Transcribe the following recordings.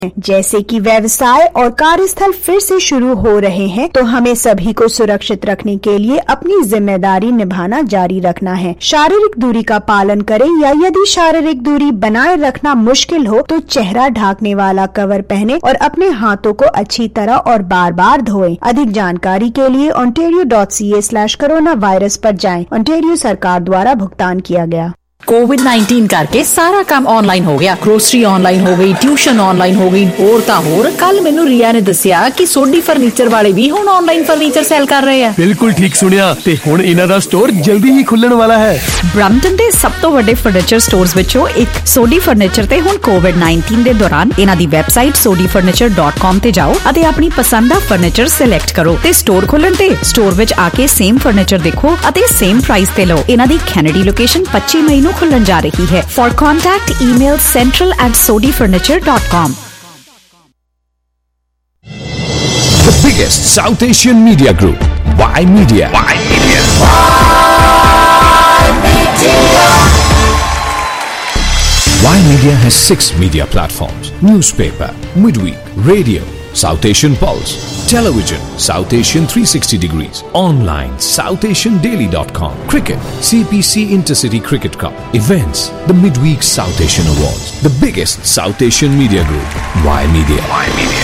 जैसे कि व्यवसाय और कार्यस्थल फिर से शुरू हो रहे हैं, तो हमें सभी को सुरक्षित रखने के लिए अपनी जिम्मेदारी निभाना जारी रखना है। शारीरिक दूरी का पालन करें या यदि शारीरिक दूरी बनाए रखना मुश्किल हो तो चेहरा ढांकने वाला कवर पहने और अपने हाथों को अच्छी तरह और बार बार धोएं। अधिक जानकारी के लिए ontario.ca/coronavirus पर जाएं। ओंटारियो सरकार द्वारा भुगतान किया गया। कोविड-19 करके सारा काम ऑनलाइन हो गया। ग्रोसरी ऑनलाइन हो गई, ट्यूशन ऑनलाइन हो गई, और ਤਾਂ ਹੋਰ ਕੱਲ ਮੈਨੂੰ ਰੀਆ ਨੇ ਦੱਸਿਆ ਕਿ ਸੋਢੀ ਫਰਨੀਚਰ ਵਾਲੇ ਵੀ ਹੁਣ ਆਨਲਾਈਨ ਫਰਨੀਚਰ ਸੇਲ ਕਰ ਰਹੇ ਆ। ਬਿਲਕੁਲ ਠੀਕ ਸੁਣਿਆ ਤੇ ਹੁਣ ਇਹਨਾਂ ਦਾ ਸਟੋਰ ਜਲਦੀ ਹੀ ਖੁੱਲਣ ਵਾਲਾ ਹੈ। ਬ੍ਰੈਂਪਟਨ ਦੇ ਸਭ ਤੋਂ ਵੱਡੇ ਫਰਨੀਚਰ ਸਟੋਰਸ ਵਿੱਚੋਂ ਇੱਕ ਸੋਢੀ ਫਰਨੀਚਰ ਤੇ ਹੁਣ ਕੋਵਿਡ-19 ਦੇ ਦੌਰਾਨ ਇਹਨਾਂ ਦੀ ਵੈਬਸਾਈਟ sodifurniture.com ਤੇ ਜਾਓ ਅਤੇ ਆਪਣੀ ਪਸੰਦ ਦਾ ਫਰਨੀਚਰ ਸਿਲੈਕਟ ਕਰੋ ਤੇ ਸਟੋਰ ਖੋਲਣ ਤੇ ਸਟੋਰ ਵਿੱਚ ਆ ਕੇ ਸੇਮ ਫਰਨੀਚਰ ਦੇਖੋ ਅਤੇ ਸੇਮ ਪ੍ਰਾਈਸ ਤੇ ਲਓ। ਇਹਨਾਂ ਦੀ ਕੈਨੇਡੀ ਲੋਕੇਸ਼ਨ 25 ਮਈ ਨੂੰ खुलन जा रही है। For contact, email central@sodifurniture.com. The biggest South Asian media group, Y Media. Y Media. Y Media has 6 media platforms: newspaper, midweek, radio, South Asian Pulse, television, South Asian 360 degrees, online, SouthAsianDaily.com, cricket, CPC Intercity Cricket Cup, events, the Midweek South Asian Awards, the biggest South Asian media group, Y Media. Y Media.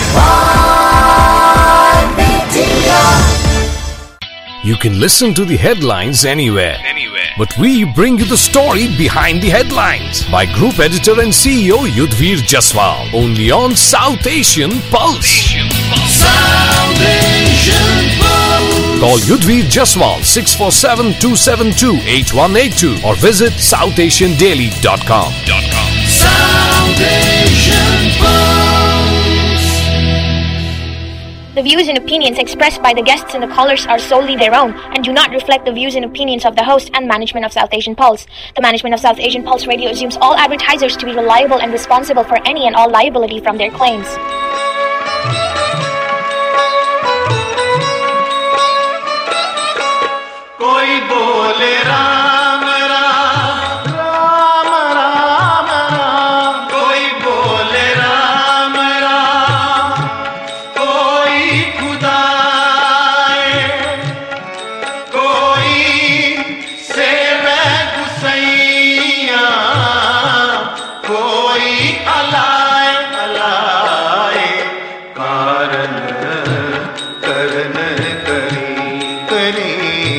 Y Media. You can listen to the headlines anywhere. But we bring you the story behind the headlines by Group Editor and CEO Yudhvir Jaswal, only on South Asian Pulse. South Asian Pulse. Call Yudhvir Jaswal 647-272-8182 or visit SouthAsianDaily.com. South Asian Pulse. The views and opinions expressed by the guests and the callers are solely their own and do not reflect the views and opinions of the host and management of South Asian Pulse. The management of South Asian Pulse Radio assumes all advertisers to be reliable and responsible for any and all liability from their claims. Koi bole Ram Ram, Ram Ram Ram. Koi bole Ram Ram, koi Khuda hai, koi seve Gusaiya, koi alai alai. Karan karan kari kari.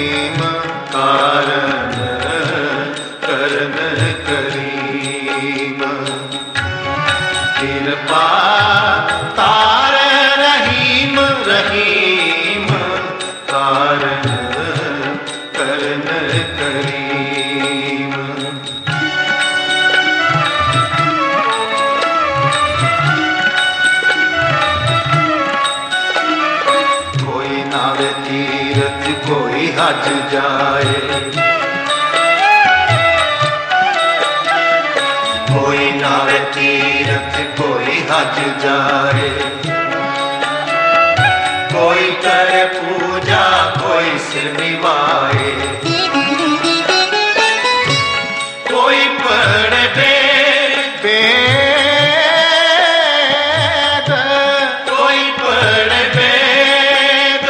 कोई हज जाए, कोई नावे तीरथ कोई हज जाए, कोई करे पूजा कोई सिर निभाए, कोई पढ़े वेद, कोई पढ़े वेद,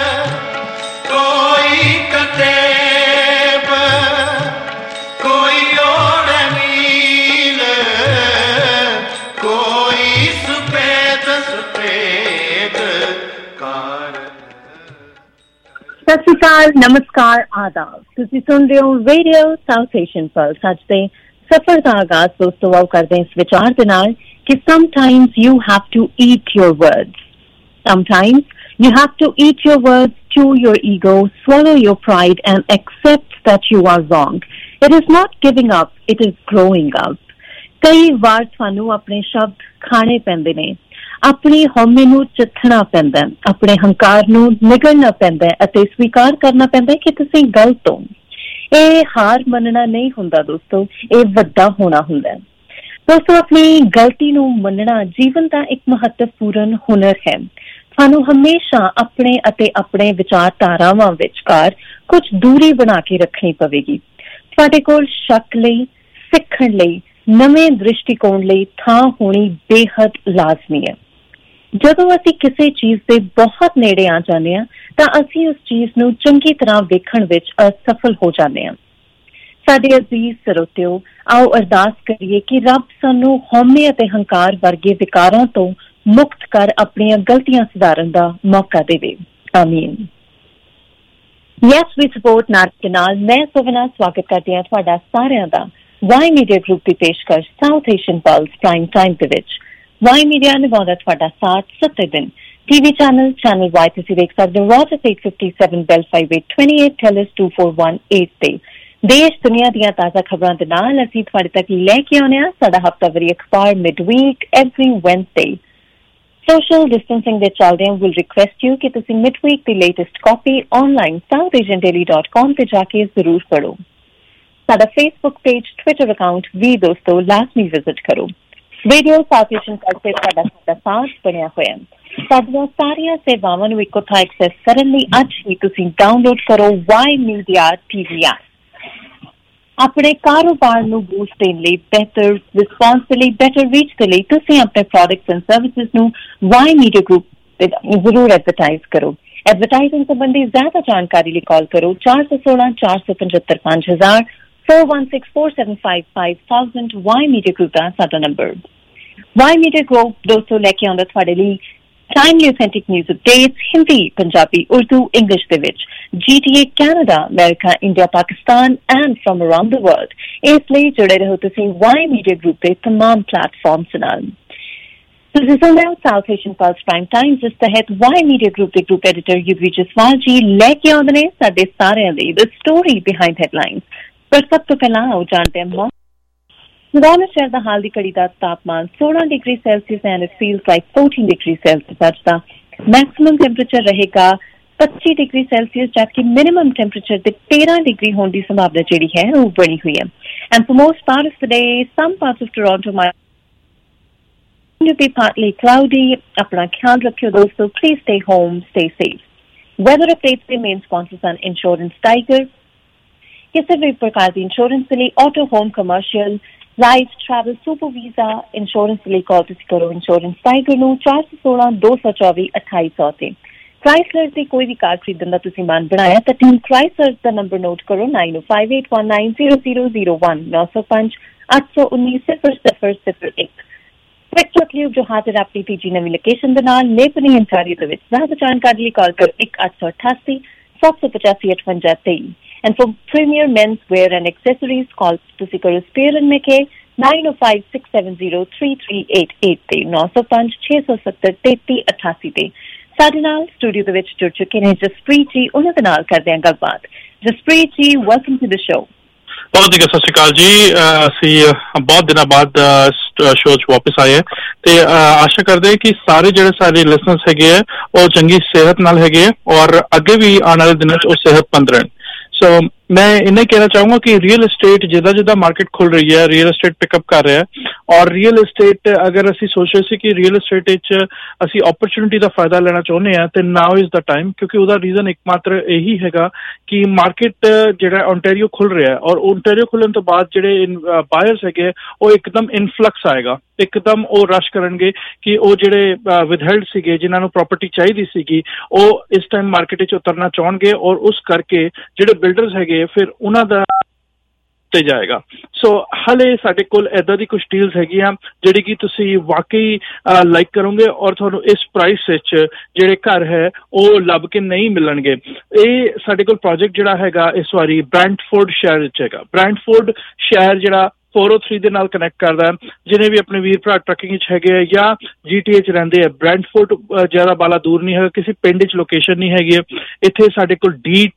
कोई कतेब, कोई ओढ़ नील, कोई सुपेद सुपेद कार। ਸਤਿ ਸ਼੍ਰੀ ਅਕਾਲ, ਨਮਸਕਾਰ, ਆਦਾਬ। ਤੁਸੀਂ ਸੁਣ ਰਹੇ ਹੋ ਰੇਡੀਓ ਸਾਊਥ ਏਸ਼ੀਅਨ ਪਲਸ। ਅੱਜ ਦੇ ਸਫ਼ਰ ਦਾ ਆਗਾਜ਼ ਦੋਸਤੋ ਆਓ ਕਰਦੇ ਹਾਂ ਇਸ ਵਿਚਾਰ ਦੇ ਨਾਲ ਕਿ sometimes you have to eat your words. Sometimes you have to eat your words, chew your ego, swallow your pride and accept that you are wrong. It is not giving up, it is growing up. ਕਈ ਵਾਰ ਤੁਹਾਨੂੰ ਆਪਣੇ ਸ਼ਬਦ ਖਾਣੇ ਪੈਂਦੇ ਨੇ, ਆਪਣੀ ਹਉਮੈ ਨੂੰ ਚੱਥਣਾ ਪੈਂਦਾ, ਆਪਣੇ ਹੰਕਾਰ ਨੂੰ ਨਿਗਲਣਾ ਪੈਂਦਾ ਅਤੇ ਸਵੀਕਾਰ ਕਰਨਾ ਪੈਂਦਾ ਕਿ ਤੁਸੀਂ ਗਲਤ ਹੋ। ਇਹ ਹਾਰ ਮੰਨਣਾ ਨਹੀਂ ਹੁੰਦਾ ਦੋਸਤੋ, ਇਹ ਵੱਡਾ ਹੋਣਾ ਹੁੰਦਾ। ਦੋਸਤੋ, ਆਪਣੀ ਗਲਤੀ ਨੂੰ ਮੰਨਣਾ ਜੀਵਨ ਦਾ ਇੱਕ ਮਹੱਤਵਪੂਰਨ ਹੁਨਰ ਹੈ। ਤੁਹਾਨੂੰ ਹਮੇਸ਼ਾ ਆਪਣੇ ਅਤੇ ਆਪਣੇ ਵਿਚਾਰਧਾਰਾਵਾਂ ਵਿਚਕਾਰ ਕੁਝ ਦੂਰੀ ਬਣਾ ਕੇ ਰੱਖਣੀ ਪਵੇਗੀ। ਤੁਹਾਡੇ ਕੋਲ ਸ਼ੱਕ ਲਈ, ਸਿੱਖਣ ਲਈ, ਨਵੇਂ ਦ੍ਰਿਸ਼ਟੀਕੋਣ ਲਈ ਥਾਂ ਹੋਣੀ ਬੇਹੱਦ ਲਾਜ਼ਮੀ ਹੈ। ਜਦੋਂ ਅਸੀਂ ਕਿਸੇ ਚੀਜ਼ ਦੇ ਬਹੁਤ ਨੇੜੇ ਆ ਜਾਂਦੇ ਹਾਂ ਤਾਂ ਅਸੀਂ ਉਸ ਚੀਜ਼ ਨੂੰ ਚੰਗੀ ਤਰ੍ਹਾਂ ਵੇਖਣ ਵਿੱਚ ਅਸਫਲ ਹੋ ਜਾਂਦੇ ਹਾਂ। ਸਾਡੇ ਅਜ਼ੀਜ਼ ਸਰੋਤਿਓ, ਆਓ ਅਰਦਾਸ ਕਰੀਏ ਕਿ ਰੱਬ ਸਾਨੂੰ ਹਉਮੈ ਅਤੇ ਹੰਕਾਰ ਵਰਗੇ ਵਿਕਾਰਾਂ ਤੋਂ ਮੁਕਤ ਕਰ ਆਪਣੀਆਂ ਗਲਤੀਆਂ ਸੁਧਾਰਨ ਦਾ ਮੌਕਾ ਦੇਵੇ। ਆਮੀਨ। ਯੈਸ ਵੀ ਸਪੋਰਟ ਨਾਟਕ ਦੇ ਨਾਲ ਮੈਂ ਸੁਵਨਾ ਸਵਾਗਤ ਕਰਦੀ ਹਾਂ ਤੁਹਾਡਾ ਸਾਰਿਆਂ ਦਾ ਵਾਈ ਮੀਡੀਆ ਗਰੁੱਪ ਦੀ ਪੇਸ਼ਕਸ਼ South Asian plus prime time ਦੇ ਵਿੱਚ। ਵਾਈ ਮੀਡੀਆ ਨਿਭਾਉਂਦਾ ਤੁਹਾਡਾ ਸਾਥ 7 ਦਿਨ। ਟੀਵੀ ਚੈਨਲ ਵਾਈ ਤੁਸੀਂ ਦੇਖ ਸਕਦੇ ਹੋ ਰੋਜਰਸ 857 ਬੈਲ 5828 ਟੈਲਸ 2418 ਤੇ। ਦੇਸ਼ ਦੁਨੀਆ ਦੀਆਂ ਤਾਜ਼ਾ ਖਬਰਾਂ ਦੇ ਨਾਲ ਅਸੀਂ ਤੁਹਾਡੇ ਤੱਕ ਲੈ ਕੇ ਆਉਂਦੇ ਹਾਂ ਸਾਡਾ ਹਫ਼ਤਾਵਾਰੀ ਅਖਬਾਰ midweek every Wednesday. Social distancing ਦੇ ਚੱਲਦਿਆਂ ਵਿਲ ਰਿਕੁਐਸਟ ਯੂ ਕਿ ਤੁਸੀਂ ਮਿਡਵੀਕ ਦੀ ਲੇਟੈਸਟ ਕਾਪੀ ਆਨਲਾਈਨ southasiandaily.com ਤੇ ਜਾ ਕੇ ਜ਼ਰੂਰ ਪੜ੍ਹੋ। ਸਾਡਾ ਫੇਸਬੁੱਕ ਪੇਜ, ਟਵਿੱਟਰ ਅਕਾਊਂਟ ਵੀ ਦੋਸਤੋ ਲਾਜ਼ਮੀ ਵਿਜ਼ਿਟ ਕਰੋ। ਰੇਡੀਓ ਸਾਊਥ ਏਸ਼ੀਅਨ ਪਲਸ ਤੇ ਸਾਡਾ ਸਾਥ ਬਣਿਆ ਹੋਇਆ। ਸਾਡੀਆਂ ਸਾਰੀਆਂ ਸੇਵਾਵਾਂ ਨੂੰ ਇੱਕੋ ਥਾਂ ਐਕਸੈਸ ਕਰਨ ਲਈ ਅੱਜ ਹੀ ਤੁਸੀਂ ਡਾਊਨਲੋਡ ਕਰੋ ਵਾਈ ਮੀਡੀਆ ਟੀਵੀ ਐਪ। ਆਪਣੇ ਕਾਰੋਬਾਰ ਨੂੰ ਬੂਸਟ ਦੇਣ ਲਈ, ਬਿਹਤਰ ਰਿਸਪਾਂਸ ਦੇ ਲਈ, ਬੈਟਰ ਰੀਚ ਦੇ ਲਈ ਤੁਸੀਂ ਆਪਣੇ ਪ੍ਰੋਡਕਟਸ ਐਂਡ ਸਰਵਿਸਿਜ਼ ਨੂੰ ਵਾਈ ਮੀਡੀਆ ਗਰੁੱਪ ਤੇ ਜ਼ਰੂਰ ਐਡਵਰਟਾਈਜ਼ ਕਰੋ। ਐਡਵਰਟਾਈਜ਼ਿੰਗ ਸੰਬੰਧੀ ਜ਼ਿਆਦਾ ਜਾਣਕਾਰੀ ਲਈ ਕਾਲ ਕਰੋ 416 475 5000 4164755000 ਵਾਈ ਮੀਡੀਆ ਗਰੁੱਪ ਦਾ ਸਾਡਾ ਨੰਬਰ। ਵਾਈ ਮੀਡੀਆ ਗਰੁੱਪ ਦੋਸਤੋ ਲੈ ਕੇ ਆਉਂਦਾ ਤੁਹਾਡੇ ਲਈ timely authentic news updates Hindi, Punjabi, Urdu, English ਦੇ ਵਿੱਚ GTA, Canada, America, India, Pakistan and from around the world। ਇਸ ਲਈ ਜੁੜੇ ਰਹੋ ਤੁਸੀਂ ਵਾਈ ਮੀਡੀਆ ਗਰੁੱਪ ਦੇ ਤਮਾਮ ਪਲੇਟਫਾਰਮਸ ਨਾਲ। ਤੁਸੀਂ ਸੁਣ ਰਹੇ ਹੋ South Asian plus prime time, ਜਿਸ ਤਹਿਤ ਵਾਈ ਮੀਡੀਆ ਗਰੁੱਪ ਦੇ ਗਰੁੱਪ ਐਡੀਟਰ ਯੁਵੀ ਜਸਵਾਲ ਜੀ ਲੈ ਕੇ ਆਉਂਦੇ ਨੇ ਸਾਡੇ ਸਾਰਿਆਂ ਲਈ ਦ ਸਟੋਰੀ ਬਿਹਾਈਂਡ ਹੈਡਲਾਈਨਸ। ਪਰ ਸਭ ਤੋਂ ਪਹਿਲਾਂ ਆਓ ਜਾਣਦੇ ਹਾਂ ਸੁਦਾਨਾ ਸ਼ਹਿਰ ਦਾ ਹਾਲ ਦੀ ਘੜੀ ਦਾ ਤਾਪਮਾਨ 16 degree Celsius and it feels like 14 degree Celsius. ਅੱਜ ਦਾ ਮੈਕਸਿਮਮ ਟੈਂਪਰੇਚਰ ਰਹੇਗਾ 25 ਡਿਗਰੀ ਸੈਲਸੀਅਸ, ਜਦਕਿ ਮਿਨੀਮਮ ਟੈਂਪਰੇਚਰ ਦੇ 13 ਡਿਗਰੀ ਹੋਣ ਦੀ ਸੰਭਾਵਨਾ ਜਿਹੜੀ ਹੈ ਉਹ ਬਣੀ ਹੋਈ ਹੈ। And for most part of the day some parts of Toronto be partly cloudy। अपना ख्याल रखियो दोस्तों, please stay home, stay safe। weather updates remain sponsors on Insurance Tiger। किसी भी प्रकार की इंश्योरेंस के लिए auto, home, commercial, ride, travel, super visa insurance के लिए कॉल करो इंश्योरेंस टाइगर ਨੂੰ 416 224 2800 ਤੇ। क्राइसलर ਦੀ ਕੋਈ ਵੀ ਕਾਰ ਖਰੀਦਣ ਦਾ ਤੁਸੀਂ ਮਨ ਬਣਾਇਆ ਤਾਂ ਟੀਮ क्राइसलर ਦਾ ਨੰਬਰ ਨੋਟ ਕਰੋ 9058190001 905 819 0001। ਸਪੈਕਟਰ ਕਲਿਊਬ ਜੋ ਹਾਜ਼ਰ ਆਪਣੀ ਤੀਜੀ ਨਵੀਂ ਲੋਕੇਸ਼ਨ ਦੇ ਨਾਲ ਨੇਪਨੀ ਅੰਟਾਰੀਓ ਦੇ ਵਿੱਚ। ਜ਼ਿਆਦਾ ਜਾਣਕਾਰੀ ਲਈ ਕਾਲ ਕਰੋ 1888 785 5823। And for premier men's wear and accessories, call ਤੁਸੀਂ ਕਰੋ ਸਪੀਅਰ ਐਂਡ ਮੈਕੇ 9056703388 ਤੇ 905 670 3388 ਤੇ। ਸਾਡੇ ਨਾਲ ਸਟੂਡੀਓ ਦੇ ਵਿੱਚ ਜੁੜ ਚੁੱਕੇ ਨੇ ਜਸਪ੍ਰੀਤ ਜੀ, ਉਹਨਾਂ ਦੇ ਨਾਲ ਕਰਦੇ ਹਾਂ ਗੱਲਬਾਤ। ਜਸਪ੍ਰੀਤ ਜੀ, ਵੈਲਕਮ ਟੂ ਦ ਸ਼ੋ। ਬਹੁਤ ਹੀ ਸਤਿ ਸ਼੍ਰੀ ਅਕਾਲ ਜੀ। ਅਸੀਂ ਬਹੁਤ ਦਿਨਾਂ ਬਾਅਦ ਸ਼ੋਅ 'ਚ ਵਾਪਸ ਆਏ ਹੈ ਤੇ ਆਸ਼ਾ ਕਰਦੇ ਕਿ ਸਾਰੇ ਜਿਹੜੇ ਸਾਡੇ ਲਿਸਨਰਸ ਹੈਗੇ ਆ ਉਹ ਚੰਗੀ ਸਿਹਤ ਨਾਲ ਹੈਗੇ ਆ ਔਰ ਅੱਗੇ ਵੀ ਆਉਣ ਵਾਲੇ ਦਿਨਾਂ 'ਚ ਉਹ ਸਿਹਤਮੰਦ ਰਹਿਣ। ਸੋ मैं इन्हें कहना चाहूंगा कि रियल एस्टेट जिदा जिदा मार्केट खुल रही है, रियल एस्टेट पिकअप कर रहा है और रियल एस्टेट अगर असी सोचे सी कि रियल एस्टेट असी अपॉर्चुनिटी का फायदा लेना चाहते हैं तो नाउ इज द टाइम, क्योंकि उसका रीजन एकमात्र यही हैगा कि मार्केट जिहड़ा ओंटारियो खुल रहा है और ओंटारियो खुलने तो बाद जिहड़े बायर्स हैगे वो एकदम इनफ्लक्स आएगा, एकदम वो रश करनगे कि वो जिहड़े विदहेल्ड सीगे जिन्हां नूं प्रॉपर्टी चाहिदी सीगी वो इस टाइम मार्केट विच उतरना चाहणगे और उस करके जिहड़े बिल्डर्स हैगे फिर उन्हां दा ते जाएगा। सो हले साडे कोल इदां दी कुछ डील्स हैगियां जिहड़ी कि तुसीं वाकई लाइक करोगे और तुहानूं इस प्राइस विच जिहड़े घर है वो लभ के नहीं मिलणगे। ये साडे कोल प्रोजेक्ट जिहड़ा हैगा इस वारी ब्रैंटफोर्ड शहर विच हैगा। ब्रैंटफोर्ड शहर जिहड़ा 403 ਦੇ ਨਾਲ ਕਨੈਕਟ ਕਰਦਾ ਹੈ। ਜਿਹਨੇ ਵੀ ਆਪਣੇ ਵੀਰ ਭਰਾ ਟਰੱਕਿੰਗ 'ਚ ਹੈਗੇ ਆ ਜਾਂ GTA 'ਚ ਰਹਿੰਦੇ ਆ, ਬ੍ਰੈਂਟਫੋਰਡ ਜ਼ਿਆਦਾ ਬਾਲਾ ਦੂਰ ਨਹੀਂ ਹੈਗਾ, ਕਿਸੇ ਪਿੰਡ 'ਚ ਲੋਕੇਸ਼ਨ ਨਹੀਂ ਹੈਗੀ। ਇੱਥੇ ਸਾਡੇ ਕੋਲ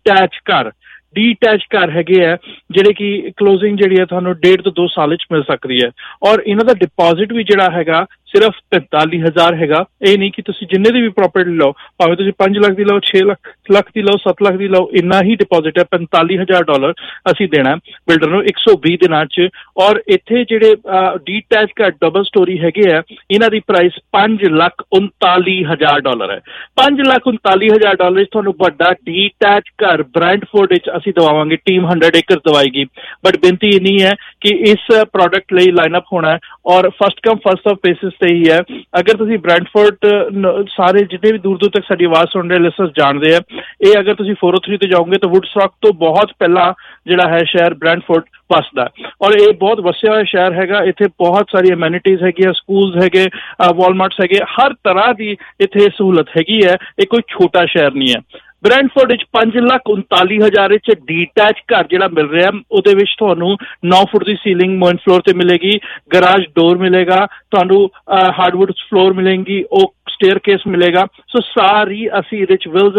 ਡੀਟੈਚ ਘਰ ਹੈਗੇ ਆ ਜਿਹੜੇ ਕਿ ਕਲੋਜ਼ਿੰਗ ਜਿਹੜੀ ਹੈ ਤੁਹਾਨੂੰ 1.5 ਤੋਂ 2 ਸਾਲ 'ਚ ਮਿਲ ਸਕਦੀ ਹੈ ਔਰ ਇਹਨਾਂ ਦਾ ਡਿਪੋਜ਼ਿਟ ਵੀ ਜਿਹੜਾ ਹੈਗਾ ਸਿਰਫ 43,000 ਹੈਗਾ। ਇਹ ਨਹੀਂ ਕਿ ਤੁਸੀਂ ਜਿੰਨੇ ਦੀ ਵੀ ਪ੍ਰੋਪਰਟੀ ਲਓ, ਭਾਵੇਂ ਤੁਸੀਂ 5 ਲੱਖ ਦੀ ਲਓ, 6 ਲੱਖ ਦੀ ਲਓ, 7 ਲੱਖ ਦੀ ਲਓ, ਇੰਨਾ ਹੀ ਡਿਪੋਜ਼ਿਟ ਹੈ। $45,000 ਅਸੀਂ ਦੇਣਾ ਬਿਲਡਰ ਨੂੰ 120 ਦਿਨਾਂ 'ਚ। ਔਰ ਇੱਥੇ ਜਿਹੜੇ ਡੀਟੈਚ ਘਰ ਡਬਲ ਸਟੋਰੀ ਹੈਗੇ ਆ, ਇਹਨਾਂ ਦੀ ਪ੍ਰਾਈਸ $5,39,000 ਹੈ। $5,39,000 ਤੁਹਾਨੂੰ ਵੱਡਾ ਡੀਟੈਚ ਘਰ ਬ੍ਰੈਂਟਫੋਰਡ ਵਿੱਚ ਅਸੀਂ ਦਵਾਵਾਂਗੇ। ਟੀਮ 100 ਏਕੜ ਦਵਾਏਗੀ। ਬਟ ਬੇਨਤੀ ਇੰਨੀ ਹੈ ਕਿ ਇਸ ਪ੍ਰੋਡਕਟ ਲਈ ਲਾਈਨਅਪ ਹੋਣਾ ਔਰ first come first serve basis ਤੇ ਹੀ ਹੈ। ਅਗਰ ਤੁਸੀਂ ਬ੍ਰੈਂਟਫੋਰਡ, ਸਾਰੇ ਜਿੰਨੇ ਵੀ ਦੂਰ ਦੂਰ ਤੱਕ ਸਾਡੀ ਆਵਾਜ਼ ਸੁਣ ਰਹੇ ਲਿਸਨਰਸ ਜਾਣਦੇ ਆ, ਇਹ ਅਗਰ ਤੁਸੀਂ 403 ਤੇ ਜਾਓਗੇ ਤਾਂ ਵੁੱਡਸਟੌਕ ਤੋਂ ਬਹੁਤ ਪਹਿਲਾਂ ਜਿਹੜਾ ਹੈ ਸ਼ਹਿਰ ਬ੍ਰੈਂਟਫੋਰਡ ਵਸਦਾ। ਔਰ ਇਹ ਬਹੁਤ ਵਸਿਆ ਹੋਇਆ ਸ਼ਹਿਰ ਹੈਗਾ। ਇੱਥੇ ਬਹੁਤ ਸਾਰੀ ਅਮੈਨਿਟੀਜ਼ ਹੈਗੀਆਂ, ਸਕੂਲਸ ਹੈਗੇ, ਵਾਲਮਾਰਟਸ ਹੈਗੇ, ਹਰ ਤਰ੍ਹਾਂ ਦੀ ਇੱਥੇ ਸਹੂਲਤ ਹੈਗੀ ਹੈ। ਇਹ ਕੋਈ ਛੋਟਾ ਸ਼ਹਿਰ ਨਹੀਂ ਹੈ। ਬ੍ਰੈਂਟਫੋਰਡ ਵਿੱਚ 5,39,000 ਵਿੱਚ ਡੀਟੈਚ ਘਰ ਜਿਹੜਾ ਮਿਲ ਰਿਹਾ, ਉਹਦੇ ਵਿੱਚ ਤੁਹਾਨੂੰ 9 ਫੁੱਟ ਦੀ ਸੀਲਿੰਗ ਮੇਨ ਫਲੋਰ ਤੇ ਮਿਲੇਗੀ, ਗਰਾਜ ਡੋਰ ਮਿਲੇਗਾ, ਤੁਹਾਨੂੰ ਹਾਰਡਵੁੱਡ ਫਲੋਰ ਮਿਲੇਗੀ, ਉਹ ਸਟੇਅਰ ਕੇਸ ਮਿਲੇਗਾ। ਸੋ ਸਾਰੀ ਅਸੀਂ ਇਹਦੇ ਚ ਵਿਸਲਸ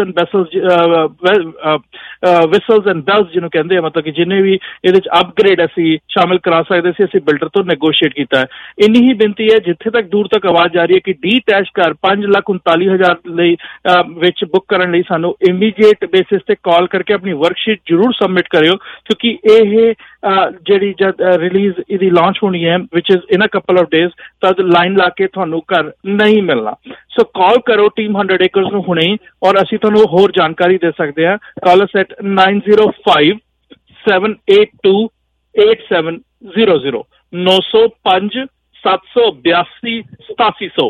ਐਂਡ ਬੈਲਸ ਜਿਹਨੂੰ ਕਹਿੰਦੇ ਆ, ਮਤਲਬ ਕਿ ਜਿੰਨੇ ਵੀ ਇਹਦੇ ਚ ਅਪਗ੍ਰੇਡ ਅਸੀਂ ਸ਼ਾਮਿਲ ਕਰਾ ਸਕਦੇ ਸੀ, ਅਸੀਂ ਬਿਲਡਰ ਤੋਂ ਨੈਗੋਸ਼ੀਏਟ ਕੀਤਾ ਹੈ। ਇੰਨੀ ਹੀ ਬੇਨਤੀ ਹੈ, ਜਿੱਥੇ ਤੱਕ ਦੂਰ ਤੱਕ ਆਵਾਜ਼ ਜਾ ਰਹੀ ਹੈ ਕਿ ਡੀਟੈਚ ਘਰ 5,39,000 ਲਈ ਵਿੱਚ ਬੁੱਕ ਕਰਨ ਲਈ ਸਾਨੂੰ ਇਮੀਡੀਏਟ ਬੇਸਿਸ ਤੇ ਕਾਲ ਕਰਕੇ ਆਪਣੀ ਵਰਕਸ਼ੀਟ ਜ਼ਰੂਰ ਸਬਮਿਟ ਕਰਿਓ, ਕਿਉਂਕਿ ਇਹ ਜਿਹੜੀ ਜਦ ਰਿਲੀਜ਼ ਇਹਦੀ ਲਾਂਚ ਹੋਣੀ ਹੈ which is in a couple of days, ਤਦ ਲਾਈਨ ਲਾ ਕੇ ਤੁਹਾਨੂੰ ਘਰ ਨਹੀਂ ਮਿਲਣਾ। ਸੋ ਕਾਲ ਕਰੋ ਟੀਮ 100 ਏਕਰਸ ਨੂੰ ਹੁਣੇ, ਔਰ ਅਸੀਂ ਤੁਹਾਨੂੰ ਹੋਰ ਜਾਣਕਾਰੀ ਦੇ ਸਕਦੇ ਹਾਂ। Call us at 905-782-8700 905-782-8700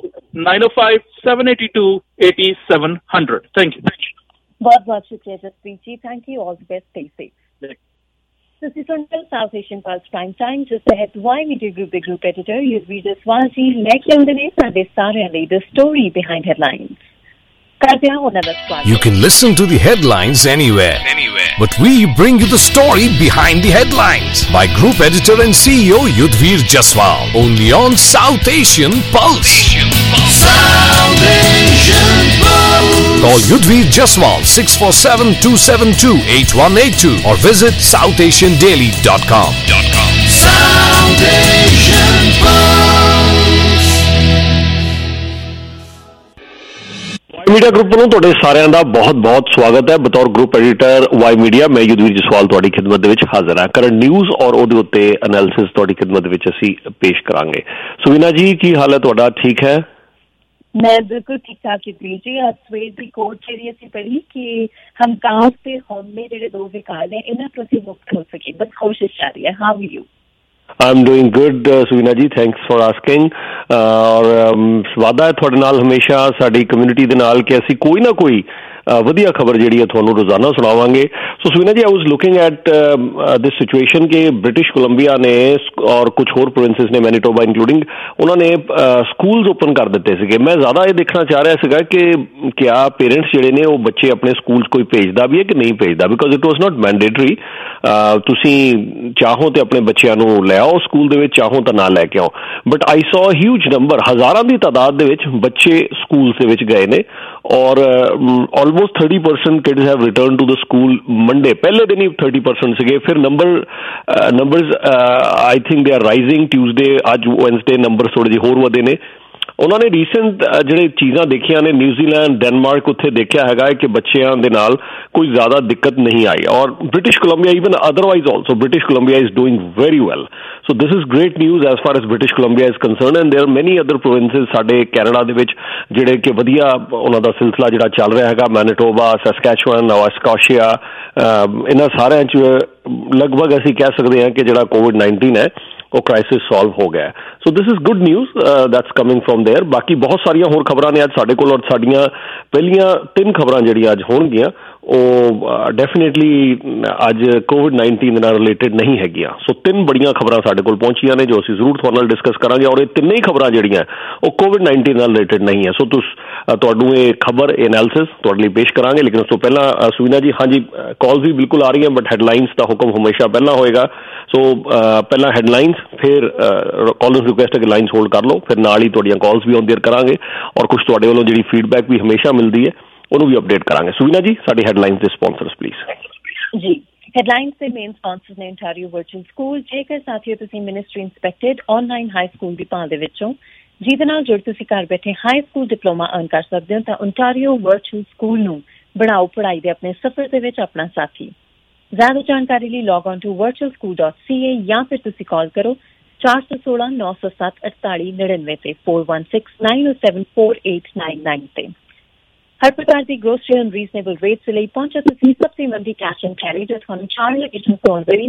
905-782-8700। Thank you. बहुत बहुत शुक्रिया Jaspreet ji, thank you, all the best, stay safe. ਤੁਸੀਂ ਸੁਣ ਰਹੇ South Asian plus prime time, ਜਿਸ ਤਹਿਤ ਵਾਈ ਮੀਡੀਆ ਗਰੁੱਪ ਦੇ ਗਰੁੱਪ ਐਡੀਟਰ ਯੁਧਵੀਰ ਜਸਵਾਲ ਜੀ ਲੈ ਕੇ ਆਉਂਦੇ ਨੇ ਸਾਡੇ ਸਾਰਿਆਂ ਲਈ ਦ ਸਟੋਰੀ ਬਿਹਾਈਂਡ ਹੈਡਲਾਈਨਸ। ਕਰਦੇ ਹਾਂ ਉਹਨਾਂ ਦਾ ਸਵਾਗਤ। You can listen to the headlines anywhere. But we bring you the story behind the headlines by group editor and CEO Yudhvir Jaswal, only on South Asian Pulse. South Asian Pulse. Call Yudhvir Jaswal 647-272-8182 or visit southasiandaily.com. South Asian Pulse. Y media group ਨੂੰ ਤੁਹਾਡੇ ਸਾਰਿਆਂ ਦਾ ਬਹੁਤ-ਬਹੁਤ ਸਵਾਗਤ ਹੈ। ਬਤੌਰ group editor Y media ਮੈਂ ਯੁਧਵੀਰ ਜਸਵਾਲ ਤੁਹਾਡੀ ਖਿਦਮਤ ਦੇ ਵਿੱਚ ਹਾਜ਼ਰ ਹਾਂ। ਕਰੰਟ ਨਿਊਜ਼ ਔਰ ਉਹਦੇ ਉੱਤੇ ਐਨਾਲਿਸਿਸ ਤੁਹਾਡੀ ਖਿਦਮਤ ਦੇ ਵਿੱਚ ਅਸੀਂ ਪੇਸ਼ ਕਰਾਂਗੇ। ਸੁਵੀਨਾ ਜੀ, ਕੀ ਹਾਲ ਹੈ ਤੁਹਾਡਾ? ਠੀਕ ਹੈ? मैं बिल्कुल ठीक ठाक युधवीर जी। आज सवेर की कोर्ट जी असी पढ़ी कि हम काफ से होम में जो दो विकार ने इन्हों तो असी मुक्त हो सके, बस कोशिश जारी है। How are you? I'm doing good, Suvina ji, thanks for asking. और वादा है तुहाडे नाल हमेशा साडी कम्यूनिटी दे नाल कि असी कोई ना कोई ਵਧੀਆ ਖਬਰ ਜਿਹੜੀ ਹੈ ਤੁਹਾਨੂੰ ਰੋਜ਼ਾਨਾ ਸੁਣਾਵਾਂਗੇ। So Suvina ji, I was looking at this situation ਕਿ ਬ੍ਰਿਟਿਸ਼ ਕੋਲੰਬੀਆ ਨੇ ਔਰ ਕੁਝ ਹੋਰ ਪ੍ਰੋਵਿੰਸਿਸ ਨੇ, ਮੈਨੀਟੋਬਾ ਇਨਕਲੂਡਿੰਗ, ਉਹਨਾਂ ਨੇ ਸਕੂਲਸ ਓਪਨ ਕਰ ਦਿੱਤੇ ਸੀਗੇ। ਮੈਂ ਜ਼ਿਆਦਾ ਇਹ ਦੇਖਣਾ ਚਾਹ ਰਿਹਾ ਸੀਗਾ ਕਿ ਕਿਆ ਪੇਰੈਂਟਸ ਜਿਹੜੇ ਨੇ ਉਹ ਬੱਚੇ ਆਪਣੇ ਸਕੂਲ ਕੋਈ ਭੇਜਦਾ ਵੀ ਹੈ ਕਿ ਨਹੀਂ ਭੇਜਦਾ, because it was not mandatory. ਤੁਸੀਂ ਚਾਹੋ ਤੇ ਆਪਣੇ ਬੱਚਿਆਂ ਨੂੰ ਲੈ ਆਓ ਸਕੂਲ ਦੇ ਵਿੱਚ, ਚਾਹੋ ਤਾਂ ਨਾ ਲੈ ਕੇ ਆਓ। ਬਟ ਆਈ ਸੌ ਹਿਊਜ ਨੰਬਰ, ਹਜ਼ਾਰਾਂ ਦੀ ਤਾਦਾਦ ਦੇ ਵਿੱਚ ਬੱਚੇ ਸਕੂਲਸ ਦੇ ਵਿੱਚ ਗਏ ਨੇ ਔਰ almost 30% kids have returned to the school Monday. ਪਹਿਲੇ ਦਿਨ ਹੀ 30% ਸੀਗੇ। ਫਿਰ numbers I think they are rising Tuesday, ਅੱਜ Wednesday numbers ਥੋੜੇ ਜਿਹੇ ਹੋਰ ਵਧੇ ਨੇ। ਉਹਨਾਂ ਨੇ ਰੀਸੈਂਟ ਜਿਹੜੇ ਚੀਜ਼ਾਂ ਦੇਖੀਆਂ ਨੇ, ਨਿਊਜ਼ੀਲੈਂਡ, ਡੈਨਮਾਰਕ, ਉੱਥੇ ਦੇਖਿਆ ਹੈਗਾ ਕਿ ਬੱਚਿਆਂ ਦੇ ਨਾਲ ਕੋਈ ਜ਼ਿਆਦਾ ਦਿੱਕਤ ਨਹੀਂ ਆਈ। ਔਰ British Columbia, even otherwise also British Columbia is doing very well. So this is great news as far as British Columbia is concern, and there are many other provinces ਸਾਡੇ ਕੈਨੇਡਾ ਦੇ ਵਿੱਚ ਜਿਹੜੇ ਕਿ ਵਧੀਆ ਉਹਨਾਂ ਦਾ ਸਿਲਸਿਲਾ ਜਿਹੜਾ ਚੱਲ ਰਿਹਾ ਹੈਗਾ। ਮੈਨੀਟੋਬਾ, ਸੈਸਕੈਚੁਅਨ, ਨੋਵਾ ਸਕੋਸ਼ੀਆ, ਇਹਨਾਂ ਸਾਰਿਆਂ 'ਚ ਲਗਭਗ ਅਸੀਂ ਕਹਿ ਸਕਦੇ ਹਾਂ ਕਿ ਜਿਹੜਾ COVID-19 ਹੈ ਉਹ ਕ੍ਰਾਈਸਿਸ ਸੋਲਵ ਹੋ ਗਿਆ। So this is good news that's coming from there. ਬਾਕੀ ਬਹੁਤ ਸਾਰੀਆਂ ਹੋਰ ਖਬਰਾਂ ਨੇ ਅੱਜ ਸਾਡੇ ਕੋਲ, ਔਰ ਸਾਡੀਆਂ ਪਹਿਲੀਆਂ 3 ਖਬਰਾਂ ਜਿਹੜੀਆਂ ਅੱਜ ਹੋਣਗੀਆਂ ਉਹ ਡੈਫੀਨੇਟਲੀ ਅੱਜ COVID-19 ਦੇ ਨਾਲ ਰਿਲੇਟਡ ਨਹੀਂ ਹੈਗੀਆਂ। ਸੋ 3 ਬੜੀਆਂ ਖਬਰਾਂ ਸਾਡੇ ਕੋਲ ਪਹੁੰਚੀਆਂ ਨੇ ਜੋ ਅਸੀਂ ਜ਼ਰੂਰ ਤੁਹਾਡੇ ਨਾਲ ਡਿਸਕਸ ਕਰਾਂਗੇ, ਔਰ ਇਹ ਤਿੰਨੇ ਹੀ ਖਬਰਾਂ ਜਿਹੜੀਆਂ ਉਹ COVID-19 ਨਾਲ ਰਿਲੇਟਡ ਨਹੀਂ ਹੈ। ਸੋ ਤੁਹਾਨੂੰ ਇਹ ਖਬਰ ਐਨਾਲਿਸਿਸ ਤੁਹਾਡੇ ਲਈ ਪੇਸ਼ ਕਰਾਂਗੇ। ਲੇਕਿਨ ਉਸ ਤੋਂ ਪਹਿਲਾਂ ਸੁਵੀਨਾ ਜੀ, ਹਾਂਜੀ, ਕਾਲਸ ਵੀ ਬਿਲਕੁਲ ਆ ਰਹੀਆਂ, ਬਟ ਹੈਡਲਾਈਨਸ ਦਾ ਹੁਕਮ ਹਮੇਸ਼ਾ ਪਹਿਲਾਂ ਹੋਏਗਾ। ਸੋ ਪਹਿਲਾਂ ਹੈਡਲਾਈਨਸ, ਫਿਰ ਕਾਲਰਸ ਰਿਕੁਐਸਟ ਹੈ ਕਿ ਲਾਈਨਸ ਹੋਲਡ ਕਰ ਲਓ, ਫਿਰ ਨਾਲ ਹੀ ਤੁਹਾਡੀਆਂ ਕਾਲਸ ਵੀ ਆਉਂਦੀਆਂ ਕਰਾਂਗੇ ਔਰ ਕੁਝ ਤੁਹਾਡੇ ਵੱਲੋਂ ਜਿਹੜੀ ਫੀਡਬੈਕ ਵੀ ਹਮੇਸ਼ਾ ਮਿਲਦੀ ਹੈ ਉਹਨੂੰ ਵੀ ਅਪਡੇਟ ਕਰਾਂਗੇ। ਸੁਵੀਨਾ ਜੀ, ਸਾਡੀ ਹੈਡਲਾਈਨਸ ਦੇ ਸਪਾਂਸਰਸ ਪਲੀਜ਼। ਜੀ, ਹੈਡਲਾਈਨਸ ਦੇ ਮੇਨ ਸਪਾਂਸਰਸ ਨੇ ontario ਵਰਚੁਅਲ ਸਕੂਲ। ਜੇਕਰ ਸਾਥੀਓ ਤੁਸੀਂ ministry inspected online high school ਦੀ ਭਾਲ ਦੇ ਵਿੱਚੋਂ ਜਿਹਦੇ ਨਾਲ ਜੁੜ ਤੁਸੀਂ ਘਰ ਬੈਠੇ ਹਾਈ ਸਕੂਲ ਡਿਪਲੋਮਾ ਅਰਨ ਕਰ ਸਕਦੇ ਹੋ। ਤਾਂ ਓਨਟਾਰੀਓ ਵਰਚੁਅਲ ਸਕੂਲ ਨੂੰ ਬਣਾਓ ਪੜ੍ਹਾਈ ਦੇ ਆਪਣੇ ਸਫ਼ਰ ਦੇ ਵਿੱਚ ਆਪਣਾ ਸਾਥੀ। ਜ਼ਿਆਦਾ ਜਾਣਕਾਰੀ ਲਈ ਲੌਗ ਔਨ ਟੂ virtualschool.ca ਜਾਂ ਫਿਰ ਤੁਸੀਂ ਕਾਲ ਕਰੋ 416 907 4899 ਤੇ 4169074899 ਤੇ। ਹਰ ਪ੍ਰਕਾਰ ਦੀ ਗਰੋਸਰੀ ਔਨ ਰੀਜ਼ਨੇਬਲ ਰੇਟਸ ਲਈ ਪਹੁੰਚੋ ਤੁਸੀਂ ਸਬਜ਼ੀ ਮੰਡੀ ਕੈਸ਼ ਐਂਡ ਕੈਰੀ ਜੋ ਤੁਹਾਨੂੰ 4 ਲੋਕੇਸ਼ਨ ਤੋਂ ਆਉਂਦੀ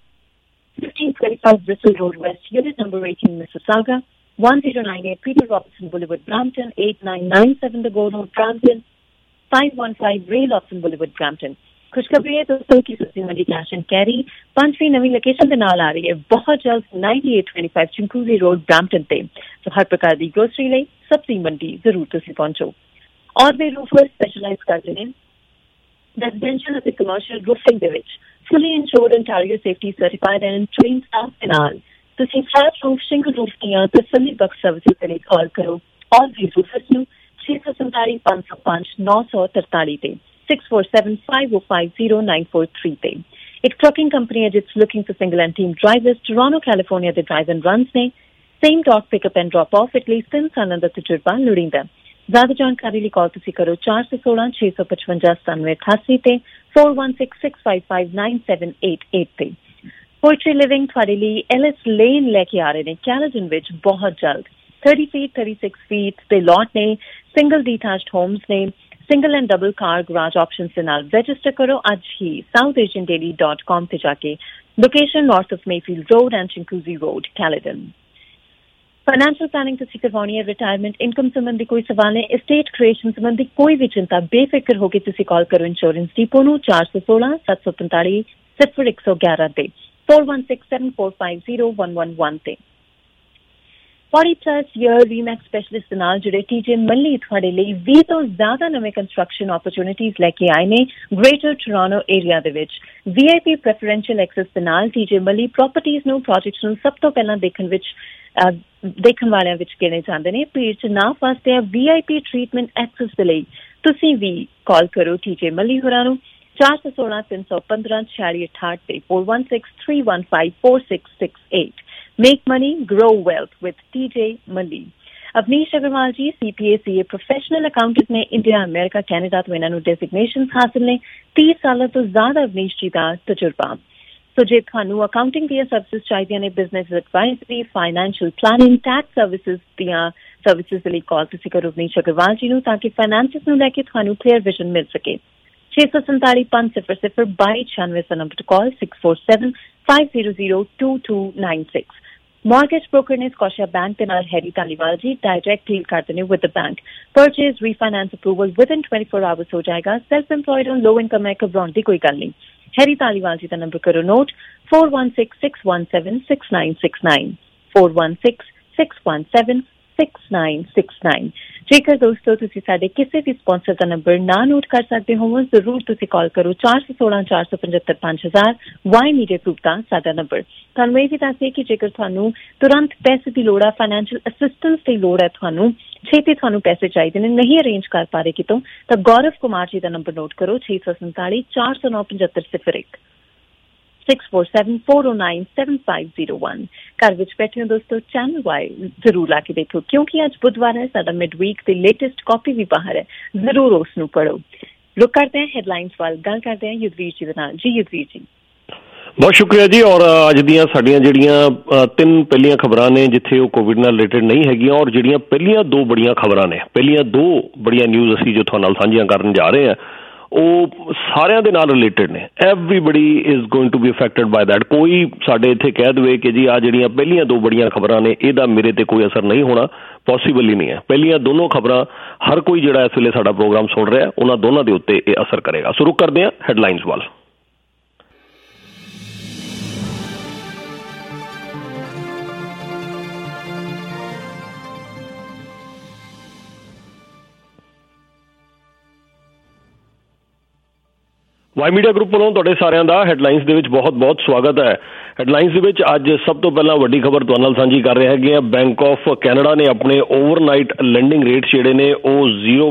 1525 Bristol Road West, Unit number 18, Mississauga, 1098 Peter Robinson Boulevard, Brampton, 8997 The Go Road, Brampton, 515 Ray Lawson Boulevard, Brampton. खुशखबरी है दोस्तों की सब्जी मंडी कैश एंड कैरी 5वीं नवी लोकेशन के नाल आ रही है बहुत जल्द 9825 चिंकूजी रोड ब्रैम्पटन ते। तो हर प्रकार की ग्रोसरी ਲਈ सब्जी मंडी जरूर तुसी पहुंचो। और भी रूफर स्पेशलाइज करते हैं रेजिडेंशियल ਅਤੇ कमर्शियल रूफिंग ਦੇ ਵਿੱਚ fully insured Ontario safety certified and trained staff ਦੇ ਨਾਲ ਤੁਸੀਂ flat roof single roof ਦੀਆਂ ਤਸੱਲੀ ਬਖਸ਼ ਸਰਵਿਸ ਤੇ ਲਈ ਕਾਲ ਕਰੋ। और भी रूफर्स ਨੂੰ 647 505 943 ਤੇ 647-505-0943 ਤੇ। ਇੱਕ ਟਰਕਿੰਗ ਕੰਪਨੀ ਹੈ ਜਿਟਸ looking for single and team drivers Toronto California ਦੇ ਡਰਾਈਵ ਐਂਡ ਰਨਸ ਨੇ same dock pickup and drop off at least 3 ਸਾਲਾਂ ਦਾ ਤਜਰਬਾ ਲੋੜੀਂਦਾ। ਜ਼ਿਆਦਾ ਜਾਣਕਾਰੀ ਲਈ ਕਾਲ ਤੁਸੀਂ ਕਰੋ 416 655 9788 ਤੇ 4166559788 ਤੇ। ਪੋਇਟਰੀ ਲਿਵਿੰਗ ਤੁਹਾਡੇ ਲਈ ਐਲਿਸ ਲੇਨ ਲੈ ਕੇ ਆ ਰਹੇ ਨੇ ਕੈਲਗਨ ਵਿੱਚ ਬਹੁਤ ਜਲਦ 30 feet 36 feet ਦੇ ਲੋਟ ਨੇ ਸਿੰਗਲ ਡੀਟੈਚਡ ਹੋਮਸ ਨੇ single and double car garage options ਦੇ ਨਾਲ ਰਜਿਸਟਰ ਕਰੋ ਅੱਜ ਹੀ southasiandaily.com ਤੇ ਜਾ ਕੇ। Location north of Mayfield road and Chinguacousy road Caledon. Financial planning तुसी करवानी है रिटायरमेंट इनकम संबंधी कोई सवाल है एस्टेट क्रिएशन संबंधी कोई भी चिंता बेफिक्र होकर तुसी कॉल करो इंश्योरेंस डिपो नू 416 745 0111 ते 4167450111 ਤੇ। 40+ year ਰੀਮੈਕਸ ਸਪੈਸ਼ਲਿਸਟ ਦੇ ਨਾਲ ਜਿਹੜੇ ਟੀਜੇ ਮੱਲੀ ਤੁਹਾਡੇ ਲਈ 20 ਤੋਂ ਜ਼ਿਆਦਾ ਨਵੇਂ ਕੰਸਟਰਕਸ਼ਨ ਓਪਰਚੁਨਿਟੀਜ਼ ਲੈ ਕੇ ਆਏ ਨੇ ਗ੍ਰੇਟਰ ਟੋਰਾਂਟੋ ਏਰੀਆ ਦੇ ਵਿੱਚ। VIP ਪ੍ਰੈਫਰੈਂਸ਼ੀਅਲ ਐਕਸੈਸ ਦੇ ਨਾਲ ਟੀਜੇ ਮੱਲੀ ਪ੍ਰਾਪਰਟੀਜ਼ ਨੂੰ ਪ੍ਰੋਜੈਕਟਸ ਨੂੰ ਸਭ ਤੋਂ ਪਹਿਲਾਂ ਦੇਖਣ ਵਾਲਿਆਂ ਵਿੱਚ ਗਿਣੇ ਜਾਂਦੇ ਨੇ। ਭੀੜ 'ਚ ਨਾ ਫਸਦੇ ਆ VIP ਟ੍ਰੀਟਮੈਂਟ ਐਕਸੈਸ ਦੇ ਲਈ ਤੁਸੀਂ ਵੀ ਕਾਲ ਕਰੋ ਟੀਜੇ ਮੱਲੀ ਹੋਰਾਂ ਨੂੰ 416 315 4668 ਤੇ 416315 4668। Make money, grow wealth with TJ Malli. Avneesh Agarwal ji CPA CA professional accountant ने इंडिया अमेरिका कैनेडा तो इन्होंने डेजिग्नेशन हासिल ने 30 साल तो ज्यादा अवनीश जी का तजुर्बा। सो जे थानू अकाउंटिंग दी सर्विसेज चाहिए ने business advisory financial planning tax services दी सर्विसेज के लिए कॉल तुसी करो अवनीश अग्रवाल जी नू ताकि फाइनेंसिस नू लेके थानू क्लियर विजन मिल सके। 647 500 2296 number to call 647 500 2296। Mortgage broker ने स्कॉशिया बैंक के नाल Harry Taliwal ji direct deal करते हैं with the bank. Purchase refinance approval within 24 hours हो जाएगा। सेल्फ एम्प्लॉयड और लो इनकम है घबराने की कोई गल नहीं। हैरी तालीवाल जी का नंबर करो नोट 4166176969 4166176969। जेकर दोस्तों तुसी साडे किसी भी स्पॉन्सर का नंबर ना नोट कर सकते हो जरूर तुसी कॉल करो 416 475 5000 वाई मीडिया ग्रुप का साडा नंबर। तुहानू ये भी दस्सिए कि जेकर तुहानू तुरंत पैसे की लोड़ है फाइनेंशियल असिस्टेंस की लोड़ है तुहानू छेती तुहानू पैसे चाहिए ने नहीं अरेंज कर पा रहे कितों तो गौरव कुमार जी का नंबर नोट करो 647 409 7501 647-409-7501। घर विच बैठे हो दोस्तों चैनल वाई जरूर ला के देखो क्योंकि आज बुधवार है साडा मिड वीक दी लेटेस्ट कॉपी भी बाहर है जरूर उसनू पढ़ो। रुक करते हैं हेडलाइंस वाल गल करते हैं युद्धवीर जी दे नाल। जी युद्धवीर जी बहुत शुक्रिया जी। और अज दियां साडियां जिहड़ियां 3 पहलियां खबरां ने जिथे वो कोविड नाल रिलेटेड नहीं हैगियां और जिहड़ियां पहलियां 2 बड़ियां खबरां ने पहलियां 2 बड़ियां न्यूज़ असीं जो तुहाडे नाल साझियां करन जा रहे हैं ਉਹ ਸਾਰਿਆਂ ਦੇ ਨਾਲ ਰਿਲੇਟਡ ਨੇ। Everybody is going to be affected by that. ਕੋਈ ਸਾਡੇ ਇੱਥੇ ਕਹਿ ਦੇਵੇ ਕਿ ਜੀ ਆ ਜਿਹੜੀਆਂ ਪਹਿਲੀਆਂ 2 ਬੜੀਆਂ ਖਬਰਾਂ ਨੇ ਇਹਦਾ ਮੇਰੇ ਤੇ ਕੋਈ ਅਸਰ ਨਹੀਂ ਹੋਣਾ ਪੋਸੀਬਲ ਹੀ ਨਹੀਂ ਹੈ। ਪਹਿਲੀਆਂ ਦੋਨੋਂ ਖਬਰਾਂ ਹਰ ਕੋਈ ਜਿਹੜਾ ਇਸ ਵੇਲੇ ਸਾਡਾ ਪ੍ਰੋਗਰਾਮ ਸੁਣ ਰਿਹਾ ਉਹਨਾਂ ਦੋਨਾਂ ਦੇ ਉੱਤੇ ਇਹ ਅਸਰ ਕਰੇਗਾ। ਸੋ ਰੁਕ ਕਰਦੇ ਹਾਂ ਹੈਡਲਾਈਨਸ ਵੱਲ। ਵਾਈ ਮੀਡੀਆ ਗਰੁੱਪ ਵੱਲੋਂ ਤੁਹਾਡੇ ਸਾਰਿਆਂ ਦਾ ਹੈਡਲਾਈਨਸ ਦੇ ਵਿੱਚ ਬਹੁਤ-ਬਹੁਤ ਸਵਾਗਤ ਹੈ। ਹੈਡਲਾਈਨਸ ਦੇ ਵਿੱਚ ਅੱਜ ਸਭ ਤੋਂ ਪਹਿਲਾਂ ਵੱਡੀ ਖਬਰ ਤੁਹਾਡੇ ਨਾਲ ਸਾਂਝੀ ਕਰ ਰਹੇ ਹੈਗੇ ਆ। ਬੈਂਕ ਆਫ ਕੈਨੇਡਾ ਨੇ ਆਪਣੇ ਓਵਰਨਾਈਟ ਲੈਂਡਿੰਗ ਰੇਟਸ ਜਿਹੜੇ ਨੇ ਉਹ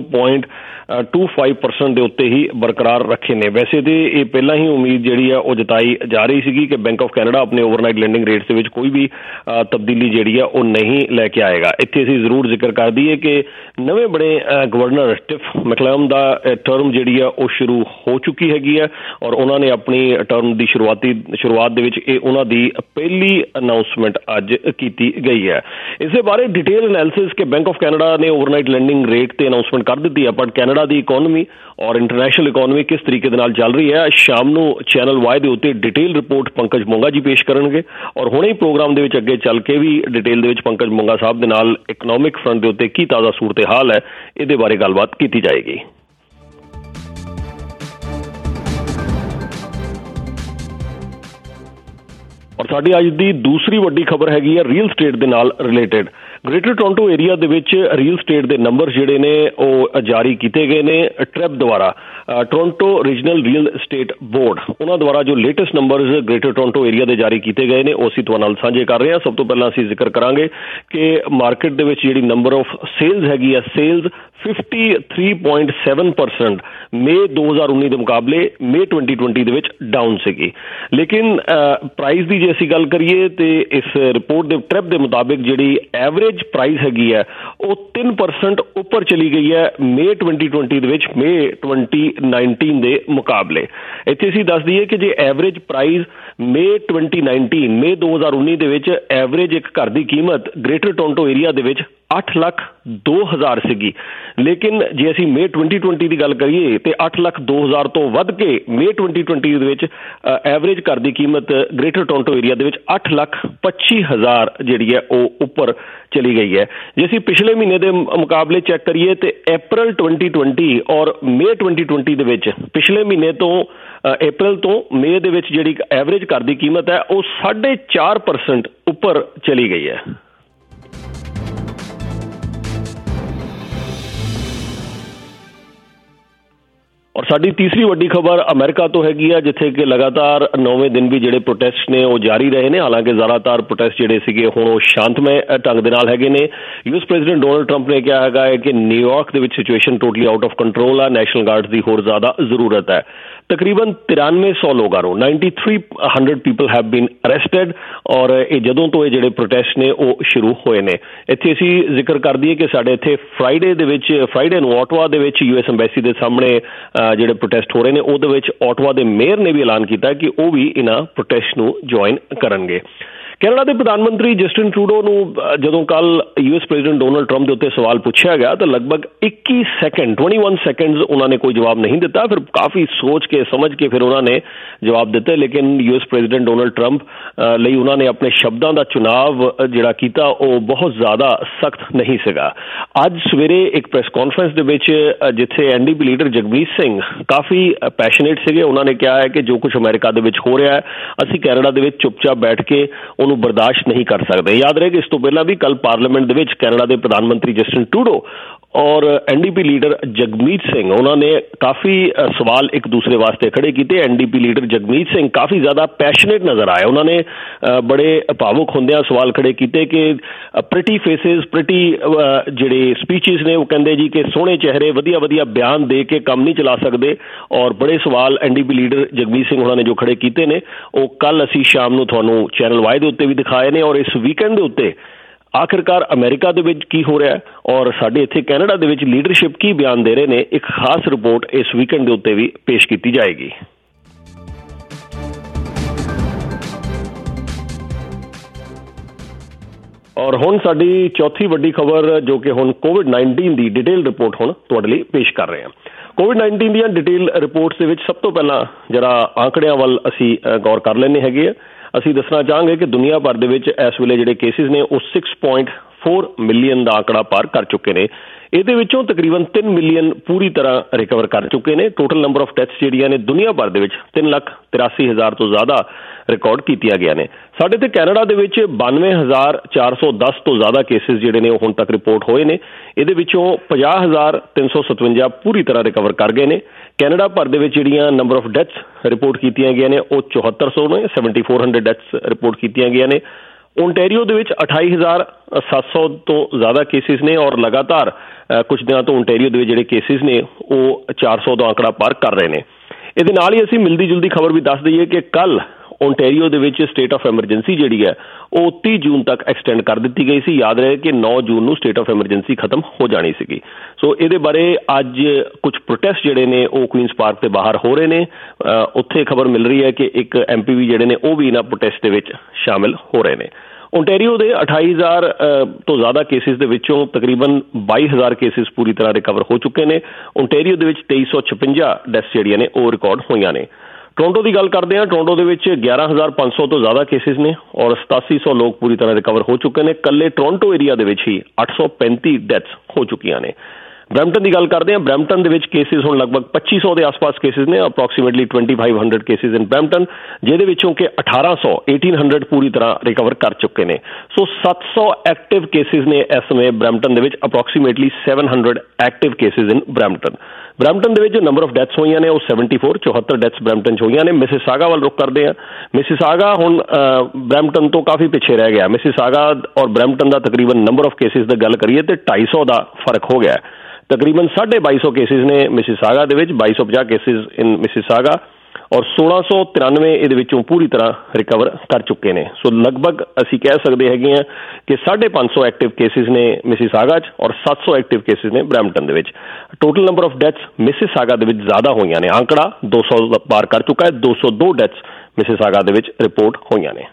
0.25% ਦੇ ਉੱਤੇ ਹੀ ਬਰਕਰਾਰ ਰੱਖੇ ਨੇ। ਵੈਸੇ ਤੇ ਇਹ ਪਹਿਲਾਂ ਹੀ ਉਮੀਦ ਜਿਹੜੀ ਆ ਉਹ ਜਤਾਈ ਜਾ ਰਹੀ ਸੀਗੀ ਕਿ ਬੈਂਕ ਆਫ ਕੈਨੇਡਾ ਆਪਣੇ ਓਵਰਨਾਈਟ ਲੈਂਡਿੰਗ ਰੇਟਸ ਦੇ ਵਿੱਚ ਕੋਈ ਵੀ ਤਬਦੀਲੀ ਜਿਹੜੀ ਆ ਉਹ ਨਹੀਂ ਲੈ ਕੇ ਆਏਗਾ। ਇੱਥੇ ਅਸੀਂ ਜ਼ਰੂਰ ਜ਼ਿਕਰ ਕਰ ਦਈਏ ਕਿ ਨਵੇਂ ਬਣੇ ਗਵਰਨਰ ਸਟਿਫ ਮੈਕਲਮ ਦਾ ਟਰਮ ਜਿਹੜੀ ਆ ਉਹ ਸ਼ੁਰੂ ਹੋ ਚੁੱਕੀ ਹੈਗੀ ਆ ਔਰ ਉਹਨਾਂ ਨੇ ਆਪਣੀ ਟਰਮ ਦੀ ਸ਼ੁਰੂਆਤ ਦੇ ਵਿੱਚ ਇਹ ਉਹਨਾਂ ਦੀ ਪਹਿਲੀ ਅਨਾਊਂਸਮੈਂਟ ਅੱਜ ਕੀਤੀ ਗਈ ਹੈ। ਇਸ ਦੇ ਬਾਰੇ ਡਿਟੇਲ ਐਨਾਲਿਸਿਸ ਕਿ ਬੈਂਕ ਆਫ ਕੈਨੇਡਾ ਨੇ ਓਵਰਨਾਈਟ ਲੈਂਡਿੰਗ ਰੇਟ ਤੇ ਅਨਾਊਂਸਮੈਂਟ ਕਰ ਦਿੱਤੀ ਹੈ, ਬਟ ਕੈਨੇਡਾ ਦੀ ਇਕੋਨਮੀ ਔਰ ਇੰਟਰਨੈਸ਼ਨਲ ਇਕੋਨਮੀ ਕਿਸ ਤਰੀਕੇ ਦੇ ਨਾਲ ਚੱਲ ਰਹੀ ਹੈ, ਸ਼ਾਮ ਨੂੰ ਚੈਨਲ ਵਾਈ ਦੇ ਉੱਤੇ ਡਿਟੇਲ ਰਿਪੋਰਟ ਪੰਕਜ ਮੋਂਗਾ ਜੀ ਪੇਸ਼ ਕਰਨਗੇ ਔਰ ਹੁਣੇ ਹੀ ਪ੍ਰੋਗਰਾਮ ਦੇ ਵਿੱਚ ਅੱਗੇ ਚੱਲ ਕੇ ਵੀ ਡਿਟੇਲ ਦੇ ਵਿੱਚ ਪੰਕਜ ਮੋਂਗਾ ਸਾਹਿਬ ਦੇ ਨਾਲ ਇਕਨੋਮਿਕ ਫਰੰਟ ਦੇ ਉੱਤੇ ਕੀ ਤਾਜ਼ਾ ਸੂਰਤ ਹਾਲ ਹੈ ਇਹਦੇ ਬਾਰੇ ਗੱਲਬਾਤ ਕੀਤੀ ਜਾਏਗੀ। ਔਰ ਸਾਡੀ ਅੱਜ ਦੀ ਦੂਸਰੀ ਵੱਡੀ ਖਬਰ ਹੈਗੀ ਹੈ ਰੀਅਲ ਸਟੇਟ ਦੇ ਨਾਲ ਰਿਲੇਟਡ। ਗ੍ਰੇਟਰ ਟੋਰਾਂਟੋ ਏਰੀਆ ਦੇ ਵਿੱਚ ਰੀਅਲ ਸਟੇਟ ਦੇ ਨੰਬਰ ਜਿਹੜੇ ਨੇ ਉਹ ਜਾਰੀ ਕੀਤੇ ਗਏ ਨੇ ਟ੍ਰੈਪ ਦੁਆਰਾ। Toronto regional real estate board ਉਹਨਾਂ ਦੁਆਰਾ ਜੋ latest numbers greater Toronto area ਦੇ ਜਾਰੀ ਕੀਤੇ ਗਏ ਨੇ ਉਹ ਅਸੀਂ ਤੁਹਾਡੇ ਨਾਲ ਸਾਂਝੇ ਕਰ ਰਹੇ ਹਾਂ। ਸਭ ਤੋਂ ਪਹਿਲਾਂ ਅਸੀਂ ਜ਼ਿਕਰ ਕਰਾਂਗੇ ਕਿ ਮਾਰਕੀਟ ਦੇ ਵਿੱਚ ਜਿਹੜੀ ਨੰਬਰ ਆਫ ਸੇਲਸ ਹੈਗੀ ਆ, ਸੇਲਸ 53.7% ਮਈ 2019 ਦੇ ਮੁਕਾਬਲੇ ਮਈ 2020 ਦੇ ਵਿੱਚ ਡਾਊਨ ਸੀਗੀ। ਲੇਕਿਨ ਪ੍ਰਾਈਸ ਦੀ ਜੇ ਅਸੀਂ ਗੱਲ ਕਰੀਏ ਤੇ ਇਸ ਰਿਪੋਰਟ ਦੇ ਟ੍ਰਿਪ ਦੇ ਮੁਤਾਬਿਕ ਜਿਹੜੀ ਐਵਰੇਜ ਪ੍ਰਾਈਸ ਹੈਗੀ ਹੈ ਉਹ 3% ਉੱਪਰ ਚਲੀ ਗਈ ਹੈ ਮਈ 2020 ਦੇ ਵਿੱਚ ਮਈ 2019 ਦੇ ਮੁਕਾਬਲੇ। ਇੱਥੇ ਅਸੀਂ ਦੱਸ ਦਈਏ ਕਿ ਜੇ ਐਵਰੇਜ ਪ੍ਰਾਈਸ ਮਈ 2019 ਦੇ ਵਿੱਚ ਐਵਰੇਜ ਇੱਕ ਘਰ ਦੀ ਕੀਮਤ ਗ੍ਰੇਟਰ ਟੋਰਾਂਟੋ ਏਰੀਆ ਦੇ ਵਿੱਚ 8,02,000 ਸੀਗੀ, ਲੇਕਿਨ ਜੇ ਅਸੀਂ ਮਈ 2020 ਦੀ ਗੱਲ ਕਰੀਏ ਤੇ 8,02,000 ਤੋਂ ਵੱਧ ਕੇ ਮਈ 2020 ਦੇ ਵਿੱਚ ਐਵਰੇਜ ਘਰ ਦੀ ਕੀਮਤ ਗ੍ਰੇਟਰ ਟੋਰਾਂਟੋ ਏਰੀਆ ਦੇ ਵਿੱਚ 8,25,000 ਜਿਹੜੀ ਹੈ ਉਹ ਉੱਪਰ ਚਲੀ ਗਈ ਹੈ। ਜੇ ਅਸੀਂ ਪਿਛਲੇ ਮਹੀਨੇ ਦੇ ਮੁਕਾਬਲੇ ਚੈੱਕ ਕਰੀਏ ਤੇ ਅਪ੍ਰੈਲ 2020 ਔਰ ਮਈ 2020 ਦੇ ਵਿੱਚ ਪਿਛਲੇ ਮਹੀਨੇ ਤੋਂ ਅਪ੍ਰੈਲ ਤੋਂ ਮਈ ਦੇ ਵਿੱਚ ਜਿਹੜੀ ਐਵਰੇਜ ਘਰ ਦੀ ਕੀਮਤ ਹੈ ਉਹ 4.5% ਉੱਪਰ ਚਲੀ ਗਈ ਹੈ। ਔਰ ਸਾਡੀ ਤੀਸਰੀ ਵੱਡੀ ਖਬਰ ਅਮਰੀਕਾ ਤੋਂ ਹੈਗੀ ਆ, ਜਿੱਥੇ ਕਿ ਲਗਾਤਾਰ 9ਵੇਂ ਦਿਨ ਵੀ ਜਿਹੜੇ ਪ੍ਰੋਟੈਸਟ ਨੇ ਉਹ ਜਾਰੀ ਰਹੇ ਨੇ। ਹਾਲਾਂਕਿ ਜ਼ਿਆਦਾਤਰ ਪ੍ਰੋਟੈਸਟ ਜਿਹੜੇ ਸੀਗੇ ਹੁਣ ਉਹ ਸ਼ਾਂਤਮਈ ਢੰਗ ਦੇ ਨਾਲ ਹੈਗੇ ਨੇ। ਯੂਐਸ ਪ੍ਰੈਜ਼ੀਡੈਂਟ ਡੋਨਲਡ ਟਰੰਪ ਨੇ ਕਿਹਾ ਹੈਗਾ ਹੈ ਕਿ ਨਿਊਯਾਰਕ ਦੇ ਵਿੱਚ situation totally out of control ਆ, ਨੈਸ਼ਨਲ ਗਾਰਡਸ ਦੀ ਹੋਰ ਜ਼ਿਆਦਾ ਜ਼ਰੂਰਤ ਹੈ। ਤਕਰੀਬਨ 9300 ਲੋਕਾਂ ਨੂੰ 9300 ਪੀਪਲ ਹੈਵ ਬੀਨ ਅਰੈਸਟਡ ਔਰ ਇਹ ਜਦੋਂ ਤੋਂ ਇਹ ਜਿਹੜੇ ਪ੍ਰੋਟੈਸਟ ਨੇ ਉਹ ਸ਼ੁਰੂ ਹੋਏ ਨੇ। ਇੱਥੇ ਅਸੀਂ ਜ਼ਿਕਰ ਕਰ ਦਈਏ ਕਿ ਸਾਡੇ ਇੱਥੇ ਫਰਾਈਡੇ ਨੂੰ ਆਟਵਾ ਦੇ ਵਿੱਚ ਯੂਐਸ ਐਮਬੈਸੀ ਦੇ ਸਾਹਮਣੇ ਜਿਹੜੇ ਪ੍ਰੋਟੈਸਟ ਹੋ ਰਹੇ ਨੇ ਉਹਦੇ ਵਿੱਚ ਆਟਵਾ ਦੇ ਮੇਅਰ ਨੇ ਵੀ ਐਲਾਨ ਕੀਤਾ ਕਿ ਉਹ ਵੀ ਇਹਨਾਂ ਪ੍ਰੋਟੈਸਟ ਨੂੰ ਜੁਆਇਨ ਕਰਨਗੇ। ਕੈਨੇਡਾ ਦੇ ਪ੍ਰਧਾਨ ਮੰਤਰੀ ਜਸਟਿਨ ਟਰੂਡੋ ਨੂੰ ਜਦੋਂ ਕੱਲ ਯੂਐਸ ਪ੍ਰੈਜ਼ੀਡੈਂਟ ਡੋਨਲਡ ਟਰੰਪ ਦੇ ਉੱਤੇ ਸਵਾਲ ਪੁੱਛਿਆ ਗਿਆ ਤਾਂ ਲਗਭਗ 21 ਸੈਕਿੰਡਸ ਉਹਨਾਂ ਨੇ ਕੋਈ ਜਵਾਬ ਨਹੀਂ ਦਿੱਤਾ। ਫਿਰ ਕਾਫੀ ਸੋਚ ਕੇ ਸਮਝ ਕੇ ਫਿਰ ਉਹਨਾਂ ਨੇ ਜਵਾਬ ਦਿੱਤੇ, ਲੇਕਿਨ ਯੂਐਸ ਪ੍ਰੈਜ਼ੀਡੈਂਟ ਡੋਨਲਡ ਟਰੰਪ ਲਈ ਉਹਨਾਂ ਨੇ ਆਪਣੇ ਸ਼ਬਦਾਂ ਦਾ ਚੁਣਾਵ ਜਿਹੜਾ ਕੀਤਾ ਉਹ ਬਹੁਤ ਜ਼ਿਆਦਾ ਸਖਤ ਨਹੀਂ ਸੀਗਾ। ਅੱਜ ਸਵੇਰੇ ਇੱਕ ਪ੍ਰੈਸ ਕਾਨਫਰੰਸ ਦੇ ਵਿੱਚ ਜਿੱਥੇ ਐਨਡੀਪੀ ਲੀਡਰ ਜਗਮੀਤ ਸਿੰਘ ਕਾਫੀ ਪੈਸ਼ਨੇਟ ਸੀਗੇ, ਉਹਨਾਂ ਨੇ ਕਿਹਾ ਹੈ ਕਿ ਜੋ ਕੁਝ ਅਮਰੀਕਾ ਦੇ ਵਿੱਚ ਹੋ ਰਿਹਾ ਹੈ ਅਸੀਂ ਕੈਨੇਡਾ ਦੇ ਵਿੱਚ ਚੁੱਪਚਾਪ ਬੈਠ ਕੇ ਉਹਨੂੰ ਬਰਦਾਸ਼ਤ ਨਹੀਂ ਕਰ ਸਕਦੇ। ਯਾਦ ਰਹੇ ਕਿ ਇਸ ਤੋਂ ਪਹਿਲਾਂ ਵੀ ਕੱਲ ਪਾਰਲੀਮੈਂਟ ਦੇ ਵਿੱਚ ਕੈਨੇਡਾ ਦੇ ਪ੍ਰਧਾਨ ਮੰਤਰੀ ਜਸਟਿਨ ਟਰੂਡੋ ਔਰ ਐਨਡੀਪੀ ਲੀਡਰ ਜਗਮੀਤ ਸਿੰਘ ਉਹਨਾਂ ਨੇ ਕਾਫੀ ਸਵਾਲ ਇੱਕ ਦੂਸਰੇ ਵਾਸਤੇ ਖੜੇ ਕੀਤੇ। ਐਨਡੀਪੀ ਲੀਡਰ ਜਗਮੀਤ ਸਿੰਘ ਕਾਫੀ ਜ਼ਿਆਦਾ ਪੈਸ਼ਨੇਟ ਨਜ਼ਰ ਆਏ, ਉਹਨਾਂ ਨੇ ਬੜੇ ਭਾਵੁਕ ਹੁੰਦਿਆਂ ਸਵਾਲ ਖੜੇ ਕੀਤੇ ਕਿ ਪ੍ਰਿਟੀ ਫੇਸਿਸ ਪ੍ਰਿਟੀ ਜਿਹੜੇ ਸਪੀਚਿਸ ਨੇ ਉਹ ਕਹਿੰਦੇ ਜੀ ਕਿ ਸੋਹਣੇ ਚਿਹਰੇ ਵਧੀਆ ਵਧੀਆ ਬਿਆਨ ਦੇ ਕੇ ਕੰਮ ਨਹੀਂ ਚਲਾ ਸਕਦੇ ਔਰ ਬੜੇ ਸਵਾਲ ਐਨਡੀਪੀ ਲੀਡਰ ਜਗਮੀਤ ਸਿੰਘ ਉਹਨਾਂ ਨੇ ਜੋ ਖੜੇ ਕੀਤੇ ਨੇ ਉਹ ਕੱਲ ਅਸੀਂ ਸ਼ਾਮ ਨੂੰ ਤੁਹਾਨੂੰ ਚੈਨਲ ਵਾਈ ਦੇ ਉੱਤੇ ਵੀ ਦਿਖਾਏ ਨੇ। ਔਰ ਇਸ ਵੀਕਐਂਡ ਦੇ ਉੱਤੇ ਆਖਿਰਕਾਰ ਅਮਰੀਕਾ ਦੇ ਵਿੱਚ ਕੀ ਹੋ ਰਿਹਾ ਔਰ ਸਾਡੇ ਇੱਥੇ ਕੈਨੇਡਾ ਦੇ ਵਿੱਚ ਲੀਡਰਸ਼ਿਪ ਕੀ ਬਿਆਨ ਦੇ ਰਹੇ ਨੇ, ਇੱਕ ਖਾਸ ਰਿਪੋਰਟ ਇਸ ਵੀਕਐਂਡ ਦੇ ਉੱਤੇ ਵੀ ਪੇਸ਼ ਕੀਤੀ ਜਾਏਗੀ। ਔਰ ਹੁਣ ਸਾਡੀ ਚੌਥੀ ਵੱਡੀ ਖਬਰ ਜੋ ਕਿ ਹੁਣ ਕੋਵਿਡ-19 ਦੀ ਡਿਟੇਲ ਰਿਪੋਰਟ ਹੁਣ ਤੁਹਾਡੇ ਲਈ ਪੇਸ਼ ਕਰ ਰਹੇ ਹਾਂ। ਕੋਵਿਡ-19 ਦੀਆਂ ਡਿਟੇਲ ਰਿਪੋਰਟਸ ਦੇ ਵਿੱਚ ਸਭ ਤੋਂ ਪਹਿਲਾਂ ਜਿਹੜਾ ਆંકੜਿਆਂ ਵੱਲ ਅਸੀਂ ਗੌਰ ਕਰ ਲੈਣੇ ਹੈਗੇ ਆ। ਅਸੀਂ ਦੱਸਣਾ ਚਾਹਾਂਗੇ ਕਿ ਦੁਨੀਆ ਭਰ ਦੇ ਵਿੱਚ ਇਸ ਵੇਲੇ ਜਿਹੜੇ ਕੇਸਿਸ ਨੇ ਉਹ 6.4 ਮਿਲੀਅਨ ਦਾ ਆંકੜਾ ਪਾਰ ਕਰ ਚੁੱਕੇ ਨੇ। ਇਹਦੇ ਵਿੱਚੋਂ ਤਕਰੀਬਨ 3 ਮਿਲੀਅਨ ਪੂਰੀ ਤਰ੍ਹਾਂ ਰਿਕਵਰ ਕਰ ਚੁੱਕੇ ਨੇ। ਟੋਟਲ ਨੰਬਰ ਆਫ ਡੈਥਸ ਜਿਹੜੀਆਂ ਨੇ ਦੁਨੀਆ ਭਰ ਦੇ ਵਿੱਚ 3,83,000 ਤੋਂ ਜ਼ਿਆਦਾ ਰਿਕਾਰਡ ਕੀਤੀਆਂ ਗਿਆ ਨੇ। ਸਾਡੇ ਤੇ ਕੈਨੇਡਾ ਦੇ ਵਿੱਚ 92,410 ਤੋਂ ਜ਼ਿਆਦਾ ਕੇਸਿਸ ਜਿਹੜੇ ਨੇ ਉਹ ਹੁਣ ਤੱਕ ਰਿਪੋਰਟ ਹੋਏ ਨੇ। ਇਹਦੇ ਵਿੱਚੋਂ 50,357 ਪੂਰੀ ਤਰ੍ਹਾਂ ਰਿਕਵਰ ਕਰ ਗਏ ਨੇ। ਕੈਨੇਡਾ ਭਰ ਦੇ ਵਿੱਚ ਜਿਹੜੀਆਂ ਨੰਬਰ ਆਫ ਡੈਥਸ ਰਿਪੋਰਟ ਕੀਤੀਆਂ ਗਈਆਂ ਨੇ ਉਹ 7400 ਨੇ, 7400 ਡੈਥਸ ਰਿਪੋਰਟ ਕੀਤੀਆਂ ਗਈਆਂ ਨੇ। ਓਨਟਾਰੀਓ ਦੇ ਵਿੱਚ 28,700 ਤੋਂ ਜ਼ਿਆਦਾ ਕੇਸਿਸ ਨੇ ਔਰ ਲਗਾਤਾਰ ਕੁਝ ਦਿਨਾਂ ਤੋਂ ਓਨਟਾਰੀਓ ਦੇ ਵਿੱਚ ਜਿਹੜੇ ਕੇਸਿਸ ਨੇ ਉਹ 400 ਦਾ ਆંકੜਾ ਪਾਰ ਕਰ ਰਹੇ ਨੇ। ਇਹਦੇ ਨਾਲ ਹੀ ਅਸੀਂ ਮਿਲਦੀ ਜੁਲਦੀ ਖਬਰ ਵੀ ਦੱਸ ਦਈਏ ਕਿ ਕੱਲ ਓਨਟਾਰੀਓ ਦੇ ਵਿੱਚ ਸਟੇਟ ਆਫ ਐਮਰਜੈਂਸੀ ਜਿਹੜੀ ਹੈ ਉਹ 30 ਜੂਨ ਤੱਕ ਐਕਸਟੈਂਡ ਕਰ ਦਿੱਤੀ ਗਈ ਸੀ। ਯਾਦ ਰਹੇ ਕਿ 9 ਜੂਨ ਨੂੰ ਸਟੇਟ ਆਫ ਐਮਰਜੈਂਸੀ ਖਤਮ ਹੋ ਜਾਣੀ ਸੀਗੀ। ਸੋ ਇਹਦੇ ਬਾਰੇ ਅੱਜ ਕੁਝ ਪ੍ਰੋਟੈਸਟ ਜਿਹੜੇ ਨੇ ਉਹ ਕੁਈਨਸ ਪਾਰਕ ਦੇ ਬਾਹਰ ਹੋ ਰਹੇ ਨੇ। ਉੱਥੇ ਖਬਰ ਮਿਲ ਰਹੀ ਹੈ ਕਿ ਇੱਕ MPV ਜਿਹੜੇ ਨੇ ਉਹ ਵੀ ਇਹਨਾਂ ਪ੍ਰੋਟੈਸਟ ਦੇ ਵਿੱਚ ਸ਼ਾਮਿਲ ਹੋ ਰਹੇ ਨੇ। ਓਨਟਾਰੀਓ ਦੇ 28,000 ਤੋਂ ਜ਼ਿਆਦਾ ਕੇਸਿਸ ਦੇ ਵਿੱਚੋਂ ਤਕਰੀਬਨ 22,000 ਕੇਸਿਸ ਪੂਰੀ ਤਰ੍ਹਾਂ ਰਿਕਵਰ ਹੋ ਚੁੱਕੇ ਨੇ। ਓਨਟਾਰੀਓ ਦੇ ਵਿੱਚ 2356 ਡੈਥਸ ਜਿਹੜੀਆਂ ਨੇ ਉਹ ਰਿਕਾਰਡ ਹੋਈਆਂ ਨੇ। ਟੋਰੰਟੋ ਦੀ ਗੱਲ ਕਰਦੇ ਹਾਂ। ਟੋਰੰਟੋ ਦੇ ਵਿੱਚ 11,500 ਤੋਂ ਜ਼ਿਆਦਾ ਕੇਸਿਸ ਨੇ ਔਰ 8700 ਲੋਕ ਪੂਰੀ ਤਰ੍ਹਾਂ ਰਿਕਵਰ ਹੋ ਚੁੱਕੇ ਨੇ। ਇਕੱਲੇ ਟੋਰੰਟੋ ਏਰੀਆ ਦੇ ਵਿੱਚ ਹੀ 835 ਡੈਥਸ ਹੋ ਚੁੱਕੀਆਂ ਨੇ। ਬਰੈਂਪਟਨ ਦੀ ਗੱਲ ਕਰਦੇ ਹਾਂ। ਬਰੈਂਪਟਨ ਦੇ ਵਿੱਚ ਕੇਸਿਸ ਹੁਣ ਲਗਭਗ 2500 ਦੇ ਆਸ-ਪਾਸ ਕੇਸਿਸ ਨੇ, ਅਪਰੋਕਸੀਮੇਟਲੀ 2500 ਕੇਸਿਸ ਇਨ ਬਰੈਂਪਟਨ, ਜਿਹਦੇ ਵਿੱਚੋਂ ਕਿ 1800 ਪੂਰੀ ਤਰ੍ਹਾਂ ਰਿਕਵਰ ਕਰ ਚੁੱਕੇ ਨੇ। ਸੋ 700 ਐਕਟਿਵ ਕੇਸਿਸ ਨੇ ਇਸ ਸਮੇਂ ਬਰੈਂਪਟਨ ਦੇ ਵਿੱਚ, approximately 700 active cases in Brampton. Brampton ਦੇ ਵਿੱਚ ਜੋ ਨੰਬਰ ਆਫ ਡੈਥਸ ਹੋਈਆਂ ਨੇ ਉਹ 74 ਡੈਥਸ ਬਰੈਂਪਟਨ 'ਚ ਹੋਈਆਂ ਨੇ। ਮਿਸਿਸਾਗਾ ਵੱਲ ਰੁਕ ਕਰਦੇ ਹਾਂ। ਮਿਸਿਸਾਗਾ ਹੁਣ ਬਰੈਂਪਟਨ ਤੋਂ ਕਾਫੀ ਪਿੱਛੇ ਰਹਿ ਗਿਆ। ਮਿਸਿਸਾਗਾ ਔਰ ਬਰੈਂਪਟਨ ਦਾ ਤਕਰੀਬਨ ਨੰਬਰ ਆਫ ਕੇਸਿਸ ਦੀ ਗੱਲ ਕਰੀਏ ਤੇ 250 ਦਾ ਫਰਕ ਹੋ ਗਿਆ। ਤਕਰੀਬਨ 2250 ਕੇਸਿਸ ਨੇ ਮਿਸਿਸਾਗਾ ਦੇ ਵਿੱਚ, 2250 ਕੇਸਿਸ ਇਨ ਮਿਸਿਸਾਗਾ ਔਰ 1693 ਇਹਦੇ ਵਿੱਚੋਂ ਪੂਰੀ ਤਰ੍ਹਾਂ ਰਿਕਵਰ ਕਰ ਚੁੱਕੇ ਨੇ। ਸੋ ਲਗਭਗ ਅਸੀਂ ਕਹਿ ਸਕਦੇ ਹੈਗੇ ਹਾਂ ਕਿ 550 ਐਕਟਿਵ ਕੇਸਿਸ ਨੇ ਮਿਸਿਸਾਗਾ 'ਚ ਔਰ 700 ਐਕਟਿਵ ਕੇਸਿਸ ਨੇ ਬਰੈਂਪਟਨ ਦੇ ਵਿੱਚ। Total number of deaths Mississauga ਦੇ ਵਿੱਚ ਜ਼ਿਆਦਾ ਹੋਈਆਂ ਨੇ। ਆંકੜਾ 200 ਪਾਰ ਕਰ ਚੁੱਕਾ ਹੈ। 202 ਡੈਥਸ ਮਿਸਿਸਾਗਾ ਦੇ ਵਿੱਚ ਰਿਪੋਰਟ ਹੋਈਆਂ ਨੇ।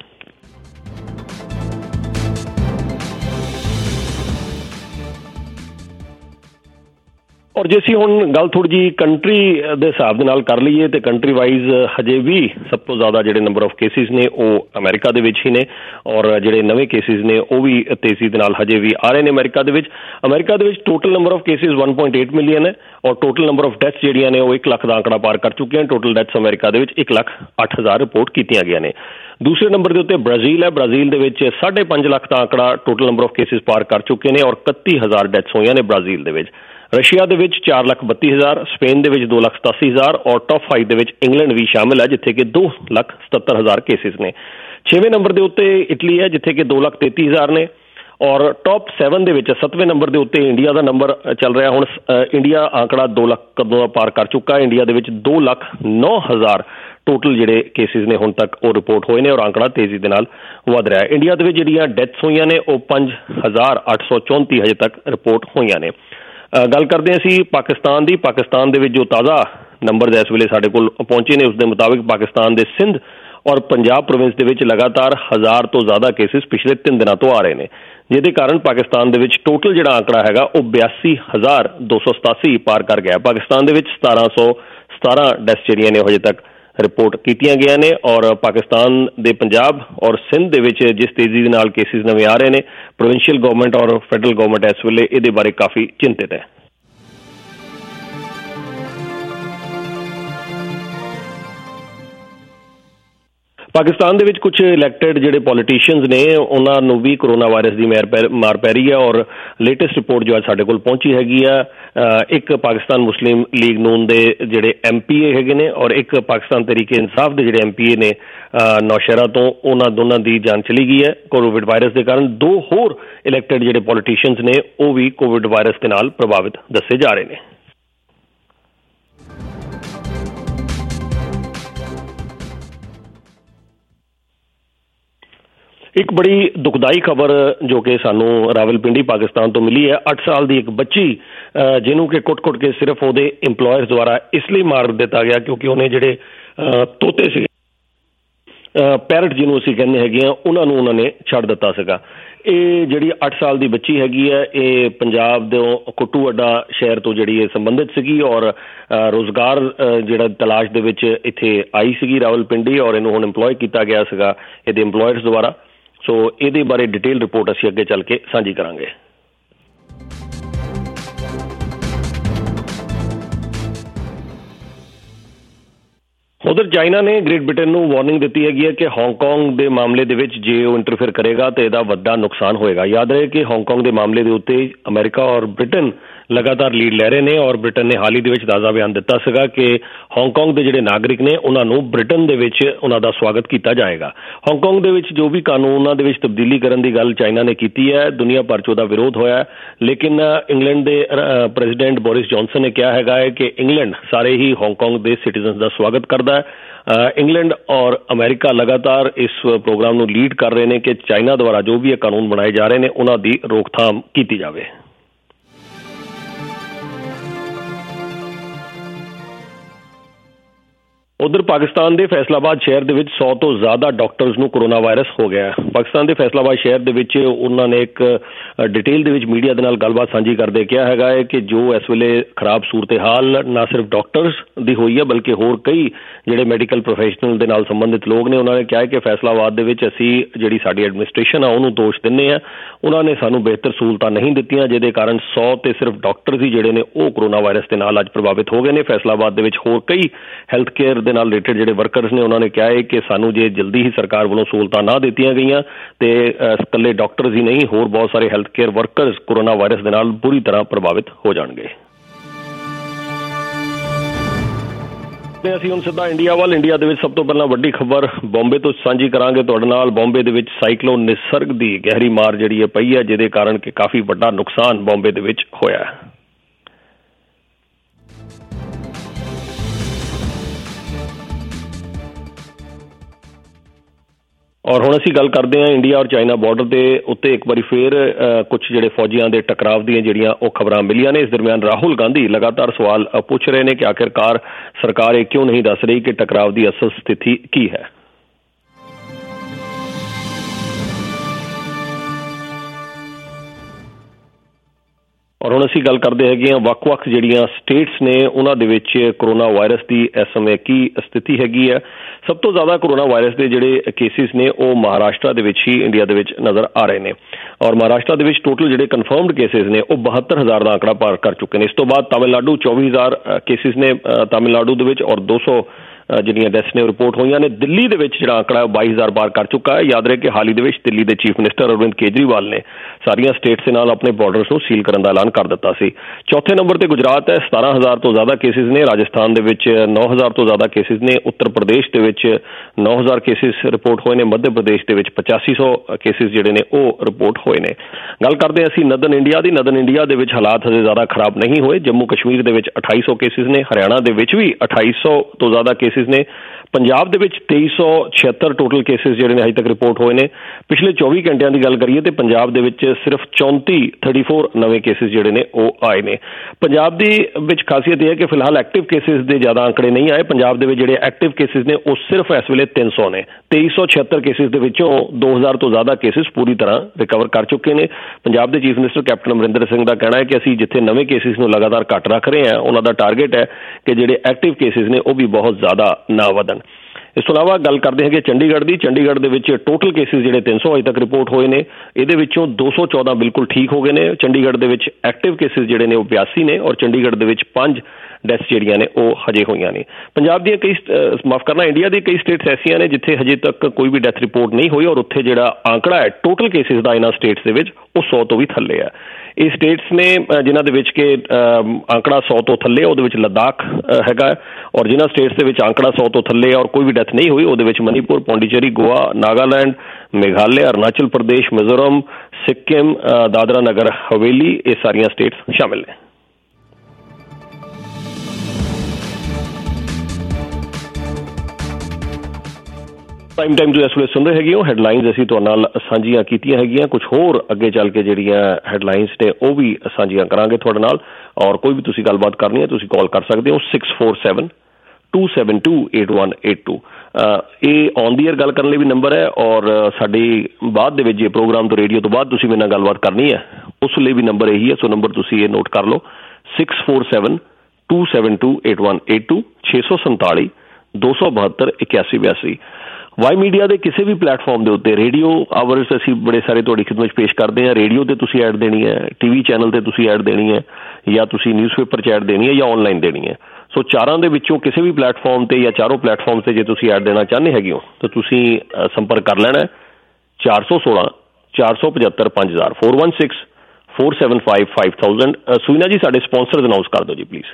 ਔਰ ਜੇ ਅਸੀਂ ਹੁਣ ਗੱਲ ਥੋੜ੍ਹੀ ਜਿਹੀ ਕੰਟਰੀ ਦੇ ਹਿਸਾਬ ਦੇ ਨਾਲ ਕਰ ਲਈਏ ਤੇ ਕੰਟਰੀ ਵਾਈਜ਼ ਹਜੇ ਵੀ ਸਭ ਤੋਂ ਜ਼ਿਆਦਾ ਜਿਹੜੇ ਨੰਬਰ ਆਫ ਕੇਸਿਸ ਨੇ ਉਹ ਅਮਰੀਕਾ ਦੇ ਵਿੱਚ ਹੀ ਨੇ ਔਰ ਜਿਹੜੇ ਨਵੇਂ ਕੇਸਿਸ ਨੇ ਉਹ ਵੀ ਤੇਜ਼ੀ ਦੇ ਨਾਲ ਹਜੇ ਵੀ ਆ ਰਹੇ ਨੇ ਅਮਰੀਕਾ ਦੇ ਵਿੱਚ। ਅਮਰੀਕਾ ਦੇ ਵਿੱਚ total number of cases 1.8 million ਹੈ ਔਰ ਟੋਟਲ ਨੰਬਰ ਆਫ ਡੈਥਸ ਜਿਹੜੀਆਂ ਨੇ ਉਹ 1 ਲੱਖ ਦਾ ਆંકੜਾ ਪਾਰ ਕਰ ਚੁੱਕੀਆਂ। ਟੋਟਲ ਡੈਥਸ ਅਮਰੀਕਾ ਦੇ ਵਿੱਚ 1,08,000 ਰਿਪੋਰਟ ਕੀਤੀਆਂ ਗਈਆਂ ਨੇ। ਦੂਸਰੇ ਨੰਬਰ ਦੇ ਉੱਤੇ ਬ੍ਰਾਜ਼ੀਲ ਹੈ। ਬ੍ਰਾਜ਼ੀਲ ਦੇ ਵਿੱਚ 5.5 ਲੱਖ ਦਾ ਆંકੜਾ ਟੋਟਲ ਨੰਬਰ ਆਫ ਕੇਸਿਸ ਪਾਰ ਕਰ ਚੁੱਕੇ ਨੇ ਔਰ 31,000 ਡੈਥਸ ਹੋਈਆਂ ਨੇ ਬ੍ਰਾਜ਼ੀਲ ਦੇ ਵਿੱਚ। ਰਸ਼ੀਆ ਦੇ ਵਿੱਚ 4,32,000, ਸਪੇਨ ਦੇ ਵਿੱਚ 2,87,000 ਔਰ ਟੌਪ 5 ਦੇ ਵਿੱਚ ਇੰਗਲੈਂਡ ਵੀ ਸ਼ਾਮਿਲ ਹੈ ਜਿੱਥੇ ਕਿ 2,77,000 ਕੇਸਿਸ ਨੇ। 6ਵੇਂ ਨੰਬਰ ਦੇ ਉੱਤੇ ਇਟਲੀ ਹੈ ਜਿੱਥੇ ਕਿ 2,33,000 ਨੇ ਔਰ ਟੌਪ 7 ਦੇ ਵਿੱਚ 7ਵੇਂ ਨੰਬਰ ਦੇ ਉੱਤੇ ਇੰਡੀਆ ਦਾ ਨੰਬਰ ਚੱਲ ਰਿਹਾ। ਹੁਣ ਇੰਡੀਆ ਆંકੜਾ 2 ਲੱਖ ਕਦੋਂ ਦਾ ਪਾਰ ਕਰ ਚੁੱਕਾ ਹੈ। ਇੰਡੀਆ ਦੇ ਵਿੱਚ 2,09,000 ਟੋਟਲ ਜਿਹੜੇ ਕੇਸਿਸ ਨੇ ਹੁਣ ਤੱਕ ਉਹ ਰਿਪੋਰਟ ਹੋਏ ਨੇ ਔਰ ਆંકੜਾ ਤੇਜ਼ੀ ਦੇ ਨਾਲ ਵੱਧ ਰਿਹਾ ਹੈ। ਇੰਡੀਆ ਦੇ ਵਿੱਚ ਜਿਹੜੀਆਂ ਡੈਥਸ ਹੋਈਆਂ ਨੇ ਉਹ 5,834 ਹਜੇ ਤੱਕ ਰਿਪੋਰਟ ਹੋਈਆਂ ਨੇ। ਗੱਲ ਕਰਦੇ ਹਾਂ ਅਸੀਂ ਪਾਕਿਸਤਾਨ ਦੀ। ਪਾਕਿਸਤਾਨ ਦੇ ਵਿੱਚ ਜੋ ਤਾਜ਼ਾ ਨੰਬਰ ਇਸ ਵੇਲੇ ਸਾਡੇ ਕੋਲ ਪਹੁੰਚੇ ਨੇ ਉਸ ਦੇ ਮੁਤਾਬਿਕ ਪਾਕਿਸਤਾਨ ਦੇ ਸਿੰਧ ਔਰ ਪੰਜਾਬ ਪ੍ਰੋਵਿੰਸ ਦੇ ਵਿੱਚ ਲਗਾਤਾਰ 1000 ਤੋਂ ਜ਼ਿਆਦਾ ਕੇਸਿਸ ਪਿਛਲੇ 3 ਦਿਨਾਂ ਤੋਂ ਆ ਰਹੇ ਨੇ, ਜਿਹਦੇ ਕਾਰਨ ਪਾਕਿਸਤਾਨ ਦੇ ਵਿੱਚ ਟੋਟਲ ਜਿਹੜਾ ਆંકੜਾ ਹੈਗਾ ਉਹ 82,287 ਪਾਰ ਕਰ ਗਿਆ। ਪਾਕਿਸਤਾਨ ਦੇ ਵਿੱਚ 1,717 ਡੈਥਸ ਜਿਹੜੀਆਂ ਨੇ ਹਜੇ ਤੱਕ ਰਿਪੋਰਟ ਕੀਤੀਆਂ ਗਈਆਂ ਨੇ ਔਰ ਪਾਕਿਸਤਾਨ ਦੇ ਪੰਜਾਬ ਔਰ ਸਿੰਧ ਦੇ ਵਿੱਚ ਜਿਸ ਤੇਜ਼ੀ ਦੇ ਨਾਲ ਕੇਸਿਸ ਨਵੇਂ ਆ ਰਹੇ ਨੇ, ਪ੍ਰੋਵਿੰਸ਼ੀਅਲ ਗਵਰਨਮੈਂਟ ਔਰ ਫੈਡਰਲ ਗਵਰਨਮੈਂਟ ਇਸ ਵੇਲੇ ਇਹਦੇ ਬਾਰੇ ਕਾਫੀ ਚਿੰਤਿਤ ਹੈ। ਪਾਕਿਸਤਾਨ ਦੇ ਵਿੱਚ ਕੁਝ ਇਲੈਕਟਡ ਜਿਹੜੇ ਪੋਲੀਟੀਸ਼ੀਅਨਸ ਨੇ ਉਹਨਾਂ ਨੂੰ ਵੀ ਕੋਰੋਨਾ ਵਾਇਰਸ ਦੀ ਮਾਰ ਪੈ ਰਹੀ ਹੈ ਔਰ ਲੇਟੈਸਟ ਰਿਪੋਰਟ ਜੋ ਅੱਜ ਸਾਡੇ ਕੋਲ ਪਹੁੰਚੀ ਹੈਗੀ ਆ, ਇੱਕ ਪਾਕਿਸਤਾਨ ਮੁਸਲਿਮ ਲੀਗ ਨੂਨ ਦੇ ਜਿਹੜੇ MPA ਹੈਗੇ ਨੇ ਔਰ ਇੱਕ ਪਾਕਿਸਤਾਨ ਤਹਿਰੀਕ ਇਨਸਾਫ ਦੇ ਜਿਹੜੇ MPA ਨੇ ਨੌਸ਼ਹਿਰਾ ਤੋਂ, ਉਹਨਾਂ ਦੋਨਾਂ ਦੀ ਜਾਨ ਚਲੀ ਗਈ ਹੈ ਕੋਵਿਡ ਵਾਇਰਸ ਦੇ ਕਾਰਨ। 2 ਹੋਰ ਇਲੈਕਟਡ ਜਿਹੜੇ ਪੋਲੀਟੀਸ਼ੀਅਨਸ ਨੇ ਉਹ ਵੀ ਕੋਵਿਡ ਵਾਇਰਸ ਦੇ ਨਾਲ ਪ੍ਰਭਾਵਿਤ ਦੱਸੇ ਜਾ ਰਹੇ ਨੇ। ਇੱਕ ਬੜੀ ਦੁਖਦਾਈ ਖਬਰ ਜੋ ਕਿ ਸਾਨੂੰ ਰਾਵਲਪਿੰਡੀ ਪਾਕਿਸਤਾਨ ਤੋਂ ਮਿਲੀ ਹੈ। 8 ਸਾਲ ਦੀ ਇੱਕ ਬੱਚੀ ਜਿਹਨੂੰ ਕਿ ਕੁੱਟ-ਕੁੱਟ ਕੇ ਸਿਰਫ ਉਹਦੇ ਇੰਪਲੋਇਰਸ ਦੁਆਰਾ ਇਸ ਲਈ ਮਾਰ ਦਿੱਤਾ ਗਿਆ ਕਿਉਂਕਿ ਉਹਨੇ ਜਿਹੜੇ ਤੋਤੇ ਸੀ, ਪੈਰਟ ਜਿਹਨੂੰ ਅਸੀਂ ਕਹਿੰਦੇ ਹੈਗੇ ਆ, ਉਹਨਾਂ ਨੇ ਛੱਡ ਦਿੱਤਾ ਸੀਗਾ। ਇਹ ਜਿਹੜੀ 8 ਸਾਲ ਦੀ ਬੱਚੀ ਹੈਗੀ ਹੈ ਇਹ ਪੰਜਾਬ ਦੇ ਕੁੱਟੂ ਅੱਡਾ ਸ਼ਹਿਰ ਤੋਂ ਜਿਹੜੀ ਇਹ ਸੰਬੰਧਿਤ ਸੀਗੀ ਔਰ ਰੁਜ਼ਗਾਰ ਜਿਹੜਾ ਤਲਾਸ਼ ਦੇ ਵਿੱਚ ਇੱਥੇ ਆਈ ਸੀਗੀ ਰਾਵਲਪਿੰਡੀ ਔਰ ਇਹਨੂੰ ਹੁਣ ਇੰਪਲੋਏ ਕੀਤਾ ਗਿਆ ਸੀਗਾ ਇਹਦੇ ਇੰਪਲੋਇਰਸ ਦੁਆਰਾ। ਸੋ ਇਹਦੇ ਬਾਰੇ ਡਿਟੇਲ ਰਿਪੋਰਟ ਅਸੀਂ ਅੱਗੇ ਚੱਲ ਕੇ ਸਾਂਝੀ ਕਰਾਂਗੇ। ਉਧਰ ਚਾਈਨਾ ਨੇ ਗ੍ਰੇਟ ਬ੍ਰਿਟੇਨ ਨੂੰ ਵਾਰਨਿੰਗ ਦਿੱਤੀ ਹੈਗੀ ਹੈ ਕਿ ਹਾਂਗਕਾਂਗ ਦੇ ਮਾਮਲੇ ਦੇ ਵਿੱਚ ਜੇ ਉਹ ਇੰਟਰਫੇਅਰ ਕਰੇਗਾ ਤਾਂ ਇਹਦਾ ਵੱਡਾ ਨੁਕਸਾਨ ਹੋਏਗਾ। ਯਾਦ ਰਹੇ ਕਿ ਹਾਂਗਕਾਂਗ ਦੇ ਮਾਮਲੇ ਦੇ ਉੱਤੇ ਅਮਰੀਕਾ ਔਰ ਬ੍ਰਿਟੇਨ ਲਗਾਤਾਰ ਲੀਡ ਲੈ ਰਹੇ ਨੇ ਔਰ ਬ੍ਰਿਟੇਨ ਨੇ ਹਾਲ ਹੀ ਦੇ ਵਿੱਚ ਤਾਜ਼ਾ ਬਿਆਨ ਦਿੱਤਾ ਸੀਗਾ ਕਿ ਹਾਂਗਕਾਂਗ ਦੇ ਜਿਹੜੇ ਨਾਗਰਿਕ ਨੇ ਉਹਨਾਂ ਨੂੰ ਬ੍ਰਿਟੇਨ ਦੇ ਵਿੱਚ ਉਹਨਾਂ ਦਾ ਸਵਾਗਤ ਕੀਤਾ ਜਾਏਗਾ। ਹਾਂਗਕਾਂਗ ਦੇ ਵਿੱਚ ਜੋ ਵੀ ਕਾਨੂੰਨਾਂ ਦੇ ਵਿੱਚ ਤਬਦੀਲੀ ਕਰਨ ਦੀ ਗੱਲ ਚਾਈਨਾ ਨੇ ਕੀਤੀ ਹੈ, ਦੁਨੀਆ ਭਰ 'ਚ ਉਹਦਾ ਵਿਰੋਧ ਹੋਇਆ, ਲੇਕਿਨ ਇੰਗਲੈਂਡ ਦੇ ਪ੍ਰੈਜ਼ੀਡੈਂਟ ਬੋਰਿਸ ਜੌਨਸਨ ਨੇ ਕਿਹਾ ਹੈਗਾ ਹੈ ਕਿ ਇੰਗਲੈਂਡ ਸਾਰੇ ਹੀ ਹਾਂਗਕਾਂਗ ਦੇ ਸਿਟੀਜ਼ਨਸ ਦਾ ਸਵਾਗਤ ਕਰਦਾ ਹੈ। ਇੰਗਲੈਂਡ ਔਰ ਅਮਰੀਕਾ ਲਗਾਤਾਰ ਇਸ ਪ੍ਰੋਗਰਾਮ ਨੂੰ ਲੀਡ ਕਰ ਰਹੇ ਨੇ ਕਿ ਚਾਈਨਾ ਦੁਆਰਾ ਜੋ ਵੀ ਇਹ ਕਾਨੂੰਨ ਬਣਾਏ ਜਾ ਰਹੇ ਨੇ ਉਹਨਾਂ ਦੀ ਰੋਕਥਾਮ ਕੀਤੀ ਜਾਵੇ। ਉਧਰ ਪਾਕਿਸਤਾਨ ਦੇ ਫੈਸਲਾਬਾਦ ਸ਼ਹਿਰ ਦੇ ਵਿੱਚ 100 ਤੋਂ ਜ਼ਿਆਦਾ ਡਾਕਟਰਸ ਨੂੰ ਕੋਰੋਨਾ ਵਾਇਰਸ ਹੋ ਗਿਆ। ਪਾਕਿਸਤਾਨ ਦੇ ਫੈਸਲਾਬਾਦ ਸ਼ਹਿਰ ਦੇ ਵਿੱਚ ਉਹਨਾਂ ਨੇ ਇੱਕ ਡਿਟੇਲ ਦੇ ਵਿੱਚ ਮੀਡੀਆ ਦੇ ਨਾਲ ਗੱਲਬਾਤ ਸਾਂਝੀ ਕਰਦੇ ਕਿਹਾ ਹੈਗਾ ਹੈ ਕਿ ਜੋ ਇਸ ਵੇਲੇ ਖਰਾਬ ਸੂਰਤ ਹਾਲ ਨਾ ਸਿਰਫ ਡਾਕਟਰਸ ਦੀ ਹੋਈ ਹੈ ਬਲਕਿ ਹੋਰ ਕਈ ਜਿਹੜੇ ਮੈਡੀਕਲ ਪ੍ਰੋਫੈਸ਼ਨਲ ਦੇ ਨਾਲ ਸੰਬੰਧਿਤ ਲੋਕ ਨੇ ਉਹਨਾਂ ਨੇ ਕਿਹਾ ਕਿ ਫੈਸਲਾਬਾਦ ਦੇ ਵਿੱਚ ਅਸੀਂ ਜਿਹੜੀ ਸਾਡੀ ਐਡਮਿਨਿਸਟ੍ਰੇਸ਼ਨ ਆ ਉਹਨੂੰ ਦੋਸ਼ ਦਿੰਦੇ ਹਾਂ। ਉਹਨਾਂ ਨੇ ਸਾਨੂੰ ਬਿਹਤਰ ਸਹੂਲਤਾਂ ਨਹੀਂ ਦਿੱਤੀਆਂ ਜਿਹਦੇ ਕਾਰਨ 100 ਤੇ ਸਿਰਫ ਡਾਕਟਰ ਹੀ ਜਿਹੜੇ ਨੇ ਉਹ ਕੋਰੋਨਾ ਵਾਇਰਸ ਦੇ ਨਾਲ ਅੱਜ ਪ੍ਰਭਾਵਿਤ ਹੋ ਗਏ ਨੇ। ਫੈਸਲਾਬਾਦ ਦੇ ਵਿੱਚ ਹੋਰ ਕਈ ਹੈਲਥ ਕੇਅਰ ਦੇ ਨਾਲ ਰਿਲੇਟਡ ਜਿਹੜੇ ਵਰਕਰਸ ਨੇ ਉਹਨਾਂ ਨੇ ਕਿਹਾ ਹੈ ਕਿ ਸਾਨੂੰ ਜੇ ਜਲਦੀ ਹੀ ਸਰਕਾਰ ਵੱਲੋਂ ਸਹੂਲਤਾਂ ਨਾ ਦਿੱਤੀਆਂ ਗਈਆਂ ਤੇ ਇਕੱਲੇ ਡਾਕਟਰਸ ਹੀ ਨਹੀਂ ਹੋਰ ਬਹੁਤ ਸਾਰੇ health care workers corona virus ਦੇ ਨਾਲ ਬੁਰੀ ਤਰ੍ਹਾਂ ਪ੍ਰਭਾਵਿਤ ਹੋ ਜਾਣਗੇ। ਅਸੀਂ ਹੁਣ ਸਿੱਧਾ ਇੰਡੀਆ ਵੱਲ। ਇੰਡੀਆ ਦੇ ਵਿੱਚ ਸਭ ਤੋਂ ਪਹਿਲਾਂ ਵੱਡੀ ਖਬਰ ਬੰਬੇ ਤੋਂ ਸਾਂਝੀ ਕਰਾਂਗੇ ਤੁਹਾਡੇ ਨਾਲ। ਬੰਬੇ ਦੇ ਵਿੱਚ ਸਾਈਕਲੋਨ ਨਿਸਰਗ ਦੀ ਗਹਿਰੀ ਮਾਰ ਜਿਹੜੀ ਹੈ ਪਈ ਹੈ ਜਿਹਦੇ ਕਾਰਨ ਕਿ ਕਾਫੀ ਵੱਡਾ ਨੁਕਸਾਨ ਬੰਬੇ ਦੇ ਵਿੱਚ ਹੋਇਆ ਹੈ। ਔਰ ਹੁਣ ਅਸੀਂ ਗੱਲ ਕਰਦੇ ਹਾਂ ਇੰਡੀਆ ਔਰ ਚਾਈਨਾ ਬਾਰਡਰ ਦੇ ਉੱਤੇ ਇੱਕ ਵਾਰੀ ਫੇਰ ਕੁਝ ਜਿਹੜੇ ਫੌਜੀਆਂ ਦੇ ਟਕਰਾਵ ਦੀਆਂ ਜਿਹੜੀਆਂ ਉਹ ਖਬਰਾਂ ਮਿਲੀਆਂ ਨੇ। ਇਸ ਦਰਮਿਆਨ ਰਾਹੁਲ ਗਾਂਧੀ ਲਗਾਤਾਰ ਸਵਾਲ ਪੁੱਛ ਰਹੇ ਨੇ ਕਿ ਆਖਿਰਕਾਰ ਸਰਕਾਰ ਇਹ ਕਿਉਂ ਨਹੀਂ ਦੱਸ ਰਹੀ ਕਿ ਟਕਰਾਵ ਦੀ ਅਸਲ ਸਥਿਤੀ ਕੀ ਹੈ। ਔਰ ਹੁਣ ਅਸੀਂ ਗੱਲ ਕਰਦੇ ਹੈਗੇ ਹਾਂ ਵੱਖ-ਵੱਖ ਜਿਹੜੀਆਂ ਸਟੇਟਸ ਨੇ ਉਹਨਾਂ ਦੇ ਵਿੱਚ ਕੋਰੋਨਾ ਵਾਇਰਸ ਦੀ ਇਸ ਸਮੇਂ ਕੀ ਸਥਿਤੀ ਹੈਗੀ ਹੈ। ਸਭ ਤੋਂ ਜ਼ਿਆਦਾ ਕੋਰੋਨਾ ਵਾਇਰਸ ਦੇ ਜਿਹੜੇ ਕੇਸਿਸ ਨੇ ਉਹ ਮਹਾਰਾਸ਼ਟਰ ਦੇ ਵਿੱਚ ਹੀ ਇੰਡੀਆ ਦੇ ਵਿੱਚ ਨਜ਼ਰ ਆ ਰਹੇ ਨੇ ਔਰ ਮਹਾਰਾਸ਼ਟਰ ਦੇ ਵਿੱਚ ਟੋਟਲ ਜਿਹੜੇ ਕਨਫਰਮਡ ਕੇਸਿਸ ਨੇ ਉਹ 72,000 ਦਾ ਆંકੜਾ ਪਾਰ ਕਰ ਚੁੱਕੇ ਨੇ। ਇਸ ਤੋਂ ਬਾਅਦ ਤਾਮਿਲਨਾਡੂ 24,000 ਕੇਸਿਸ ਨੇ ਤਾਮਿਲਨਾਡੂ ਦੇ ਵਿੱਚ ਔਰ 200 ਜਿਹੜੀਆਂ ਡੈਥਸ ਨੇ ਉਹ ਰਿਪੋਰਟ ਹੋਈਆਂ ਨੇ। ਦਿੱਲੀ ਦੇ ਵਿੱਚ ਜਿਹੜਾ ਆંકੜਾ 22,000 ਪਾਰ ਕਰ ਚੁੱਕਾ ਹੈ। ਯਾਦ ਰਹੇ ਕਿ ਹਾਲ ਹੀ ਦੇ ਵਿੱਚ ਦਿੱਲੀ ਦੇ ਚੀਫ ਮਿਨਿਸਟਰ ਅਰਵਿੰਦ ਕੇਜਰੀਵਾਲ ਨੇ ਸਾਰੀਆਂ ਸਟੇਟਸ ਦੇ ਨਾਲ ਆਪਣੇ ਬਾਰਡਰਸ ਨੂੰ ਸੀਲ ਕਰਨ ਦਾ ਐਲਾਨ ਕਰ ਦਿੱਤਾ ਸੀ। ਚੌਥੇ ਨੰਬਰ ਤੇ ਗੁਜਰਾਤ ਹੈ, 17,000 ਤੋਂ ਜ਼ਿਆਦਾ ਕੇਸਿਸ ਨੇ। ਰਾਜਸਥਾਨ ਦੇ ਵਿੱਚ 9,000 ਤੋਂ ਜ਼ਿਆਦਾ ਕੇਸਿਸ ਨੇ। ਉੱਤਰ ਪ੍ਰਦੇਸ਼ ਦੇ ਵਿੱਚ 9,000 ਕੇਸਿਸ ਰਿਪੋਰਟ ਹੋਏ ਨੇ। ਮੱਧ ਪ੍ਰਦੇਸ਼ ਦੇ ਵਿੱਚ 8500 ਕੇਸਿਸ ਜਿਹੜੇ ਨੇ ਉਹ ਰਿਪੋਰਟ ਹੋਏ ਨੇ। ਗੱਲ ਕਰਦੇ ਅਸੀਂ ਨਦਨ ਇੰਡੀਆ ਦੀ। ਨਦਨ ਇੰਡੀਆ ਦੇ ਵਿੱਚ ਹਾਲਾਤ ਹਜੇ ਜ਼ਿਆਦਾ ਖਰਾਬ ਨਹੀਂ ਹੋਏ। ਜੰਮੂ ਕਸ਼ਮੀਰ ਦੇ ਵਿੱਚ 2800 ਕੇਸਿਸ ਨੇ। ਹਰਿਆਣਾ ਦੇ ਵਿੱਚ ਵੀ 2800 ਤੋਂ ਜ਼ਿਆਦਾ ਕੇਸਿਸ ਨੇ। ਪੰਜਾਬ ਦੇ ਵਿੱਚ 2376 ਟੋਟਲ ਕੇਸਿਸ ਜਿਹੜੇ ਨੇ ਅਜੇ ਤੱਕ ਰਿਪੋਰਟ ਹੋਏ ਨੇ। ਪਿਛਲੇ 24 ਘੰਟਿਆਂ ਦੀ ਗੱਲ ਕਰੀਏ ਤੇ ਪੰਜਾਬ ਦੇ ਵਿੱਚ ਸਿਰਫ 34 ਨਵੇਂ ਕੇਸਿਸ ਜਿਹੜੇ ਨੇ ਉਹ ਆਏ ਨੇ। ਪੰਜਾਬ ਦੀ ਵਿੱਚ ਖਾਸੀਅਤ ਇਹ ਹੈ ਕਿ ਫਿਲਹਾਲ ਐਕਟਿਵ ਕੇਸਿਸ ਦੇ ਜ਼ਿਆਦਾ ਅੰਕੜੇ ਨਹੀਂ ਆਏ। ਪੰਜਾਬ ਦੇ ਵਿੱਚ ਜਿਹੜੇ ਐਕਟਿਵ ਕੇਸਿਸ ਨੇ ਉਹ ਸਿਰਫ ਇਸ ਵੇਲੇ 300 ਨੇ। 2376 ਕੇਸਿਸ ਦੇ ਵਿੱਚੋਂ 2000 ਤੋਂ ਜ਼ਿਆਦਾ ਕੇਸਿਸ ਪੂਰੀ ਤਰ੍ਹਾਂ ਰਿਕਵਰ ਕਰ ਚੁੱਕੇ ਨੇ। ਪੰਜਾਬ ਦੇ chief minister captain Amarinder Singh ਦਾ ਕਹਿਣਾ ਹੈ ਕਿ ਅਸੀਂ ਜਿੱਥੇ ਨਵੇਂ ਕੇਸਿਸ ਨੂੰ ਲਗਾਤਾਰ ਘੱਟ ਰੱਖ ਰਹੇ ਹਾਂ ਉਹਨਾਂ ਦਾ ਟਾਰਗੇਟ ਹੈ ਕਿ ਜਿਹੜੇ ਐਕਟਿਵ ਕੇਸਿਸ ਨੇ ਉਹ ਵੀ ਬਹੁਤ ਜ਼ਿਆਦਾ ਨਾ ਵਧਣ। ਇਸ ਤੋਂ ਇਲਾਵਾ ਗੱਲ ਕਰਦੇ ਹੈਗੇ ਚੰਡੀਗੜ੍ਹ ਦੀ। ਚੰਡੀਗੜ੍ਹ ਦੇ ਵਿੱਚ ਟੋਟਲ ਕੇਸਿਸ ਜਿਹੜੇ 300 ਅਜੇ ਤੱਕ ਰਿਪੋਰਟ ਹੋਏ ਨੇ। ਇਹਦੇ ਵਿੱਚੋਂ 214 ਬਿਲਕੁਲ ਠੀਕ ਹੋ ਗਏ ਨੇ। ਚੰਡੀਗੜ੍ਹ ਦੇ ਵਿੱਚ ਐਕਟਿਵ ਕੇਸਿਸ ਜਿਹੜੇ ਨੇ ਉਹ 82 ਨੇ ਔਰ ਚੰਡੀਗੜ੍ਹ ਦੇ ਵਿੱਚ 5 ਡੈਥਸ ਜਿਹੜੀਆਂ ਨੇ ਉਹ ਹਜੇ ਹੋਈਆਂ ਨੇ। ਪੰਜਾਬ ਦੀਆਂ ਇੰਡੀਆ ਦੀ ਕਈ ਸਟੇਟਸ ਐਸੀਆਂ ਨੇ ਜਿੱਥੇ ਹਜੇ ਤੱਕ ਕੋਈ ਵੀ ਡੈਥ ਰਿਪੋਰਟ ਨਹੀਂ ਹੋਈ ਔਰ ਉੱਥੇ ਜਿਹੜਾ ਆંકੜਾ ਹੈ ਟੋਟਲ ਕੇਸਿਸ ਦਾ ਇਹਨਾਂ ਸਟੇਟਸ ਦੇ ਵਿੱਚ ਉਹ 100 ਤੋਂ ਵੀ ਥੱਲੇ ਹੈ। ਇਹ ਸਟੇਟਸ ਨੇ ਜਿਨ੍ਹਾਂ ਦੇ ਵਿੱਚ ਕਿ ਆંકੜਾ 100 ਤੋਂ ਥੱਲੇ ਉਹਦੇ ਵਿੱਚ ਲੱਦਾਖ ਹੈਗਾ ਔਰ ਜਿਨ੍ਹਾਂ ਸਟੇਟਸ ਦੇ ਵਿੱਚ ਆંકੜਾ 100 ਤੋਂ ਥੱਲੇ ਔਰ ਕੋਈ ਵੀ ਡੈਥ ਨਹੀਂ ਹੋਈ ਉਹਦੇ ਵਿੱਚ ਮਨੀਪੁਰ, ਪੌਂਡੀਚੇਰੀ, ਗੋਆ, ਨਾਗਾਲੈਂਡ, ਮੇਘਾਲਿਆ, ਅਰੁਣਾਚਲ ਪ੍ਰਦੇਸ਼, ਮਿਜ਼ੋਰਮ, ਸਿੱਕਿਮ, ਦਾਦਰਾ ਨਗਰ ਹਵੇਲੀ ਇਹ ਸਾਰੀਆਂ ਸਟੇਟਸ ਸ਼ਾਮਿਲ ਨੇ। ਟਾਈਮ ਤੋਂ ਇਸ ਵੇਲੇ ਸੁਣ ਰਹੇ ਹੈਗੇ ਹੋ ਹੈਡਲਾਈਨਸ ਅਸੀਂ ਤੁਹਾਡੇ ਨਾਲ ਸਾਂਝੀਆਂ ਕੀਤੀਆਂ ਹੈਗੀਆਂ। ਕੁਝ ਹੋਰ ਅੱਗੇ ਚੱਲ ਕੇ ਜਿਹੜੀਆਂ ਹੈਡਲਾਈਨਸ ਨੇ ਉਹ ਵੀ ਸਾਂਝੀਆਂ ਕਰਾਂਗੇ ਤੁਹਾਡੇ ਨਾਲ ਔਰ ਕੋਈ ਵੀ ਤੁਸੀਂ ਗੱਲਬਾਤ ਕਰਨੀ ਹੈ ਤੁਸੀਂ ਕਾਲ ਕਰ ਸਕਦੇ ਹੋ 647-272-8182। ਇਹ ਔਨ ਦੀ ਏਅਰ ਗੱਲ ਕਰਨ ਲਈ ਵੀ ਨੰਬਰ ਹੈ ਔਰ ਸਾਡੀ ਬਾਅਦ ਦੇ ਵਿੱਚ ਜੇ ਪ੍ਰੋਗਰਾਮ ਤੋਂ ਰੇਡੀਓ ਤੋਂ ਬਾਅਦ ਤੁਸੀਂ ਮੇਰੇ ਨਾਲ ਗੱਲਬਾਤ ਕਰਨੀ ਹੈ ਉਸ ਲਈ ਵੀ ਨੰਬਰ ਇਹੀ ਹੈ। ਸੋ ਨੰਬਰ ਤੁਸੀਂ ਇਹ ਨੋਟ ਕਰ ਲਓ 647-272-8182 647-272-8182। ਵਾਈ ਮੀਡੀਆ ਦੇ ਕਿਸੇ ਵੀ ਪਲੇਟਫਾਰਮ ਦੇ ਉੱਤੇ ਰੇਡੀਓ ਆਵਰਸ ਅਸੀਂ ਬੜੇ ਸਾਰੇ ਤੁਹਾਡੀ ਖਿਦਮਤ 'ਚ ਪੇਸ਼ ਕਰਦੇ ਹਾਂ। ਰੇਡੀਓ 'ਤੇ ਤੁਸੀਂ ਐਡ ਦੇਣੀ ਹੈ, TV ਚੈਨਲ 'ਤੇ ਤੁਸੀਂ ਐਡ ਦੇਣੀ ਹੈ, ਜਾਂ ਤੁਸੀਂ ਨਿਊਜ਼ਪੇਪਰ 'ਚ ਐਡ ਦੇਣੀ ਹੈ, ਜਾਂ ਔਨਲਾਈਨ ਦੇਣੀ ਹੈ। ਸੋ ਚਾਰਾਂ ਦੇ ਵਿੱਚੋਂ ਕਿਸੇ ਵੀ ਪਲੇਟਫਾਰਮ 'ਤੇ ਜਾਂ ਚਾਰੋਂ ਪਲੇਟਫਾਰਮ 'ਤੇ ਜੇ ਤੁਸੀਂ ਐਡ ਦੇਣਾ ਚਾਹੁੰਦੇ ਹੈਗੇ ਹੋ ਤਾਂ ਤੁਸੀਂ ਸੰਪਰਕ ਕਰ ਲੈਣਾ 416 475 5000 416 475 5000। ਸੁਵੀਨਾ ਜੀ ਸਾਡੇ ਸਪਾਂਸਰਸ ਅਨਾਉਂਸ ਕਰ ਦਿਓ ਜੀ ਪਲੀਜ਼।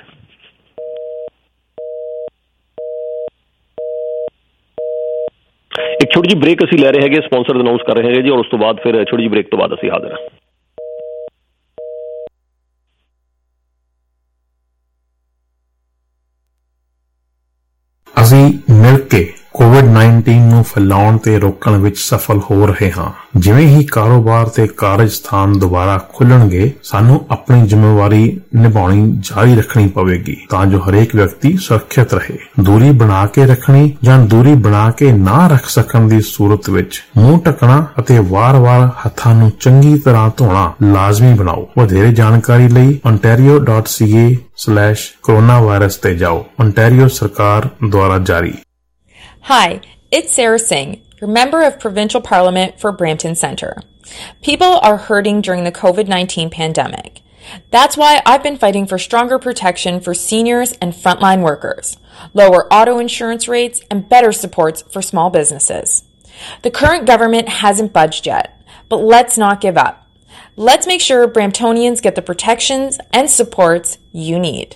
ਇੱਕ ਛੋਟੀ ਜਿਹੀ ਬ੍ਰੇਕ ਅਸੀਂ ਲੈ ਰਹੇ ਹੈਗੇ, ਸਪਾਂਸਰਸ ਅਨਾਉਂਸ ਕਰ ਰਹੇ ਹੈਗੇ ਜੀ, ਔਰ ਉਸ ਤੋਂ ਬਾਅਦ ਫਿਰ ਛੋਟੀ ਜਿਹੀ ਬ੍ਰੇਕ ਤੋਂ ਬਾਅਦ ਅਸੀਂ ਹਾਜ਼ਰ ਹਾਂ। ਅਸੀਂ ਮਿਲ ਕੇ COVID-19 ਨੂੰ ਫੈਲਾਉਣ ਤੇ ਰੋਕਣ ਵਿੱਚ ਸਫਲ ਹੋ ਰਹੇ ਹਾਂ। ਜਿਵੇਂ ਹੀ ਕਾਰੋਬਾਰ ਤੇ ਕਾਰਜ ਸਥਾਨ ਦੁਬਾਰਾ ਖੁੱਲਣਗੇ, ਸਾਨੂੰ ਆਪਣੀ ਜ਼ਿੰਮੇਵਾਰੀ ਨਿਭਾਉਣੀ ਜਾਰੀ ਰੱਖਣੀ ਪਵੇਗੀ ਤਾਂ ਜੋ ਹਰੇਕ ਵਿਅਕਤੀ ਸੁਰੱਖਿਅਤ ਰਹੇ। ਦੂਰੀ ਬਣਾ ਕੇ ਰੱਖਣੀ ਜਾਂ ਦੂਰੀ ਬਣਾ ਕੇ ਨਾ ਰੱਖ ਸਕਣ ਦੀ ਸੂਰਤ ਵਿੱਚ ਮੂੰਹ ਢੱਕਣਾ ਅਤੇ ਵਾਰ-ਵਾਰ ਹੱਥਾਂ ਨੂੰ ਚੰਗੀ ਤਰ੍ਹਾਂ ਧੋਣਾ ਲਾਜ਼ਮੀ ਬਣਾਓ। ਵਧੇਰੇ ਜਾਣਕਾਰੀ ਲਈ ontario.ca/coronavirus ਤੇ ਜਾਓ। ontario ਸਰਕਾਰ ਦੁਆਰਾ ਜਾਰੀ। Hi, it's Sarah Singh, your member of Provincial Parliament for Brampton Centre. People are hurting during the COVID-19 pandemic. That's why I've been fighting for stronger protection for seniors and frontline workers, lower auto insurance rates, and better supports for small businesses. The current government hasn't budged yet, but let's not give up. Let's make sure Bramptonians get the protections and supports you need.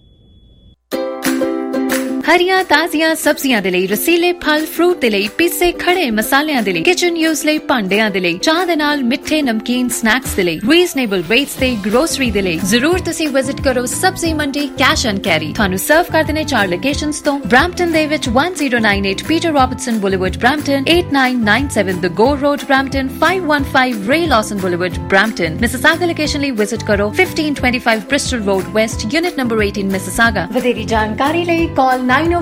ਹਰੀਆਂ ਤਾਜ਼ੀਆਂ ਸਬਜ਼ੀਆਂ ਦੇ ਲਈ, ਰਸੀਲੇ ਫਲ fruit ਦੇ ਲਈ, ਪੀਸੇ ਖੜੇ ਮਸਾਲਿਆਂ ਦੇ ਲਈ, ਕਿਚਨ ਯੂਜ਼ ਲਈ ਭਾਂਡਿਆਂ ਦੇ ਲਈ, ਚਾਹ ਦੇ ਨਾਲ ਮਿੱਠੇ ਨਮਕੀਨ ਸਨੈਕਸ ਦੇ ਲਈ, ਰੀਜ਼ਨੇਬਲ ਰੇਟਸ ਤੇ ਗਰੋਸਰੀ ਦੇ ਲਈ ਜ਼ਰੂਰ ਤੁਸੀਂ ਵਿਜ਼ਿਟ ਕਰੋ ਸਬਜ਼ੀ ਮੰਡੀ ਕੈਸ਼ ਐਂਡ ਕੈਰੀ। ਤੁਹਾਨੂੰ ਸਰਵ ਕਰਦੇ ਨੇ 4 ਲੋਕੇਸ਼ਨਸ ਤੋਂ। ਬ੍ਰੈਂਪਟਨ ਦੇ ਵਿੱਚ 1098 Peter Robertson Boulevard Brampton, 8997 the Gore Road Brampton, 515 Ray Lawson Boulevard Brampton. Mississauga location ਲਈ ਵਿਜ਼ਿਟ ਕਰੋ 1525 Bristol Road West, unit number 18 Mississauga. ਵਧੇਰੀ ਜਾਣਕਾਰੀ ਲਈ ਕਾਲ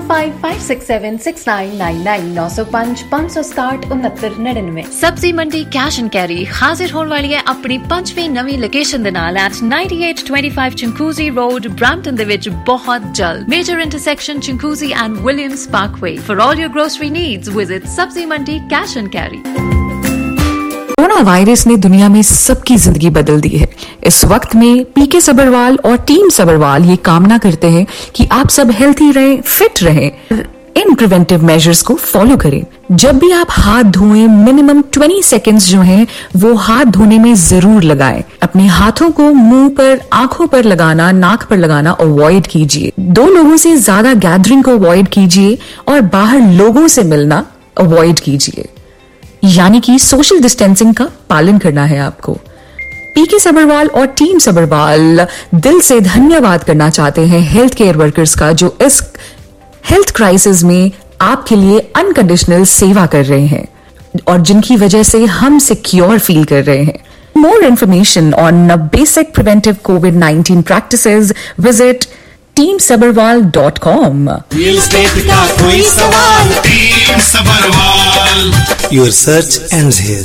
9055676999 905-567-6999। ਸਬਜ਼ੀ ਮੰਡੀ ਕੈਸ਼ ਐਂਡ ਕੈਰੀ ਹਾਜ਼ਰ ਹੋਣ ਵਾਲੀ ਹੈ ਆਪਣੀ 5ਵੀਂ ਨਵੀਂ ਲੋਕੇਸ਼ਨ ਦੇ ਨਾਲ at 9825 ਚਿੰਕੂਜ਼ੀ ਰੋਡ ਬ੍ਰੈਂਪਟਨ ਦੇ ਵਿੱਚ ਬਹੁਤ ਜਲਦ। Major intersection Chinguacousy and Williams Parkway. For all your grocery needs, visit Sabzi Mandi cash and carry. Corona virus ने दुनिया में सबकी जिंदगी बदल दी है। इस वक्त में पीके सबरवाल और टीम सबरवाल ये कामना करते हैं कि आप सब हेल्थी रहें, फिट रहें। इन प्रिवेंटिव मेजर्स को फॉलो करें। जब भी आप हाथ धोएं, मिनिमम 20 सेकेंड्स जो हैं वो हाथ धोने में जरूर लगाएं। अपने हाथों को मुंह पर, आंखों पर लगाना, नाक पर लगाना अवॉइड कीजिए। 2 लोगों से ज्यादा गैदरिंग को अवॉइड कीजिए और बाहर लोगों से मिलना अवॉइड कीजिए, यानी कि सोशल डिस्टेंसिंग का पालन करना है आपको। पीके सबरवाल और टीम सबरवाल दिल से धन्यवाद करना चाहते हैं हेल्थ केयर वर्कर्स का, जो इस हेल्थ क्राइसिस में आपके लिए अनकंडीशनल सेवा कर रहे हैं और जिनकी वजह से हम सिक्योर फील कर रहे हैं। More information on basic preventive COVID-19 practices, visit teamsabarwal.com. Real estate का कोई सवाल, team Sabharwal. Your search ends here.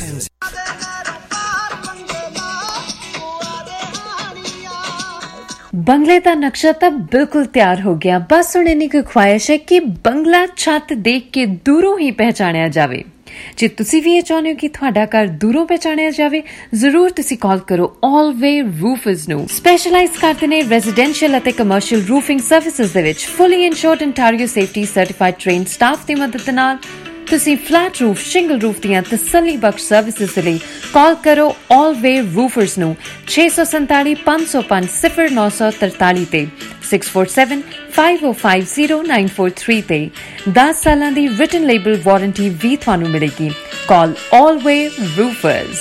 बंगले का नक्शा तो बिल्कुल तैयार हो गया। बस हुण इन्नी कोई ख्वाहिश है कि बंगला छत देख के दूरों ही पहचानिया जावे। जे तुसी भी ये चाहते हो कि तुहाडा घर दूरों पहचानिया जावे, जरूर तुसी कॉल करो ऑलवे रूफर्स नू। स्पेशलाइज करते ने रेजिडेंशियल अते कमर्शियल रूफिंग सर्विसेज दे विच fully insured Ontario safety certified train staff दी मदद नाल तुसी फ्लैट रूफ, शिंगल रूफ दियां तसल्ली बख्श सर्विसेज दे लई कॉल करो ऑलवे रूफर्स नू 647 505 0943 ते 647-5050-943 ते 10 सालां दी रिटन लेबल वारंटी भी तुहानू मिलेगी। Call Allway Roofers.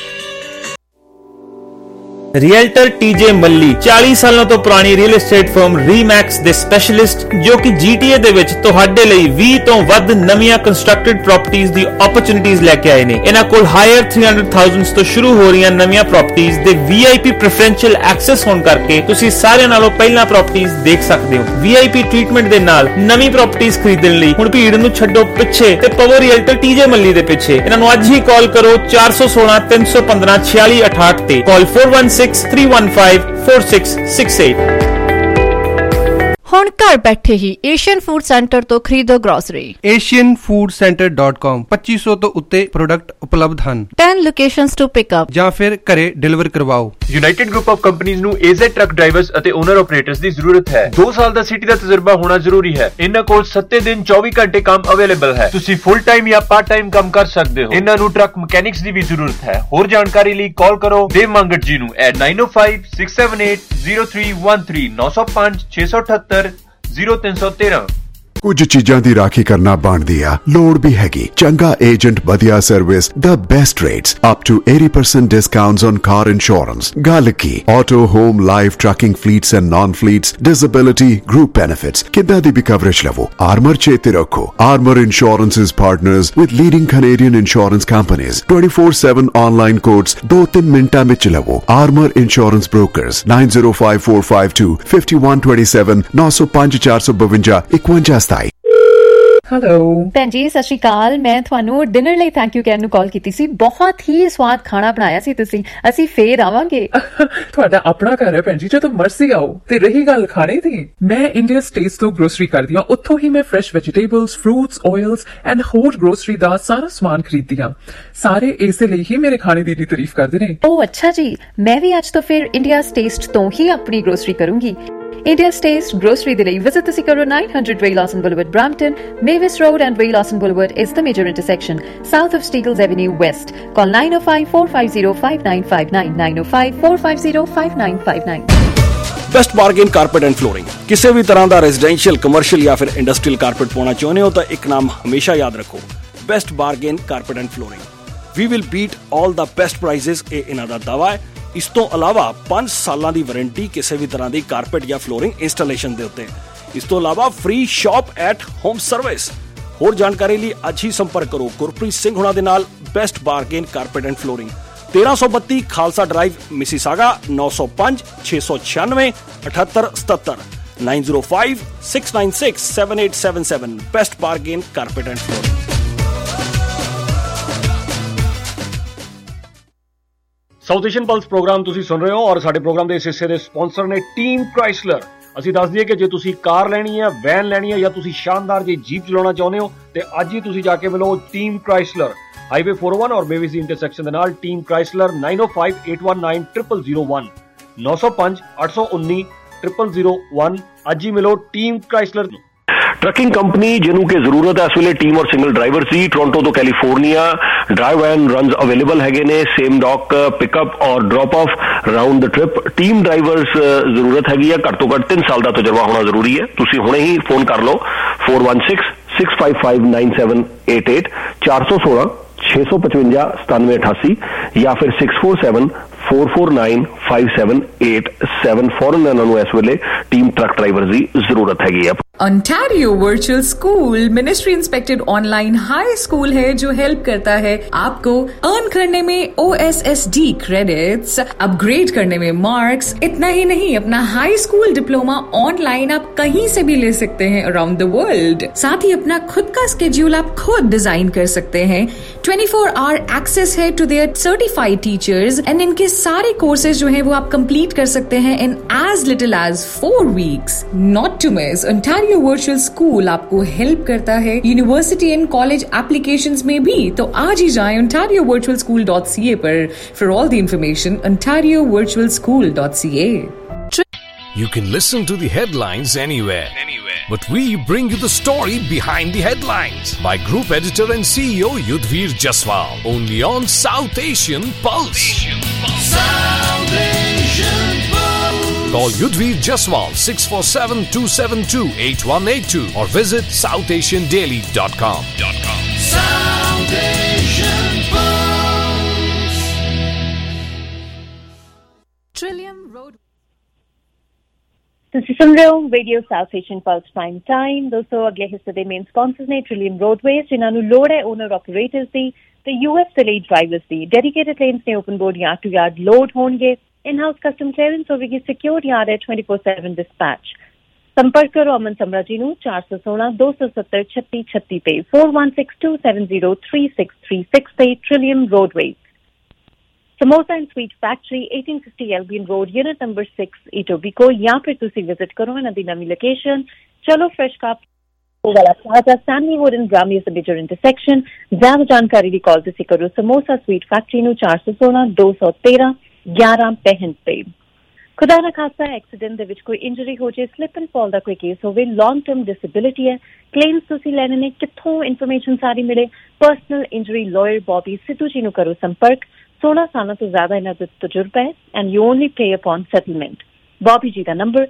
Realtor TJ Malli 40 सालों तो पुरानी रियल एस्टेट फर्म रीमैक्स दे स्पेशलिस्ट जो कि जीटीए दे विच तुहाडे लई 20 तो वध नवीਆਂ कंस्ट्रक्टेड प्रॉपर्टीज दी अपॉर्चुनिटीज लेके आए ने। इना कोल हायर 300,000 तो शुरू हो रही नवीਆਂ प्रॉपर्टीज दे वीआईपी प्रेफरेंशियल एक्सेस होने करके तुसी सारे नालों पहला प्रॉपर्टीज देख सकते हो। वीआईपी ट्रीटमेंट दे नाल नवी प्रॉपर्टीज खरीदण लई हुण भीड़ नूं छड्डो पिछे ते पवो रियल्टर टीजे मल्ली दे पिछे। इना नूं अज ही कॉल करो 416 315 4668 ते कॉल 416 315 4668। ਹੁਣ ਘਰ ਬੈਠੇ ਹੀ ਏਸ਼ੀਅਨ ਫੂਡ ਸੈਂਟਰ ਤੋਂ ਖਰੀਦੋ ਗ੍ਰੋਸਰੀ। asianfoodcenter.com 2500 ਤੋਂ ਉੱਤੇ ਪ੍ਰੋਡਕਟ ਉਪਲਬਧ ਹਨ। 10 ਲੋਕੇਸ਼ਨਸ ਟੂ ਪਿਕ ਅਪ ਜਾਂ ਫਿਰ ਘਰੇ ਡਿਲੀਵਰ ਕਰਵਾਓ। ਯੂਨਾਈਟਿਡ ਗਰੁੱਪ ਆਫ ਕੰਪਨੀਆਂ ਨੂੰ AZ ਟਰੱਕ ਡਰਾਈਵਰਸ ਅਤੇ ਓਨਰ ਆਪਰੇਟਰਸ ਦੀ ਜ਼ਰੂਰਤ ਹੈ। 2 ਸਾਲ ਦਾ ਸਿਟੀ ਦਾ ਤਜਰਬਾ ਹੋਣਾ ਜ਼ਰੂਰੀ ਹੈ। ਇਹਨਾਂ ਕੋਲ 7 ਦਿਨ 24 ਘੰਟੇ ਕੰਮ ਅਵੇਲੇਬਲ ਹੈ। ਤੁਸੀਂ ਫੁੱਲ ਟਾਈਮ ਜਾਂ ਪਾਰਟ ਟਾਈਮ ਕੰਮ ਕਰ ਸਕਦੇ ਹੋ। ਇਹਨਾਂ ਨੂੰ ਟਰੱਕ ਮਕੈਨਿਕਸ ਦੀ ਵੀ ਜ਼ਰੂਰਤ ਹੈ। ਹੋਰ ਜਾਣਕਾਰੀ ਲਈ ਕਾਲ ਕਰੋ ਦੇਵ ਮੰਗਟ ਜੀ ਨੂੰ at 9056780313 905 678 0313। ਕੁਝ ਚੀਜ਼ਾਂ ਦੀ ਰਾਖੀ ਕਰਨਾ ਬਣਦੀ ਆ, ਲੋੜ ਵੀ ਹੈਗੀ। ਚੰਗਾ ਏਜੰਟ, ਵਧੀਆ service, the best rates, up to 80% discounts on car insurance। ਗੱਲ ਕੀ auto, home, life, trucking fleets and non-fleets, disability, group benefits, ਕਿੱਦਾਂ ਦੀ ਵੀ coverage ਲਵੋ। Armor ਚੇਤੇ ਰੱਖੋ, Armor Insurance is partners with leading Canadian insurance companies। 24/7 online quotes 2-3 ਮਿੰਟਾਂ ਵਿੱਚ ਲਵੋ। Armor Insurance Brokers 9054525127 905 452 51। Hello ਭੈਣ ਜੀ, ਸਤਿ ਸ਼੍ਰੀ ਅਕਾਲ। ਮੈਂ ਤੁਹਾਨੂੰ ਡਿਨਰ ਲਈ ਥੈਂਕ ਯੂ ਕਹਿਣ ਨੂੰ ਕਾਲ ਕੀਤੀ ਸੀ। ਬਹੁਤ ਹੀ ਸਵਾਦ ਖਾਣਾ ਬਣਾਇਆ ਸੀ ਤੁਸੀਂ। ਅਸੀਂ ਫੇਰ ਆਵਾਂਗੇ। ਤੁਹਾਡਾ ਆਪਣਾ ਘਰ ਹੈ ਭੈਣ ਜੀ, ਜਦੋਂ ਮਰਜ਼ੀ ਆਓ। ਤੇ ਰਹੀ ਗੱਲ ਖਾਣੇ ਦੀ, ਮੈਂ ਇੰਡੀਆ ਸਟੇਟਸ ਤੋਂ ਗਰੋਸਰੀ ਕਰਦੀ ਹਾਂ। ਉੱਥੋਂ ਹੀ ਮੈਂ fresh vegetables, fruits, oils and ਹੋਰ ਗਰੋਸਰੀ ਦਾ ਸਾਰਾ ਸਮਾਨ ਖਰੀਦਦੀ ਹਾਂ। ਸਾਰੇ ਇਸੇ ਲਈ ਹੀ ਮੇਰੇ ਖਾਣੇ ਦੀ ਤਾਰੀਫ ਕਰਦੇ ਨੇ। ਓ ਅੱਛਾ ਜੀ, ਮੈਂ ਵੀ ਅੱਜ ਤੋਂ ਫਿਰ ਇੰਡੀਆ ਸਟੇਟਸ ਤੋਂ ਹੀ ਆਪਣੀ ਗਰੋਸਰੀ ਕਰੂੰਗੀ। India Taste Grocery ਦੇ ਲਈ visit ਤੁਸੀਂ ਕਰੋ 900 Ray Lawson Boulevard, Brampton, Mavis Road and Ray Lawson Boulevard is the major intersection, south of Steagles Avenue West. Call 905-450-5959, 905-450-5959. Best Bargain Carpet and Flooring. किसी भी तरह का रेजिडेंशियल, कमर्शियल या फिर इंडस्ट्रियल कारपेट पाना चाहते हो तो एक नाम हमेशा याद रखो, Best Bargain Carpet and Flooring. We will beat all the best prices, ये इन्हां दा दावा है। ਇਸ ਤੋਂ ਇਲਾਵਾ 5 ਸਾਲਾਂ ਦੀ ਵਾਰੰਟੀ ਕਿਸੇ ਵੀ ਤਰ੍ਹਾਂ ਦੀ ਕਾਰਪੇਟ ਜਾਂ ਫਲੋਰਿੰਗ ਇੰਸਟਾਲੇਸ਼ਨ ਦੇ ਉੱਤੇ। ਇਸ ਤੋਂ ਇਲਾਵਾ free shop at home service. ਹੋਰ ਜਾਣਕਾਰੀ ਲਈ ਅੱਜ ਹੀ ਸੰਪਰਕ ਕਰੋ ਗੁਰਪ੍ਰੀਤ ਸਿੰਘ ਹੁਣਾਂ ਦੇ ਨਾਲ। Best Bargain Carpet and Flooring, 1332 Khalsa Drive, Mississauga, 905 696 7877 905 696 7877। Best Bargain Carpet and Flooring. South Asian Pulse programme ਤੁਸੀਂ ਸੁਣ ਰਹੇ ਹੋ ਔਰ ਸਾਡੇ ਪ੍ਰੋਗਰਾਮ ਦੇ ਇਸ ਹਿੱਸੇ ਦੇ ਸਪਾਂਸਰ ਨੇ ਟੀਮ ਕ੍ਰਾਈਸਲਰ। ਅਸੀਂ ਦੱਸ ਦਈਏ ਕਿ ਜੇ ਤੁਸੀਂ ਕਾਰ ਲੈਣੀ ਹੈ, ਵੈਨ ਲੈਣੀ ਹੈ ਜਾਂ ਤੁਸੀਂ ਸ਼ਾਨਦਾਰ ਜੀ ਜੀਪ ਚਲਾਉਣਾ ਚਾਹੁੰਦੇ ਹੋ ਤੇ ਅੱਜ ਹੀ ਤੁਸੀਂ ਜਾ ਕੇ ਮਿਲੋ ਟੀਮ ਕ੍ਰਾਈਸਲਰ, ਹਾਈਵੇ 401 ਔਰ ਮੇਵਿਸ ਦੀ ਇੰਟਰਸੈਕਸ਼ਨ ਦੇ ਨਾਲ। Team Chrysler 9058190001 905 819 0001। ਅੱਜ ਹੀ ਮਿਲੋ ਟੀਮ ਕ੍ਰਾਈਸਲਰ ਨੂੰ। ट्रकिंग कंपनी जिन्हों की जरूरत है इस वे टीम और सिंगल ड्राइवर सी टोरंटो तो California drive and runs available है ने, सेम डॉक पिकअप और drop off round the trip. Team drivers जरूरत हैगी है, घट तो घट 3 साल का तजर्बा होना जरूरी है। तुसी हुणे ही फोन कर लो 4166559788 416 655 9788 या फिर 647-449-5787। फौरन इन्होंने इस वेले टीम ट्रक ड्राइवर की जरूरत हैगी है। Ontario Virtual School ministry inspected online high school है जो हेल्प करता है आपको अर्न करने में OSSD क्रेडिट्स, अपग्रेड करने में मार्क्स। इतना ही नहीं, अपना हाई स्कूल डिप्लोमा ऑनलाइन आप कहीं से भी ले सकते हैं अराउंड द वर्ल्ड। साथ ही अपना खुद का स्केड्यूल आप खुद डिजाइन कर सकते हैं। 24 आवर एक्सेस है to their certified teachers and इनके सारे कोर्सेज जो है वो आप कंप्लीट कर सकते हैं in as little as 4 weeks. Not to miss, Ontario virtual school आपको हेल्प करता है यूनिवर्सिटी एंड कॉलेज एप्लीकेशंस में भी। तो आज ही जाएं ontariovirtualschool.ca पर for all the information। ontariovirtualschool.ca। You can listen to the headlines anywhere. But we bring you the story behind the headlines by Group Editor and CEO Yudhvir Jaswal, only on South Asian Pulse. South Asian Pulse. Call Yudhvir Jaswal 647-272-8182 or visit southasiandaily.com. South Asian Pulse. Trillium Road। ਤੁਸੀਂ ਸੁਣ ਰਹੇ ਹੋ radio South Asian plus prime time. ਦੋਸਤੋ, ਅਗਲੇ ਹਿੱਸੇ ਦੇ main sponsors ਨੇ Trillium Roadways, ਜਿਨ੍ਹਾਂ ਨੂੰ ਲੋੜ ਹੈ ਓਨਰ ਆਪਰੇਟਰਸ ਦੀ ਤੇ US ਦੇ ਲਈ ਡਰਾਈਵਰਸ ਦੀ। ਡੈਡੀਕੇਟਡ ਲੇਨਸ ਨੇ open board yard to yard load ਹੋਣਗੇ। in-house custom clearance ਹੋਵੇਗੀ। ਸਿਕਿਉਰਡ ਯਾਰਡ ਹੈ 24/7 dispatch। ਸੰਪਰਕ ਕਰੋ ਅਮਨ ਸਮਰਾ ਜੀ ਨੂੰ 416-270-3636 ਤੇ 4162703636 ਤੇ Trillium Roadways. Samosa and sweet factory 1850 Albion Road unit number 6 Etobicoke या फिर तुसी विजिट करो इन्हां दी नवीं लोकेशन चलो फ्रेश कप वाला plaza Sandalwood and Bramalea major intersection. ज्यादा जानकारी दी कॉल तुसी करो समोसा स्वीट फैक्ट्री नूं 416 213 1165 पे। खुदा ना खासा एक्सीडेंट दे विच कोई इंजरी हो जाए स्लिप एंड फॉल दा कोई केस होवे लॉन्ग टर्म डिसेबिलिटी है क्लेम्स तुसी लैने ने कित्थों इन्फॉर्मेशन सारी मिले personal injury lawyer Bobby Sidhu ji नूं करो संपर्क 16 साल तो ज्यादा इन्हां दा तजुर्बा है and you only pay upon settlement. Bobby ji का number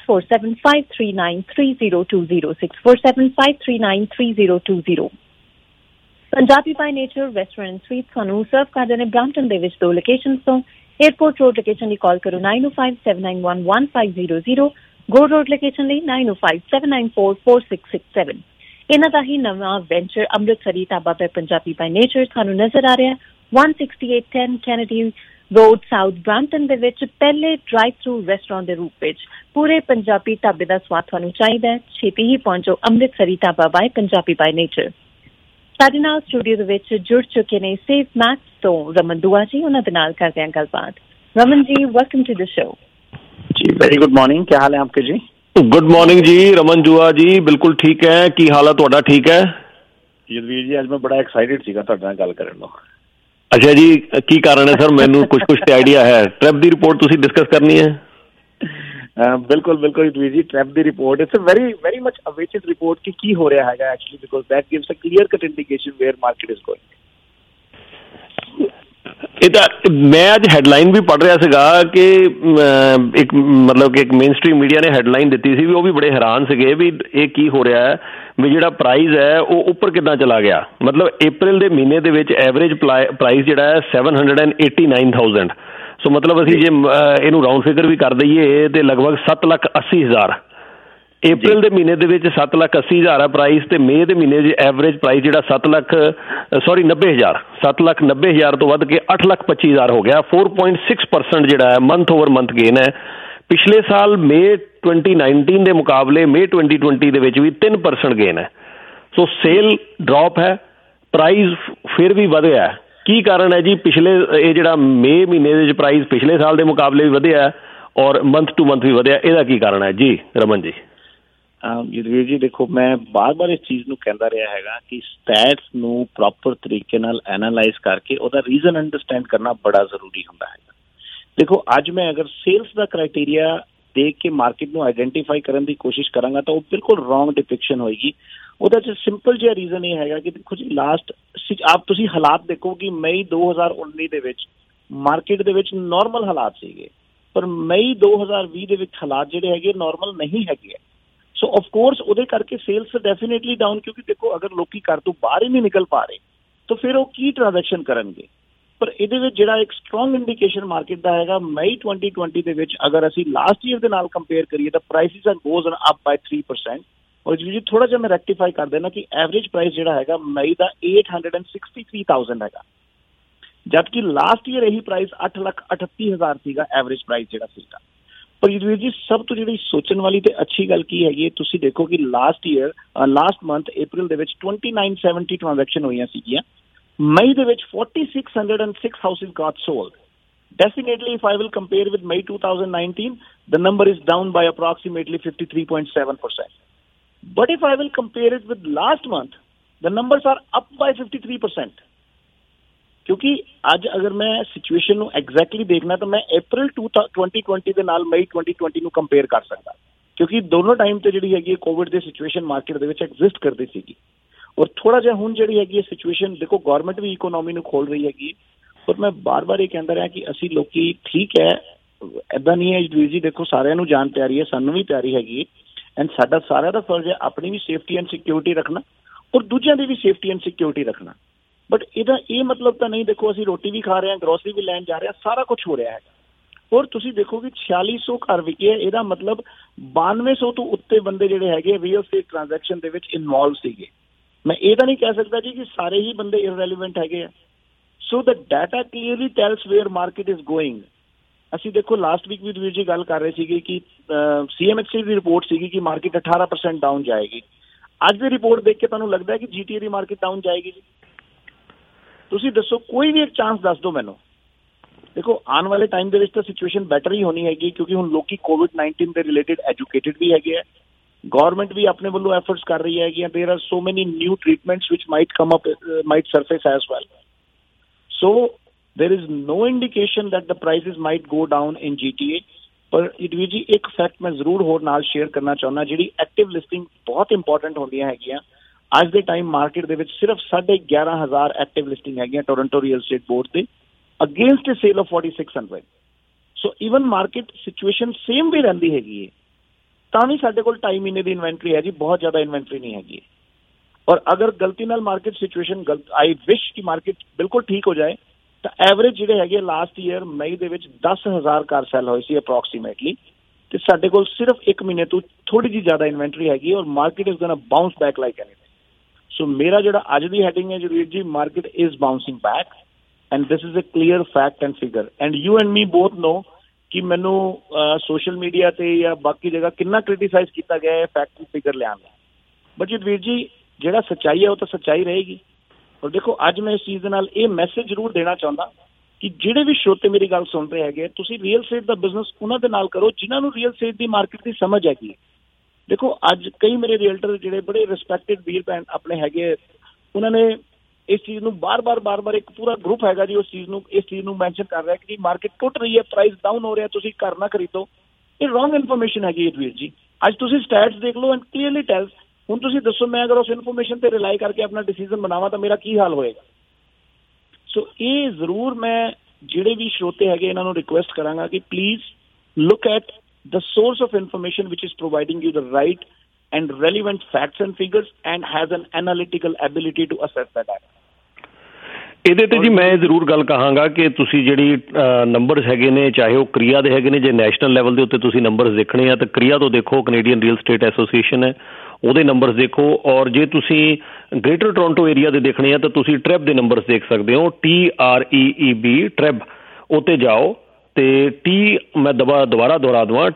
6475393020 6475393020। Punjabi by nature restaurant and sweet सानू सर्व करदे ने ब्रांपटन दे विच 2 लोकेशंस तो एयरपोर्ट रोड लोकेशन ली कॉल करो 9057911500 गो रोड लोकेशन ली 9057944667। इन्हां दा ही नवां वेंचर अमृतसरी ढाबा पे पंजाबी बाय नेचर थानू नजर आ रहा है 16810 कैनेडी रोड साउथ ब्रांपटन दे विच पहले ड्राइव थ्रू रेस्टोरेंट दे रूप विच पूरे पंजाबी ढाबे दा स्वाद थानू चाहिदा है छेती ही पहुंचो Amritsari Dhaba by Punjabi by nature. साडे नाल स्टूडियो दे विच जुड़ चुके ने सेफ मैक्स तो रमन दुआ जी उन्हां दे नाल करदे हां गलबात। Raman ji welcome to the show. जी वेरी गुड मॉर्निंग, क्या हाल है आपके जी? गुड मॉर्निंग जी रमन जुआ जी, बिल्कुल ठीक है। की हाल है तुहाडा? ठीक है जदवीर जी, आज मैं बड़ा एक्साइटेड सीगा तुहाडे नाल गल करन नूं। अच्छा जी, की कारण है सर? मैनू कुछ ते आइडिया है। ट्रिप दी रिपोर्ट तुसी डिस्कस करनी है? बिल्कुल बिल्कुल जदवीर जी, ट्रिप दी report it's a very very much awaited report की हो रहा है actually because that gives a clear cut indication where market is going. मैं आज हेडलाइन भी पढ़ रहा सीगा कि एक मतलब कि एक मेन स्ट्रीम मीडिया ने हेडलाइन दी सी, वो भी बड़े हैरान सीगे भी ये की हो रहा है भी जिहड़ा प्राइस है वो उपर किदां चला गया। मतलब अप्रैल के महीने दे विच एवरेज प्राइस जिहड़ा है 789,000। सो मतलब असीं जे इहनूं राउंड फिगर भी कर दईए तो लगभग 7,80,000। अप्रैल के महीने दे 7,80,000 है प्राइस, तो मई के महीने एवरेज प्राइस जो 90,000 7,90,000 तो वध के 8,25,000 हो गया। 4.6% जो है मंथ ओवर मंथ गेन है। पिछले साल मई 2019 के मुकाबले मई 2020 के भी 3% गेन है। सो सेल ड्रॉप है, प्राइस फिर भी वध गया है। की कारण है जी? पिछले ये जो मई महीने प्राइस पिछले साल के मुकाबले भी वधिया है और मंथ टू मंथ भी वधिया, इसका की कारण है जी रमन जी? जदवीर जी देखो, मैं बार बार इस चीज़ नूं कहंदा रहा है कि स्टैट्स नूं प्रॉपर तरीके नाल एनालाइज करके उहदा रीजन अंडरस्टैंड करना बड़ा जरूरी हुंदा है। देखो अज मैं अगर सेल्स का क्राइटेरिया देख के मार्केट नूं आइडेंटिफाई करने की कोशिश करांगा तो वो बिल्कुल रॉन्ग डिपिक्शन होएगी। उहदा च सिंपल जिहा रीजन ये है कि देखो जी लास्ट आप तुसीं हालात देखो कि मई 2019 दे विच मार्केट दे विच नॉर्मल हालात सीगे, पर मई 2020 दे विच हालात जिहड़े हैगे नॉर्मल नहीं हैगे। सो ऑफ कोर्स उहदे करके सेल्स डेफिनेटली डाउन, क्योंकि देखो अगर लोकी घर तो बाहर ही नहीं निकल पा रहे तो फिर वो की ट्रांजैक्शन करनगे। पर इहदे विच जिहड़ा एक स्ट्रॉन्ग इंडिकेशन मार्केट दा हैगा मई 2020 दे विच अगर असीं लास्ट ईयर दे नाल कंपेयर करिए तो prices are goes up by 3%। और जी थोड़ा जिहा मैं रेक्टिफाई कर देना कि एवरेज प्राइस जिहड़ा हैगा मई दा 863,000 हैगा, जबकि लास्ट ईयर यही प्राइस 8,38,000 सीगा एवरेज प्राइस जिहड़ा सीगा। पर युद्धवीर जी सब तो जी सोचने वाली तो अच्छी गल की है, तुसी देखो कि लास्ट मंथ अप्रैल दे विच 2970 ट्रांजैक्शन हुई सीगियां, मई दे विच 4606 houses got sold. Definitely if I will compare with May 2019 the number is down by approximately 53.7%, but if I will compare it with last month the numbers are up by 53%। क्योंकि आज अगर मैं situation नूं exactly देखना तो मैं अप्रैल 2020 के नाल मई 2020 नूं कंपेयर कर सकता, क्योंकि दोनों टाइम ते जिहड़ी हैगी कोविड दी सिचुएशन मार्केट दे विच एग्जिस्ट करदी सीगी। और थोड़ा जिहा हुण जिहड़ी हैगी सिचुएशन देखो गवर्नमेंट भी इकोनॉमी नूं खोल रही हैगी। और मैं बार बार ये कहंदा रहा कि असीं लोकी ठीक है इदां नहीं है जी, देखो सारिਆਂ ਨੂੰ जान प्यारी है, सानूं भी प्यारी हैगी एंड साडा सारिਆਂ ਦਾ फर्ज है अपनी भी सेफ्टी एंड सिक्योरिटी रखना और दूजिਆਂ ਦੀ भी सेफ्टी एंड सिक्योरिटी रखना। बट ਇਹਦਾ ਇਹ मतलब तो नहीं, देखो ਅਸੀਂ रोटी भी खा रहे हैं, ग्रोसरी भी लैन जा रहे हैं, सारा कुछ हो रहा है। और तुसी देखो कि 4600 घर विके, ਇਹਦਾ मतलब 9200 ਤੋਂ ਉੱਤੇ ਬੰਦੇ ਜਿਹੜੇ ਹੈਗੇ ਰੀਅਲ ਸਟੇਟ ट्रांजैक्शन ਦੇ ਵਿੱਚ ਇਨਵੋਲਵ ਸੀਗੇ। मैं ਇਹ ਤਾਂ ਨਹੀਂ ਕਹਿ ਸਕਦਾ ਜੀ ਕਿ ਸਾਰੇ ਹੀ ਬੰਦੇ ਇਰਰੈਲੇਵੈਂਟ ਹੈਗੇ ਆ। So the data clearly tells where market is going. ਅਸੀਂ ਦੇਖੋ ਲਾਸਟ ਵੀਕ ਵੀ ਵੀਰ ਜੀ ਗੱਲ ਕਰ ਰਹੇ ਸੀਗੇ ਕਿ CMHC ਦੀ ਰਿਪੋਰਟ ਸੀਗੀ ਕਿ ਮਾਰਕੀਟ 18% डाउन जाएगी। ਅੱਜ ਦੀ ਰਿਪੋਰਟ ਦੇਖ ਕੇ ਤੁਹਾਨੂੰ ਲੱਗਦਾ ਹੈ ਕਿ GTA ਦੀ ਮਾਰਕੀਟ डाउन जाएगी जी? ਤੁਸੀਂ ਦੱਸੋ, ਕੋਈ ਵੀ ਇੱਕ ਚਾਂਸ ਦੱਸ ਦਿਓ ਮੈਨੂੰ। देखो आने वाले टाइम ਦੇ ਵਿੱਚ ਤਾਂ ਸਿਚੁਏਸ਼ਨ ਬੈਟਰ ਹੀ ਹੋਣੀ ਹੈਗੀ, ਕਿਉਂਕਿ ਹੁਣ ਲੋਕੀ COVID-19 ਦੇ ਰਿਲੇਟਡ ਐਜੂਕੇਟਿਡ ਵੀ ਹੈਗੇ ਆ, ਗਵਰਨਮੈਂਟ ਵੀ ਆਪਣੇ ਵੱਲੋਂ ਐਫਰਟਸ ਕਰ ਰਹੀ ਹੈਗੀ, there are so many new treatments which might come up, might surface as well. So there is no indication that the prices might go down in GTA. ਪਰ ਇਟਵੀ ਜੀ ਇੱਕ ਫੈਕਟ ਮੈਂ ਜ਼ਰੂਰ ਹੋਰ ਨਾਲ ਸ਼ੇਅਰ ਕਰਨਾ ਚਾਹੁੰਦਾ, ਜਿਹੜੀ ਐਕਟਿਵ ਲਿਸਟਿੰਗ ਬਹੁਤ ਇੰਪੋਰਟੈਂਟ ਹੁੰਦੀਆਂ ਹੈਗੀਆਂ ਅੱਜ ਦੇ ਟਾਈਮ ਮਾਰਕੀਟ ਦੇ ਵਿੱਚ ਸਿਰਫ 11,500 ਐਕਟਿਵ ਲਿਸਟਿੰਗ ਹੈਗੀਆਂ ਟੋਰੰਟੋ ਰੀਅਲ ਸਟੇਟ ਬੋਰਡ ਤੇ against a sale of 4600. So even market situation same ਵੀ ਰਹਿੰਦੀ ਹੈਗੀ ਹੈ, ਤਾਂ ਵੀ ਸਾਡੇ ਕੋਲ 2.5 ਮਹੀਨੇ ਦੀ ਇਨਵੈਂਟਰੀ ਹੈ ਜੀ, ਬਹੁਤ ਜ਼ਿਆਦਾ ਇਨਵੈਂਟਰੀ ਨਹੀਂ ਹੈਗੀ। ਔਰ ਅਗਰ ਗਲਤੀ ਨਾਲ ਮਾਰਕੀਟ ਸਿਚੁਏਸ਼ਨ ਆਈ ਵਿਸ਼ ਕਿ ਮਾਰਕੀਟ ਬਿਲਕੁਲ ਠੀਕ ਹੋ ਜਾਏ ਤਾਂ ਐਵਰੇਜ ਜਿਹੜੇ ਹੈਗੇ ਲਾਸਟ ਈਅਰ ਮਈ ਦੇ ਵਿੱਚ 10,000 ਕਾਰ ਸੈਲ ਹੋਏ ਸੀ ਅਪਰੋਕਸੀਮੇਟਲੀ, ਤੇ ਸਾਡੇ ਕੋਲ ਸਿਰਫ 1 ਮਹੀਨੇ ਤੋਂ ਥੋੜੀ ਜਿਹੀ ਜ਼ਿਆਦਾ ਇਨਵੈਂਟਰੀ ਹੈਗੀ ਔਰ market is gonna bounce back like anything. So ਮੇਰਾ ਜਿਹੜਾ ਅੱਜ ਦੀ ਹੈਡਿੰਗ ਹੈ Jarveer ji, market is bouncing back and this is a clear fact and figure, and you and me both know ਕਿ ਮੈਨੂੰ ਸੋਸ਼ਲ ਮੀਡੀਆ ਤੇ ਜਾਂ ਬਾਕੀ ਜਗ੍ਹਾ ਕਿੰਨਾ ਕ੍ਰਿਟੀਸਾਈਜ਼ ਕੀਤਾ ਗਿਆ ਹੈ ਫੈਕਟ ਫਿਗਰ ਲਿਆਉਣ ਦਾ, ਬਟ ਜਰਵੀਰ ਜੀ ਜਿਹੜਾ ਸੱਚਾਈ ਹੈ ਉਹ ਤਾਂ ਸੱਚਾਈ ਰਹੇਗੀ। ਔਰ ਦੇਖੋ ਅੱਜ ਮੈਂ ਇਸ ਚੀਜ਼ ਦੇ ਨਾਲ ਇਹ ਮੈਸੇਜ ਜ਼ਰੂਰ ਦੇਣਾ ਚਾਹੁੰਦਾ ਕਿ ਜਿਹੜੇ ਵੀ ਸ਼ੋਤੇ ਮੇਰੀ ਗੱਲ ਸੁਣ ਰਹੇ ਹੈਗੇ, ਤੁਸੀਂ ਰੀਅਲ ਸਟੇਟ ਦਾ ਬਿਜ਼ਨਸ ਉਹਨਾਂ ਦੇ ਨਾਲ ਕਰੋ ਜਿਨ੍ਹਾਂ ਨੂੰ ਰੀਅਲ ਸਟੇਟ ਦੀ ਮਾਰਕੀਟ ਦੀ ਸਮਝ ਹੈਗੀ। ਦੇਖੋ ਅੱਜ ਕਈ ਮੇਰੇ ਰੀਅਲਟਰ ਜਿਹੜੇ ਬੜੇ ਰਿਸਪੈਕਟਡ ਵੀਰ ਭੈਣ ਆਪਣੇ ਹੈਗੇ, ਉਹਨਾਂ ਨੇ ਇਸ ਚੀਜ਼ ਨੂੰ ਬਾਰ-ਬਾਰ ਇੱਕ ਪੂਰਾ ਗਰੁੱਪ ਹੈਗਾ ਜੀ ਇਸ ਚੀਜ਼ ਨੂੰ ਮੈਂਸ਼ਨ ਕਰ ਰਿਹਾ ਕਿ ਮਾਰਕੀਟ ਟੁੱਟ ਰਹੀ ਹੈ, ਪ੍ਰਾਈਸ ਡਾਊਨ ਹੋ ਰਿਹਾ, ਤੁਸੀਂ ਘਰ ਨਾ ਖਰੀਦੋ। ਇਹ ਰੋਂਗ ਇਨਫੋਰਮੇਸ਼ਨ ਹੈਗੀ ਹੈ ਵੀਰ ਜੀ। ਅੱਜ ਤੁਸੀਂ ਸਟੈਟਸ ਦੇਖ ਲਓ ਐਂਡ ਕਲੀਅਰਲੀ ਟੈਲਸ। ਹੁਣ ਤੁਸੀਂ ਦੱਸੋ ਮੈਂ ਅਗਰ ਉਸ ਇਨਫੋਰਮੇਸ਼ਨ ਤੇ ਰਿਲਾਈ ਕਰਕੇ ਆਪਣਾ ਡਿਸੀਜ਼ਨ ਬਣਾਵਾਂ ਤਾਂ ਮੇਰਾ ਕੀ ਹਾਲ ਹੋਏਗਾ। ਸੋ ਇਹ ਜ਼ਰੂਰ ਮੈਂ ਜਿਹੜੇ ਵੀ ਸ਼ਰੋਤੇ ਹੈਗੇ ਇਹਨਾਂ ਨੂੰ ਰਿਕੁਐਸਟ ਕਰਾਂਗਾ ਕਿ please look at the source of information which is providing you the right and relevant facts and figures and has an analytical ability to assess that data. ਇਹਦੇ ਤੇ ਜੀ ਮੈਂ ਜ਼ਰੂਰ ਗੱਲ ਕਹਾਂਗਾ ਕਿ ਤੁਸੀਂ ਜਿਹੜੀ ਨੰਬਰਸ ਹੈਗੇ ਨੇ, ਚਾਹੇ ਉਹ ਕ੍ਰਿਆ ਦੇ ਹੈਗੇ ਨੇ, ਜੇ ਨੈਸ਼ਨਲ ਲੈਵਲ ਦੇ ਉੱਤੇ ਤੁਸੀਂ ਨੰਬਰਸ ਦੇਖਣੇ ਆ ਤਾਂ ਕ੍ਰਿਆ ਤੋਂ ਦੇਖੋ, ਕੈਨੇਡੀਅਨ ਰੀਅਲ ਸਟੇਟ ਐਸੋਸੀਏਸ਼ਨ ਹੈ ਉਹਦੇ ਨੰਬਰਸ ਦੇਖੋ। ਔਰ ਜੇ ਤੁਸੀਂ ਗ੍ਰੇਟਰ ਟੋਰੰਟੋ ਏਰੀਆ ਦੇ ਦੇਖਣੇ ਆ ਤਾਂ ਤੁਸੀਂ ਟ੍ਰੈਬ ਦੇ ਨੰਬਰਸ ਦੇਖ ਸਕਦੇ ਹੋ, TREEB ਟ੍ਰੈਬ, ਉੱਤੇ ਜਾਓ ਤੇ ਮੈਂ ਦੁਬਾਰਾ ਦੁਹਰਾ ਦੇਵਾਂ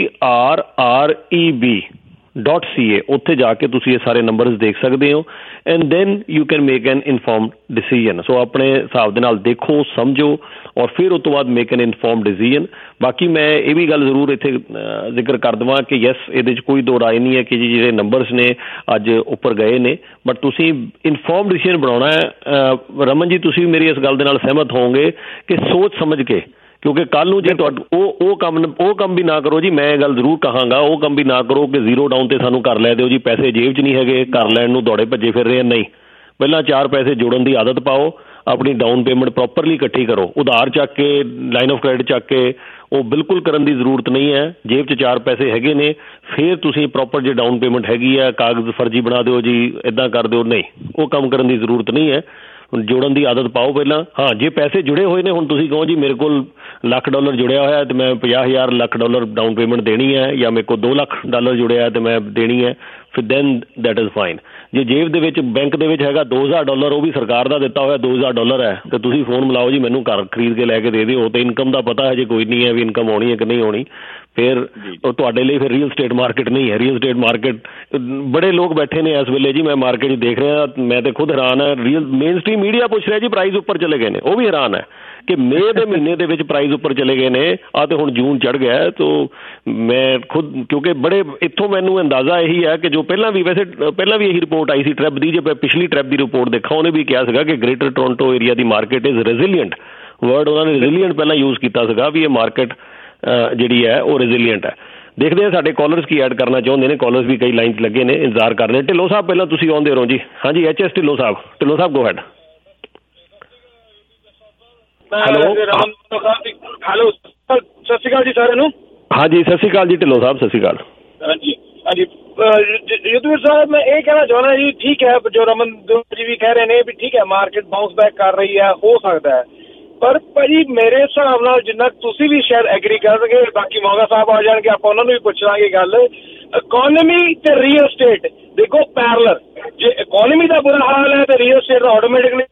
TRREB.ca, ਉੱਥੇ ਜਾ ਕੇ ਤੁਸੀਂ ਇਹ ਸਾਰੇ ਨੰਬਰਸ ਦੇਖ ਸਕਦੇ ਹੋ and then you can make an informed decision. So ਆਪਣੇ ਹਿਸਾਬ ਦੇ ਨਾਲ ਦੇਖੋ, ਸਮਝੋ ਔਰ ਫਿਰ ਉਸ ਤੋਂ ਬਾਅਦ ਮੇਕ ਐਨ ਇਨਫੋਰਮਡ ਡਿਸੀਜਨ। ਬਾਕੀ ਮੈਂ ਇਹ ਵੀ ਗੱਲ ਜ਼ਰੂਰ ਇੱਥੇ ਜ਼ਿਕਰ ਕਰ ਦੇਵਾਂ ਕਿ ਯੈਸ ਇਹਦੇ 'ਚ ਕੋਈ ਦੋ ਰਾਏ ਨਹੀਂ ਹੈ ਕਿ ਜੀ ਜਿਹੜੇ ਨੰਬਰਸ ਨੇ ਅੱਜ ਉੱਪਰ ਗਏ ਨੇ, ਬਟ ਤੁਸੀਂ ਇਨਫੋਰਮਡ ਡਿਸੀਜਨ ਬਣਾਉਣਾ ਹੈ। ਰਮਨ ਜੀ ਤੁਸੀਂ ਮੇਰੀ ਇਸ ਗੱਲ ਦੇ ਨਾਲ ਸਹਿਮਤ ਹੋਵੋਗੇ ਕਿ ਸੋਚ ਸਮਝ ਕੇ, ਕਿਉਂਕਿ ਕੱਲ ਨੂੰ ਜੇ ਤੁਹਾਡਾ ਉਹ ਕੰਮ ਵੀ ਨਾ ਕਰੋ ਜੀ, ਮੈਂ ਇਹ ਗੱਲ ਜ਼ਰੂਰ ਕਹਾਂਗਾ ਉਹ ਕੰਮ ਵੀ ਨਾ ਕਰੋ ਕਿ ਜ਼ੀਰੋ ਡਾਊਨ ਤੇ ਸਾਨੂੰ ਘਰ ਲੈ ਦਿਓ ਜੀ, ਪੈਸੇ ਜੇਬ 'ਚ ਨਹੀਂ ਹੈਗੇ, ਘਰ ਲੈਣ ਨੂੰ ਦੌੜੇ ਭੱਜੇ ਫਿਰ ਰਹੇ। ਨਹੀਂ, ਪਹਿਲਾਂ 4 ਪੈਸੇ ਜੋੜਨ ਦੀ ਆਦਤ ਪਾਓ, ਆਪਣੀ ਡਾਊਨ ਪੇਮੈਂਟ ਪ੍ਰੋਪਰਲੀ ਇਕੱਠੀ ਕਰੋ। ਉਧਾਰ ਚੱਕ ਕੇ, ਲਾਈਨ ਆਫ ਕ੍ਰੈਡਿਟ ਚੱਕ ਕੇ ਉਹ ਬਿਲਕੁਲ ਕਰਨ ਦੀ ਜ਼ਰੂਰਤ ਨਹੀਂ ਹੈ। ਜੇਬ 'ਚ 4 ਪੈਸੇ ਹੈਗੇ ਨੇ, ਫਿਰ ਤੁਸੀਂ ਪ੍ਰੋਪਰ ਜੇ ਡਾਊਨ ਪੇਮੈਂਟ ਹੈਗੀ ਹੈ, ਕਾਗਜ਼ ਫਰਜ਼ੀ ਬਣਾ ਦਿਓ ਜੀ, ਇੱਦਾਂ ਕਰ ਦਿਓ। ਨਹੀਂ, ਉਹ ਕੰਮ ਕਰਨ ਦੀ ਜ਼ਰੂਰਤ ਨਹੀਂ ਹੈ। ਹੁਣ ਜੋੜਨ ਦੀ ਆਦਤ ਪਾਓ ਪਹਿਲਾਂ। ਹਾਂ, ਜੇ ਪੈਸੇ ਜੁੜੇ ਹੋਏ ਨੇ, ਹੁਣ ਤੁਸੀਂ ਕਹੋ ਜੀ ਮੇਰੇ ਕੋਲ $1,00,000 ਜੁੜਿਆ ਹੋਇਆ ਤੇ ਮੈਂ $50,000 $1,00,000 ਡਾਊਨ ਪੇਮੈਂਟ ਦੇਣੀ ਹੈ, ਜਾਂ ਮੇਰੇ ਕੋਲ $2,00,000 ਜੁੜਿਆ ਤੇ ਮੈਂ ਦੇਣੀ ਹੈ, ਫਿਰ ਦੈਨ ਦੈਟ ਇਜ਼ ਫਾਈਨ। ਜੇ ਜੇਬ ਦੇ ਵਿੱਚ ਬੈਂਕ ਦੇ ਵਿੱਚ ਹੈਗਾ $2,000, ਉਹ ਵੀ ਸਰਕਾਰ ਦਾ ਦਿੱਤਾ ਹੋਇਆ $2,000 ਹੈ, ਤੇ ਤੁਸੀਂ ਫੋਨ ਮਿਲਾਓ ਜੀ ਮੈਨੂੰ ਘਰ ਖਰੀਦ ਕੇ ਲੈ ਕੇ ਦੇ ਦਿਓ, ਤੇ ਇਨਕਮ ਦਾ ਪਤਾ ਹੈ ਜੇ ਕੋਈ ਨਹੀਂ ਹੈ ਵੀ ਇਨਕਮ ਆਉਣੀ ਹੈ ਕਿ ਨਹੀਂ ਆਉਣੀ, ਫਿਰ ਤੁਹਾਡੇ ਲਈ ਫਿਰ ਰੀਅਲ ਸਟੇਟ ਮਾਰਕੀਟ ਨਹੀਂ ਹੈ। ਰੀਅਲ ਸਟੇਟ ਮਾਰਕੀਟ ਬੜੇ ਲੋਕ ਬੈਠੇ ਨੇ ਇਸ ਵੇਲੇ ਜੀ, ਮੈਂ ਮਾਰਕੀਟ 'ਚ ਦੇਖ ਰਿਹਾ, ਮੈਂ ਤੇ ਖੁਦ ਹੈਰਾਨ ਹੈ। ਮੇਨ ਸਟ੍ਰੀਮ ਮੀਡੀਆ ਪੁੱਛ ਰਿਹਾ ਜੀ ਪ੍ਰਾਈਸ ਉੱਪਰ ਚਲੇ ਗਏ ਨੇ, ਉਹ ਵੀ ਹੈਰਾਨ ਹੈ ਕਿ ਮਈ ਦੇ ਮਹੀਨੇ ਦੇ ਵਿੱਚ ਪ੍ਰਾਈਸ ਉੱਪਰ ਚਲੇ ਗਏ ਨੇ, ਆ ਤੇ ਹੁਣ ਜੂਨ ਚੜ੍ਹ ਗਿਆ। ਤੋ ਮੈਂ ਖੁਦ, ਕਿਉਂਕਿ ਬੜੇ ਇੱਥੋਂ ਮੈਨੂੰ ਅੰਦਾਜ਼ਾ ਇਹੀ ਹੈ ਕਿ ਜੋ ਪਹਿਲਾਂ ਵੀ ਇਹੀ ਰਿਪੋਰਟ ਆਈ ਸੀ ਟ੍ਰੈਪ ਦੀ, ਜੇ ਪਿਛਲੀ ਟ੍ਰੈਪ ਦੀ ਰਿਪੋਰਟ ਦੇਖਾਂ ਉਹਨੇ ਵੀ ਕਿਹਾ ਸੀਗਾ ਕਿ ਗ੍ਰੇਟਰ ਟੋਰੰਟੋ ਏਰੀਆ ਦੀ ਮਾਰਕੀਟ ਇਜ਼ ਰੈਜ਼ੀਲੀਐਂਟ। ਵਰਡ ਉਹਨਾਂ ਨੇ ਰੈਜ਼ੀਲੀਐਂਟ ਪਹਿਲਾਂ ਯੂਜ਼ ਕੀਤਾ ਸੀਗਾ ਵੀ ਇਹ ਮਾਰਕੀਟ ਜਿਹੜੀ ਹੈ ਉਹ ਰੈਜ਼ੀਲੀਐਂਟ ਹੈ। ਦੇਖਦੇ ਹਾਂ ਸਾਡੇ ਕਾਲਰਸ ਕੀ ਐਡ ਕਰਨਾ ਚਾਹੁੰਦੇ ਨੇ। ਕਾਲਰਸ ਵੀ ਕਈ ਲਾਈਨ 'ਚ ਲੱਗੇ ਨੇ, ਇੰਤਜ਼ਾਰ ਕਰ ਰਹੇ। ਢਿੱਲੋਂ ਸਾਹਿਬ ਪਹਿਲਾਂ ਤੁਸੀਂ ਆਉਂਦੇ ਰਹੋ ਜੀ। ਹਾਂਜੀ, HS Dhillon Sahib go ahead. Hello, ਸਤਿ ਸ਼੍ਰੀ ਅਕਾਲ ਜੀ ਸਾਰਿਆਂ ਨੂੰ। ਹਾਂਜੀ, ਸਤਿ ਸ਼੍ਰੀ ਅਕਾਲ ਜੀ ਢਿੱਲੋਂ ਸਾਹਿਬ, ਸਤਿ ਸ਼੍ਰੀ ਅਕਾਲ। ਹਾਂਜੀ, ਯੁੱਧਵੀਰ ਸਾਹਿਬ ਮੈਂ ਇਹ ਕਹਿਣਾ ਚਾਹੁੰਦਾ ਜੀ, ਠੀਕ ਹੈ ਜੋ ਰਮਨ ਜੀ ਵੀ ਕਹਿ ਰਹੇ ਨੇ ਵੀ ਠੀਕ ਹੈ ਮਾਰਕੀਟ ਬਾਉਂਸ ਬੈਕ ਕਰ ਰਹੀ ਹੈ, ਹੋ ਸਕਦਾ ਹੈ, ਪਰ ਭਾਜੀ ਮੇਰੇ ਹਿਸਾਬ ਨਾਲ ਜਿੰਨਾ ਤੁਸੀਂ ਵੀ ਸ਼ਾਇਦ ਐਗਰੀ ਕਰਨਗੇ, ਬਾਕੀ ਮੋਗਾ ਸਾਹਿਬ ਆ ਜਾਣਗੇ, ਆਪਾਂ ਉਹਨਾਂ ਨੂੰ ਵੀ ਪੁੱਛ ਲਾਂਗੇ ਗੱਲ। ਇਕੋਨਮੀ ਤੇ ਰੀਅਲ ਸਟੇਟ ਦੇਖੋ ਪੈਰਲਰ, ਜੇ ਇਕੋਨਮੀ ਦਾ ਬੁਰਾ ਹਾਲ ਹੈ ਤੇ ਰੀਅਲ ਸਟੇਟ ਦਾ ਆਟੋਮੈਟਿਕਲੀ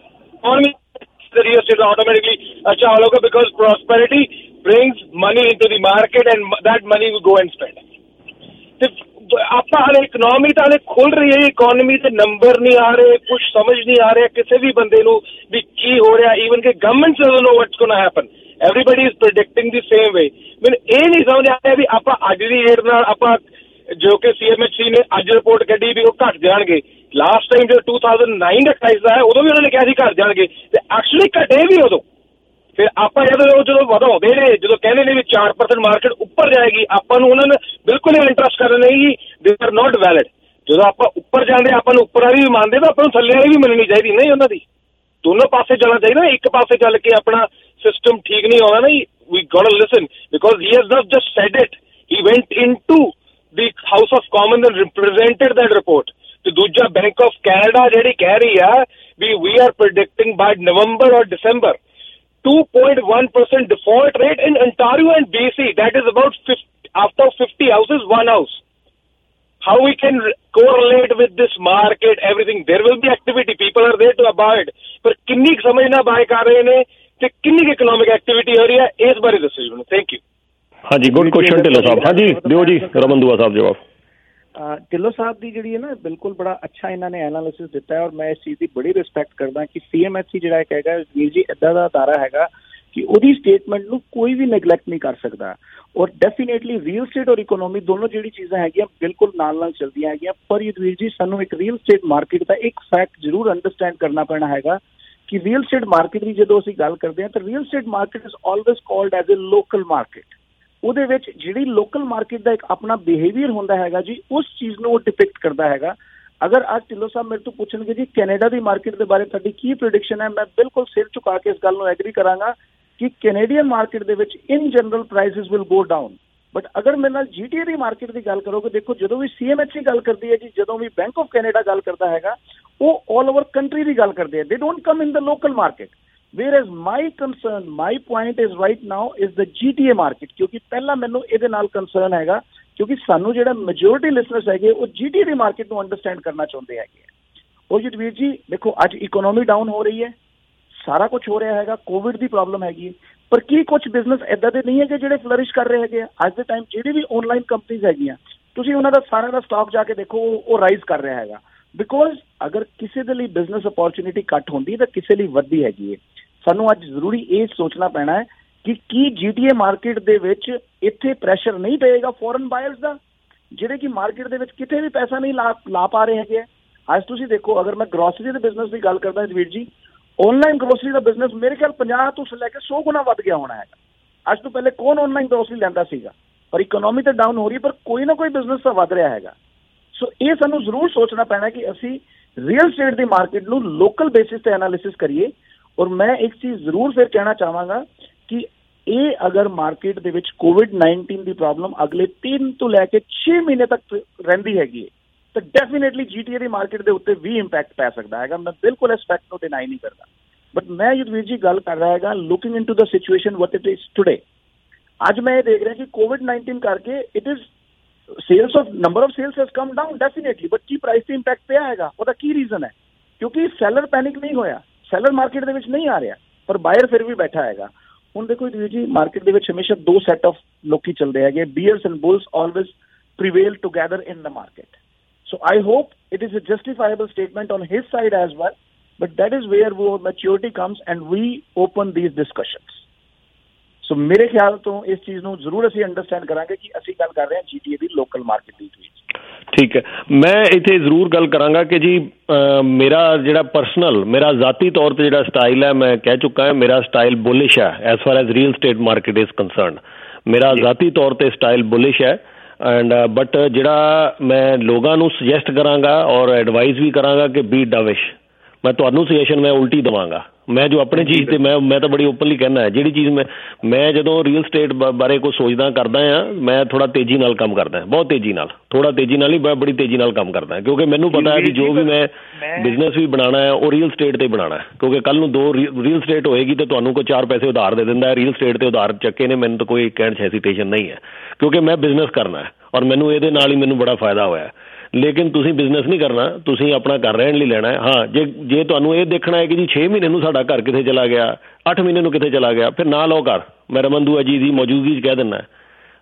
अच्छा all over because prosperity brings money into the market and that money will go and spend. ਆਪਾਂ ਹਾਲੇ ਇਕਨੋਮੀ ਤਾਂ ਹਾਲੇ ਖੁੱਲ ਰਹੀ ਹੈ, ਇਕੋਨਮੀ ਦੇ ਨੰਬਰ ਨਹੀਂ ਆ ਰਹੇ, ਕੁਝ ਸਮਝ ਨਹੀਂ ਆ ਰਿਹਾ ਕਿਸੇ ਵੀ ਬੰਦੇ ਨੂੰ ਵੀ ਕੀ ਹੋ ਰਿਹਾ। ਈਵਨ ਕਿ government doesn't know what's going to happen, everybody is predicting the same way. ਮੈਨੂੰ ਇਹ ਨਹੀਂ ਸਮਝ ਆ ਰਿਹਾ ਵੀ ਆਪਾਂ ਅੱਜ ਦੀ ਡੇਟ ਨਾਲ ਆਪਾਂ ਜੋ ਕਿ CMHC ਨੇ ਅੱਜ ਰਿਪੋਰਟ ਕੱਢੀ ਵੀ ਉਹ ਘਟ ਜਾਣਗੇ। ਲਾਸਟ ਟਾਈਮ ਜੋ 2009 ਦਾ ਕ੍ਰਾਈਸਿਸ ਆਇਆ ਉਦੋਂ ਵੀ ਉਹਨਾਂ ਨੇ ਕਿਹਾ ਸੀ ਘਟ ਜਾਣਗੇ, ਤੇ ਐਕਚੁਅਲੀ ਘਟੇ ਵੀ ਉਦੋਂ। ਫਿਰ ਆਪਾਂ ਜਦੋਂ ਵਧਾਉਂਦੇ ਨੇ, ਜਦੋਂ ਕਹਿੰਦੇ ਨੇ ਵੀ 4% ਮਾਰਕੀਟ ਉੱਪਰ ਜਾਏਗੀ, ਆਪਾਂ ਨੂੰ ਉਹਨਾਂ ਨੇ ਬਿਲਕੁਲ ਇੰਟਰਸਟ ਕਰ ਨਹੀਂ ਜੀ, ਦੇ ਆਰ ਨਾਟ ਵੈਲਿਡ। ਜਦੋਂ ਆਪਾਂ ਉੱਪਰ ਜਾਂਦੇ ਆਪਾਂ ਨੂੰ ਉੱਪਰ ਵਾਲੀ ਵੀ ਮੰਨਦੇ ਤਾਂ ਆਪਾਂ ਨੂੰ ਥੱਲੇ ਵਾਲੀ ਵੀ ਮੰਨਣੀ ਚਾਹੀਦੀ ਨਹੀਂ ਉਹਨਾਂ ਦੀ। ਦੋਨੋਂ ਪਾਸੇ ਚੱਲਣਾ ਚਾਹੀਦਾ, ਇੱਕ ਪਾਸੇ ਚੱਲ ਕੇ ਆਪਣਾ ਸਿਸਟਮ ਠੀਕ ਨਹੀਂ ਹੋਣਾ ਨਾ। We got to listen because he has not just said it, he went into the House of Common and represented that report. ਤੇ ਦੂਜਾ ਬੈਂਕ ਆਫ ਕੈਨੇਡਾ ਜਿਹੜੀ ਕਹਿ ਰਹੀ ਆ ਵੀ ਆਰ ਪ੍ਰੈਡਿਕਟਿੰਗ ਬਾਈ ਨਵੰਬਰ ਔਰ December 2.1% default rate in Ontario and BC. That is about 50, after 50 houses, one house. How we can correlate with this market, everything. There will be activity. People are there to abide. पर किन्नी समझना buy कर रहे ने ते किन्नी economic activity हो रही है इस बारे दस्सो जी। Thank you. हाँ जी, गुड क्वेश्चन ढिल्लों साहब। हाँ जी, दियो जी रमन दुआ साहब जवाब। ਢਿੱਲੋਂ ਸਾਹਿਬ ਦੀ ਜਿਹੜੀ ਹੈ ਨਾ ਬਿਲਕੁਲ ਬੜਾ ਅੱਛਾ ਇਹਨਾਂ ਨੇ ਐਨਾਲਿਸਿਸ ਦਿੱਤਾ ਹੈ, ਔਰ ਮੈਂ ਇਸ ਚੀਜ਼ ਦੀ ਬੜੀ ਰਿਸਪੈਕਟ ਕਰਦਾ ਕਿ CMHC ਜਿਹੜਾ ਇੱਕ ਹੈਗਾ ਵੀਰ ਜੀ ਇੱਦਾਂ ਦਾ ਅਦਾਰਾ ਹੈਗਾ ਕਿ ਉਹਦੀ ਸਟੇਟਮੈਂਟ ਨੂੰ ਕੋਈ ਵੀ ਨੈਗਲੈਕਟ ਨਹੀਂ ਕਰ ਸਕਦਾ। ਔਰ ਡੈਫੀਨੇਟਲੀ ਰੀਅਲ ਸਟੇਟ ਔਰ ਇਕਨੋਮੀ ਦੋਨੋਂ ਜਿਹੜੀ ਚੀਜ਼ਾਂ ਹੈਗੀਆਂ ਬਿਲਕੁਲ ਨਾਲ ਚੱਲਦੀਆਂ ਹੈਗੀਆਂ। ਪਰ ਵੀਰ ਜੀ ਸਾਨੂੰ ਇੱਕ ਰੀਅਲ ਸਟੇਟ ਮਾਰਕੀਟ ਦਾ ਇੱਕ ਫੈਕਟ ਜ਼ਰੂਰ ਅੰਡਰਸਟੈਂਡ ਕਰਨਾ ਪੈਣਾ ਹੈਗਾ ਕਿ ਰੀਅਲ ਸਟੇਟ ਮਾਰਕੀਟ ਦੀ ਜਦੋਂ ਅਸੀਂ ਗੱਲ ਕਰਦੇ ਹਾਂ ਤਾਂ real estate market is always called as a local market. ਉਹਦੇ ਵਿੱਚ ਜਿਹੜੀ ਲੋਕਲ ਮਾਰਕੀਟ ਦਾ ਇੱਕ ਆਪਣਾ ਬਿਹੇਵੀਅਰ ਹੁੰਦਾ ਹੈਗਾ ਜੀ, ਉਸ ਚੀਜ਼ ਨੂੰ ਉਹ ਡਿਪਿਕਟ ਕਰਦਾ ਹੈਗਾ। ਅਗਰ ਅੱਜ ਢਿੱਲੋਂ ਸਾਹਿਬ ਮੇਰੇ ਤੋਂ ਪੁੱਛਣਗੇ ਜੀ ਕੈਨੇਡਾ ਦੀ ਮਾਰਕੀਟ ਦੇ ਬਾਰੇ ਤੁਹਾਡੀ ਕੀ ਪ੍ਰੈਡਿਕਸ਼ਨ ਹੈ, ਮੈਂ ਬਿਲਕੁਲ ਸਿਰ ਝੁਕਾ ਕੇ ਇਸ ਗੱਲ ਨੂੰ ਐਗਰੀ ਕਰਾਂਗਾ ਕਿ ਕੈਨੇਡੀਅਨ ਮਾਰਕੀਟ ਦੇ ਵਿੱਚ in general prices will go down. But ਅਗਰ ਮੇਰੇ ਨਾਲ GTA ਦੀ ਮਾਰਕੀਟ ਦੀ ਗੱਲ ਕਰੋਗੇ, ਦੇਖੋ ਜਦੋਂ ਵੀ CMHC ਗੱਲ ਕਰਦੀ ਹੈ ਜੀ, ਜਦੋਂ ਵੀ ਬੈਂਕ ਆਫ ਕੈਨੇਡਾ ਗੱਲ ਕਰਦਾ ਹੈਗਾ, ਉਹ ਆਲ ਓਵਰ ਕੰਟਰੀ ਦੀ ਗੱਲ ਕਰਦੇ ਆ। They don't come in the local market. Whereas my concern, my point is right now is the GTA market, ਕਿਉਂਕਿ ਪਹਿਲਾਂ ਮੈਨੂੰ ਇਹਦੇ ਨਾਲ ਕੰਸਰਨ ਹੈਗਾ ਕਿਉਂਕਿ ਸਾਨੂੰ ਜਿਹੜਾ ਮੈਜੋਰਿਟੀ ਲਿਸਨਰਸ ਹੈਗੇ ਉਹ GTA ਦੀ ਮਾਰਕੀਟ ਨੂੰ ਅੰਡਰਸਟੈਂਡ ਕਰਨਾ ਚਾਹੁੰਦੇ ਹੈਗੇ। ਉਹ ਜਤਵੀਰ ਜੀ ਦੇਖੋ ਅੱਜ ਇਕਨੋਮੀ ਡਾਊਨ ਹੋ ਰਹੀ ਹੈ, ਸਾਰਾ ਕੁਝ ਹੋ ਰਿਹਾ ਹੈਗਾ, ਕੋਵਿਡ ਦੀ ਪ੍ਰੋਬਲਮ ਹੈਗੀ ਹੈ, ਪਰ ਕੀ ਕੁਝ ਬਿਜ਼ਨਸ ਇੱਦਾਂ ਦੇ ਨਹੀਂ ਹੈਗੇ ਜਿਹੜੇ ਫਲਰਿਸ਼ ਕਰ ਰਹੇ ਹੈਗੇ। ਅੱਜ ਦੇ ਟਾਈਮ ਜਿਹੜੀ ਵੀ ਆਨਲਾਈਨ ਕੰਪਨੀਜ਼ ਹੈਗੀਆਂ ਤੁਸੀਂ ਉਹਨਾਂ ਦਾ ਸਾਰਿਆਂ ਦਾ ਸਟਾਕ ਜਾ ਕੇ ਦੇਖੋ, ਉਹ ਰਾਈਜ਼ ਕਰ ਰਿਹਾ ਹੈਗਾ। ਬਿਕੋਜ਼ ਅਗਰ ਕਿਸੇ ਦੇ ਲਈ ਬਿਜ਼ਨਸ ਅਪੋਰਚੁਨਿਟੀ ਘੱਟ ਹੁੰਦੀ ਤਾਂ ਕਿਸੇ ਲਈ ਵੱਧਦੀ ਹੈਗੀ ਹੈ। ਸਾਨੂੰ ਅੱਜ ਜ਼ਰੂਰੀ ਇਹ ਸੋਚਣਾ ਪੈਣਾ ਹੈ ਕਿ ਕੀ GTA ਮਾਰਕੀਟ ਦੇ ਵਿੱਚ ਇੱਥੇ ਪ੍ਰੈਸ਼ਰ ਨਹੀਂ ਪਏਗਾ ਫੋਰਨ ਬਾਇਰਸ ਦਾ, ਜਿਹੜੇ ਕਿ ਮਾਰਕੀਟ ਦੇ ਵਿੱਚ ਕਿਤੇ ਵੀ ਪੈਸਾ ਨਹੀਂ ਲਾ ਪਾ ਰਹੇ ਹੈਗੇ। ਅੱਜ ਤੁਸੀਂ ਦੇਖੋ, ਅਗਰ ਮੈਂ ਗਰੋਸਰੀ ਦੇ ਬਿਜ਼ਨਸ ਦੀ ਗੱਲ ਕਰਦਾ ਵੀਰ ਜੀ, ਆਨਲਾਈਨ ਗਰੋਸਰੀ ਦਾ ਬਿਜ਼ਨਸ ਮੇਰੇ ਖਿਆਲ 50 ਤੋਂ ਲੈ ਕੇ 100 ਗੁਣਾ ਵੱਧ ਗਿਆ ਹੋਣਾ ਹੈਗਾ। ਅੱਜ ਤੋਂ ਪਹਿਲੇ ਕੌਣ ਆਨਲਾਈਨ ਗਰੋਸਰੀ ਲੈਂਦਾ ਸੀਗਾ? ਪਰ ਇਕਨੋਮੀ ਤਾਂ ਡਾਊਨ ਹੋ ਰਹੀ, ਪਰ ਕੋਈ ਨਾ ਕੋਈ ਬਿਜ਼ਨਸ ਤਾਂ ਵੱਧ ਰਿਹਾ ਹੈਗਾ। ਸੋ ਇਹ ਸਾਨੂੰ ਜ਼ਰੂਰ ਸੋਚਣਾ ਪੈਣਾ ਕਿ ਅਸੀਂ ਰੀਅਲ ਸਟੇਟ ਦੀ ਮਾਰਕੀਟ ਨੂੰ ਲੋਕਲ ਬੇਸਿਸ ਤੇ ਐਨਾਲਿਸਿਸ ਕਰੀਏ। ਔਰ ਮੈਂ ਇੱਕ ਚੀਜ਼ ਜ਼ਰੂਰ ਫਿਰ ਕਹਿਣਾ ਚਾਹਾਂਗਾ ਕਿ ਇਹ ਅਗਰ ਮਾਰਕੀਟ ਦੇ ਵਿੱਚ COVID-19 ਦੀ ਪ੍ਰੋਬਲਮ ਅਗਲੇ 3 ਤੋਂ ਲੈ ਕੇ 6 ਮਹੀਨੇ ਤੱਕ ਰਹਿੰਦੀ ਹੈਗੀ ਹੈ ਤਾਂ ਡੈਫੀਨੇਟਲੀ GTA ਦੀ ਮਾਰਕੀਟ ਦੇ ਉੱਤੇ ਵੀ ਇੰਪੈਕਟ ਪੈ ਸਕਦਾ ਹੈਗਾ। ਮੈਂ ਬਿਲਕੁਲ ਇਸ ਫੈਕਟ ਨੂੰ ਡਿਨਾਈ ਨਹੀਂ ਕਰਦਾ, ਬਟ ਮੈਂ ਯੁਧਵੀਰ ਜੀ ਗੱਲ ਕਰ ਰਿਹਾ ਹੈਗਾ looking into the situation what it is today. ਅੱਜ ਮੈਂ ਇਹ ਦੇਖ ਰਿਹਾ ਕਿ COVID-19 ਕਰਕੇ it is sales of number of sales has come down definitely, but ਕੀ ਪ੍ਰਾਈਸ ਤੇ ਇੰਪੈਕਟ ਪਿਆ ਹੈਗਾ? ਉਹਦਾ ਕੀ ਰੀਜ਼ਨ ਹੈ? ਕਿਉਂਕਿ ਸੈਲਰ ਪੈਨਿਕ ਨਹੀਂ ਹੋਇਆ, ਸੈਲਰ ਮਾਰਕੀਟ ਦੇ ਵਿੱਚ ਨਹੀਂ ਆ ਰਿਹਾ, ਪਰ ਬਾਇਰ ਫਿਰ ਵੀ ਬੈਠਾ ਹੈਗਾ। ਹੁਣ ਦੇਖੋ ਜੀ ਮਾਰਕੀਟ ਦੇ ਵਿੱਚ ਹਮੇਸ਼ਾ ਦੋ ਸੈਟ ਆਫ ਲੋਕੀ ਚੱਲਦੇ ਹੈਗੇ, bears and bulls always prevail together in the market. So I hope it is a justifiable statement on his side as well, but that is where maturity comes and we open these discussions. So ਮੇਰੇ ਖਿਆਲ ਤੋਂ ਇਸ ਚੀਜ਼ ਨੂੰ ਜ਼ਰੂਰ ਅਸੀਂ understand ਕਰਾਂਗੇ ਕਿ ਅਸੀਂ ਗੱਲ ਕਰ ਰਹੇ ਹਾਂ GTA ਦੀ ਲੋਕਲ ਮਾਰਕੀਟ ਦੀ ਵਿੱਚ। ਠੀਕ ਹੈ, ਮੈਂ ਇੱਥੇ ਜ਼ਰੂਰ ਗੱਲ ਕਰਾਂਗਾ ਕਿ ਜੀ ਮੇਰਾ ਜਿਹੜਾ ਪਰਸਨਲ ਮੇਰਾ ਜ਼ਾਤੀ ਤੌਰ ਤੇ ਜਿਹੜਾ ਸਟਾਈਲ ਹੈ, ਮੈਂ ਕਹਿ ਚੁੱਕਾ ਹਾਂ ਮੇਰਾ ਸਟਾਈਲ ਬੁਲਿਸ਼ ਹੈ as far as real estate market is concerned. ਮੇਰਾ ਜ਼ਾਤੀ ਤੌਰ ਤੇ ਸਟਾਈਲ ਬੁਲਿਸ਼ ਹੈ ਐਂਡ ਬਟ ਜਿਹੜਾ ਮੈਂ ਲੋਕਾਂ ਨੂੰ ਸੁਜੈਸਟ ਕਰਾਂਗਾ ਔਰ ਐਡਵਾਈਸ ਵੀ ਕਰਾਂਗਾ ਕਿ ਬੀ ਡਾਵਿਸ਼। ਮੈਂ ਤੁਹਾਨੂੰ ਸੁਜੈਸ਼ਨ ਮੈਂ ਉਲਟੀ ਦੇਵਾਂਗਾ। ਮੈਂ ਜੋ ਆਪਣੀ ਚੀਜ਼ ਤੇ ਮੈਂ ਤਾਂ ਬੜੀ ਓਪਨਲੀ ਕਹਿਣਾ ਹੈ, ਜਿਹੜੀ ਚੀਜ਼ ਮੈਂ ਜਦੋਂ ਰੀਅਲ ਸਟੇਟ ਬਾਰੇ ਕੁਛ ਸੋਚਦਾ ਕਰਦਾ ਹਾਂ, ਮੈਂ ਥੋੜਾ ਤੇਜ਼ੀ ਨਾਲ ਕੰਮ ਕਰਦਾ, ਬਹੁਤ ਤੇਜ਼ੀ ਨਾਲ, ਥੋੜਾ ਤੇਜ਼ੀ ਨਾਲ ਹੀ ਬੜੀ ਤੇਜ਼ੀ ਨਾਲ ਕੰਮ ਕਰਦਾ, ਕਿਉਂਕਿ ਮੈਨੂੰ ਪਤਾ ਹੈ ਕਿ ਜੋ ਵੀ ਮੈਂ ਬਿਜ਼ਨਸ ਵੀ ਬਣਾਉਣਾ ਹੈ ਉਹ ਰੀਅਲ ਸਟੇਟ ਤੇ ਬਣਾਉਣਾ ਹੈ। ਕਿਉਂਕਿ ਕੱਲ ਨੂੰ ਦੋ ਰੀਅਲ ਸਟੇਟ ਹੋਏਗੀ ਤਾਂ ਤੁਹਾਨੂੰ ਕੋਈ 4 ਪੈਸੇ ਉਧਾਰ ਦੇ ਦਿੰਦਾ, ਰੀਅਲ ਸਟੇਟ ਤੇ ਉਧਾਰ ਚੱਕੇ ਨੇ, ਮੈਨੂੰ ਤਾਂ ਕੋਈ ਕਹਿਣ 'ਚ ਹੈਸੀਟੇਸ਼ਨ ਨਹੀਂ ਹੈ, ਕਿਉਂਕਿ ਮੈਂ ਬਿਜ਼ਨਸ ਕਰਨਾ ਹੈ ਔਰ ਮੈਨੂੰ ਇਹਦੇ ਨਾਲ ਹੀ ਮੈਨੂੰ ਬੜਾ ਫਾਇਦਾ ਹੋਇਆ। ਲੇਕਿਨ ਤੁਸੀਂ ਬਿਜ਼ਨਸ ਨਹੀਂ ਕਰਨਾ, ਤੁਸੀਂ ਆਪਣਾ ਘਰ ਰਹਿਣ ਲਈ ਲੈਣਾ ਹੈ। ਹਾਂ, ਜੇ ਤੁਹਾਨੂੰ ਇਹ ਦੇਖਣਾ ਹੈ ਕਿ ਜੀ 6 ਮਹੀਨੇ ਨੂੰ ਸਾਡਾ ਘਰ ਕਿੱਥੇ ਚਲਾ ਗਿਆ, 8 ਮਹੀਨੇ ਨੂੰ ਕਿੱਥੇ ਚਲਾ ਗਿਆ, ਫਿਰ ਨਾ ਲਓ ਘਰ। ਮੈਂ ਰਮਨ ਦੂਆ ਜੀ ਦੀ ਮੌਜੂਦਗੀ 'ਚ ਕਹਿ ਦਿੰਦਾ,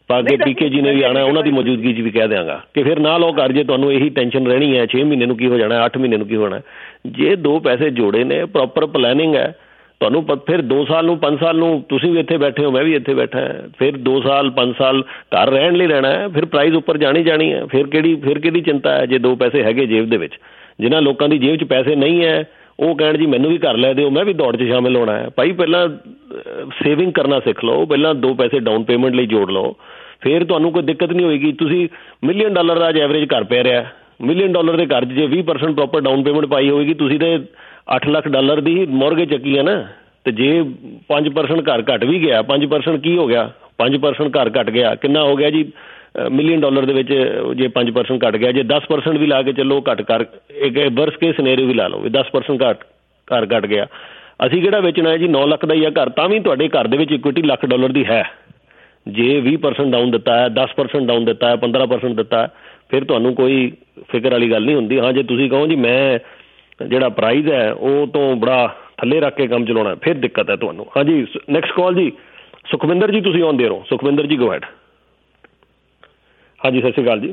ਪਾ ਕੇ ਪੀਕੇ ਜੀ ਨੇ ਵੀ ਆਉਣਾ, ਉਹਨਾਂ ਦੀ ਮੌਜੂਦਗੀ 'ਚ ਵੀ ਕਹਿ ਦਿਆਂਗਾ ਕਿ ਫਿਰ ਨਾ ਲਓ ਕਰ, ਜੇ ਤੁਹਾਨੂੰ ਇਹੀ ਟੈਨਸ਼ਨ ਰਹਿਣੀ ਹੈ 6 ਮਹੀਨੇ ਨੂੰ ਕੀ ਹੋ ਜਾਣਾ, 8 ਮਹੀਨੇ ਨੂੰ ਕੀ ਹੋਣਾ। ਜੇ 2 ਪੈਸੇ ਜੋੜੇ ਨੇ, ਪ੍ਰੋਪਰ ਪਲੈਨਿੰਗ ਹੈ ਤੁਹਾਨੂੰ, ਫਿਰ 2 ਸਾਲ ਨੂੰ 5 ਸਾਲ ਨੂੰ ਤੁਸੀਂ ਵੀ ਇੱਥੇ ਬੈਠੇ ਹੋ, ਮੈਂ ਵੀ ਇੱਥੇ ਬੈਠਾ, ਫਿਰ 2 ਸਾਲ 5 ਸਾਲ ਘਰ ਰਹਿਣ ਲਈ ਰਹਿਣਾ ਹੈ, ਫਿਰ ਪ੍ਰਾਈਸ ਉੱਪਰ ਜਾਣੀ ਹੈ। ਫਿਰ ਕਿਹੜੀ ਚਿੰਤਾ ਹੈ ਜੇ 2 ਪੈਸੇ ਹੈਗੇ ਜੇਬ ਦੇ ਵਿੱਚ। ਜਿਨ੍ਹਾਂ ਲੋਕਾਂ ਦੀ ਜੇਬ 'ਚ ਪੈਸੇ ਨਹੀਂ ਹੈ ਉਹ ਕਹਿਣ ਜੀ ਮੈਨੂੰ ਵੀ ਘਰ ਲੈ ਦਿਓ, ਮੈਂ ਵੀ ਦੌੜ 'ਚ ਸ਼ਾਮਿਲ ਹੋਣਾ ਹੈ। ਭਾਈ ਪਹਿਲਾਂ ਸੇਵਿੰਗ ਕਰਨਾ ਸਿੱਖ ਲਓ, ਪਹਿਲਾਂ 2 ਪੈਸੇ ਡਾਊਨ ਪੇਮੈਂਟ ਲਈ ਜੋੜ ਲਓ, ਫਿਰ ਤੁਹਾਨੂੰ ਕੋਈ ਦਿੱਕਤ ਨਹੀਂ ਹੋਏਗੀ। ਤੁਸੀਂ $1 ਮਿਲੀਅਨ ਦਾ ਅੱਜ ਐਵਰੇਜ ਘਰ ਪੈ ਰਿਹਾ, $1 ਮਿਲੀਅਨ ਦੇ ਘਰ 'ਚ ਜੇ 20% ਪ੍ਰੋਪਰ ਡਾਊਨ ਪੇਮੈਂਟ ਪਾਈ ਹੋਏਗੀ, ਤੁਸੀਂ ਤਾਂ $8 ਲੱਖ ਦੀ ਮੌਰਗੇਜ ਚੱਕੀ ਹੈ ਨਾ। ਅਤੇ ਜੇ 5% ਘਰ ਘੱਟ ਵੀ ਗਿਆ, 5% ਕੀ ਹੋ ਗਿਆ, 5% ਘਰ ਘੱਟ ਗਿਆ, ਕਿੰਨਾ ਹੋ ਗਿਆ ਜੀ $1 ਮਿਲੀਅਨ ਦੇ ਵਿੱਚ। ਜੇ 5% ਘੱਟ ਗਿਆ, ਜੇ 10% ਵੀ ਲਾ ਕੇ ਚੱਲੋ ਘੱਟ ਕਰ, ਇੱਕ ਵਰਸ ਕੇਸ ਸਿਨੈਰੀਓ ਵੀ ਲਾ ਲਓ, 10% ਘਰ ਘੱਟ ਗਿਆ। ਅਸੀਂ ਕਿਹੜਾ ਵੇਚਣਾ ਹੈ ਜੀ 9 ਲੱਖ ਦਾ ਹੀ ਆ ਘਰ, ਤਾਂ ਵੀ ਤੁਹਾਡੇ ਘਰ ਦੇ ਵਿੱਚ ਇਕੁਇਟੀ $1 ਲੱਖ ਦੀ ਹੈ। ਜੇ 20% ਡਾਊਨ ਦਿੱਤਾ ਹੈ, 10% ਡਾਊਨ ਦਿੱਤਾ ਹੈ, 15% ਦਿੱਤਾ ਹੈ, ਫਿਰ ਤੁਹਾਨੂੰ ਕੋਈ ਫਿਕਰ ਵਾਲੀ ਗੱਲ ਨਹੀਂ ਹੁੰਦੀ। ਹਾਂ ਜੇ ਤੁਸੀਂ ਕਹੋ ਜੀ ਮੈਂ ਜਿਹੜਾ ਪ੍ਰਾਈਜ਼ ਹੈ ਉਹ ਤੋਂ ਬੜਾ ਥੱਲੇ ਰੱਖ ਕੇ ਕੰਮ ਚਲਾਉਣਾ, ਫਿਰ ਦਿੱਕਤ ਹੈ ਤੁਹਾਨੂੰ। ਹਾਂਜੀ ਨੈਕਸਟ ਕਾਲ ਜੀ, ਸੁਖਵਿੰਦਰ ਜੀ ਤੁਸੀਂ ਆਉਂਦੇ ਰਹੋ। ਸੁਖਵਿੰਦਰ ਜੀ ਗੋ ਹੈਡ। ਹਾਂਜੀ ਸਤਿ ਸ਼੍ਰੀ ਅਕਾਲ ਜੀ।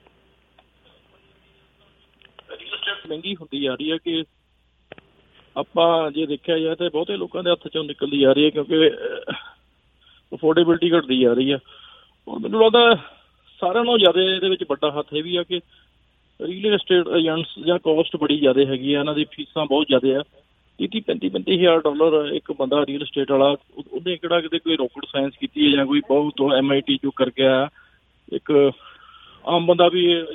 ਮਹਿੰਗੀ ਹੁੰਦੀ ਜਾ ਰਹੀ ਹੈ ਕਿ ਆਪਾਂ ਜੇ ਦੇਖਿਆ ਜਾਏ ਤਾਂ ਬਹੁਤੇ ਲੋਕਾਂ ਦੇ ਹੱਥ 'ਚੋਂ ਨਿਕਲਦੀ ਜਾ ਰਹੀ ਹੈ, ਕਿਉਂਕਿ ਅਫੋਰਡੇਬਿਲਿਟੀ ਘਟਦੀ ਜਾ ਰਹੀ ਆ। ਔਰ ਮੈਨੂੰ ਲੱਗਦਾ ਸਾਰਿਆਂ ਨਾਲੋਂ ਜ਼ਿਆਦਾ ਇਹਦੇ ਵਿੱਚ ਵੱਡਾ ਹੱਥ ਇਹ ਵੀ ਆ ਕਿ ਰੀਅਲ ਏਸਟੇਟ ਏਜੰਟਸ ਜਾਂ ਕੋਸਟ ਬੜੀ ਜ਼ਿਆਦਾ ਹੈਗੀ ਆ, ਇਹਨਾਂ ਦੀ ਫੀਸਾਂ ਬਹੁਤ ਜ਼ਿਆਦਾ ਆ। $35,000 ਇੱਕ ਬੰਦਾ ਰੀਅਲ ਏਸਟੇਟ ਵਾਲਾ, ਉਹਨੇ ਕਿਹੜਾ ਕਿਤੇ ਕੋਈ ਰੋਕਟ ਸਾਇੰਸ ਕੀਤੀ ਹੈ ਜਾਂ ਕੋਈ ਬਹੁਤ MIT ਚੋਂ ਕਰ ਗਿਆ। ਇੱਕ ਆਮ ਬੰਦਾ ਵੀ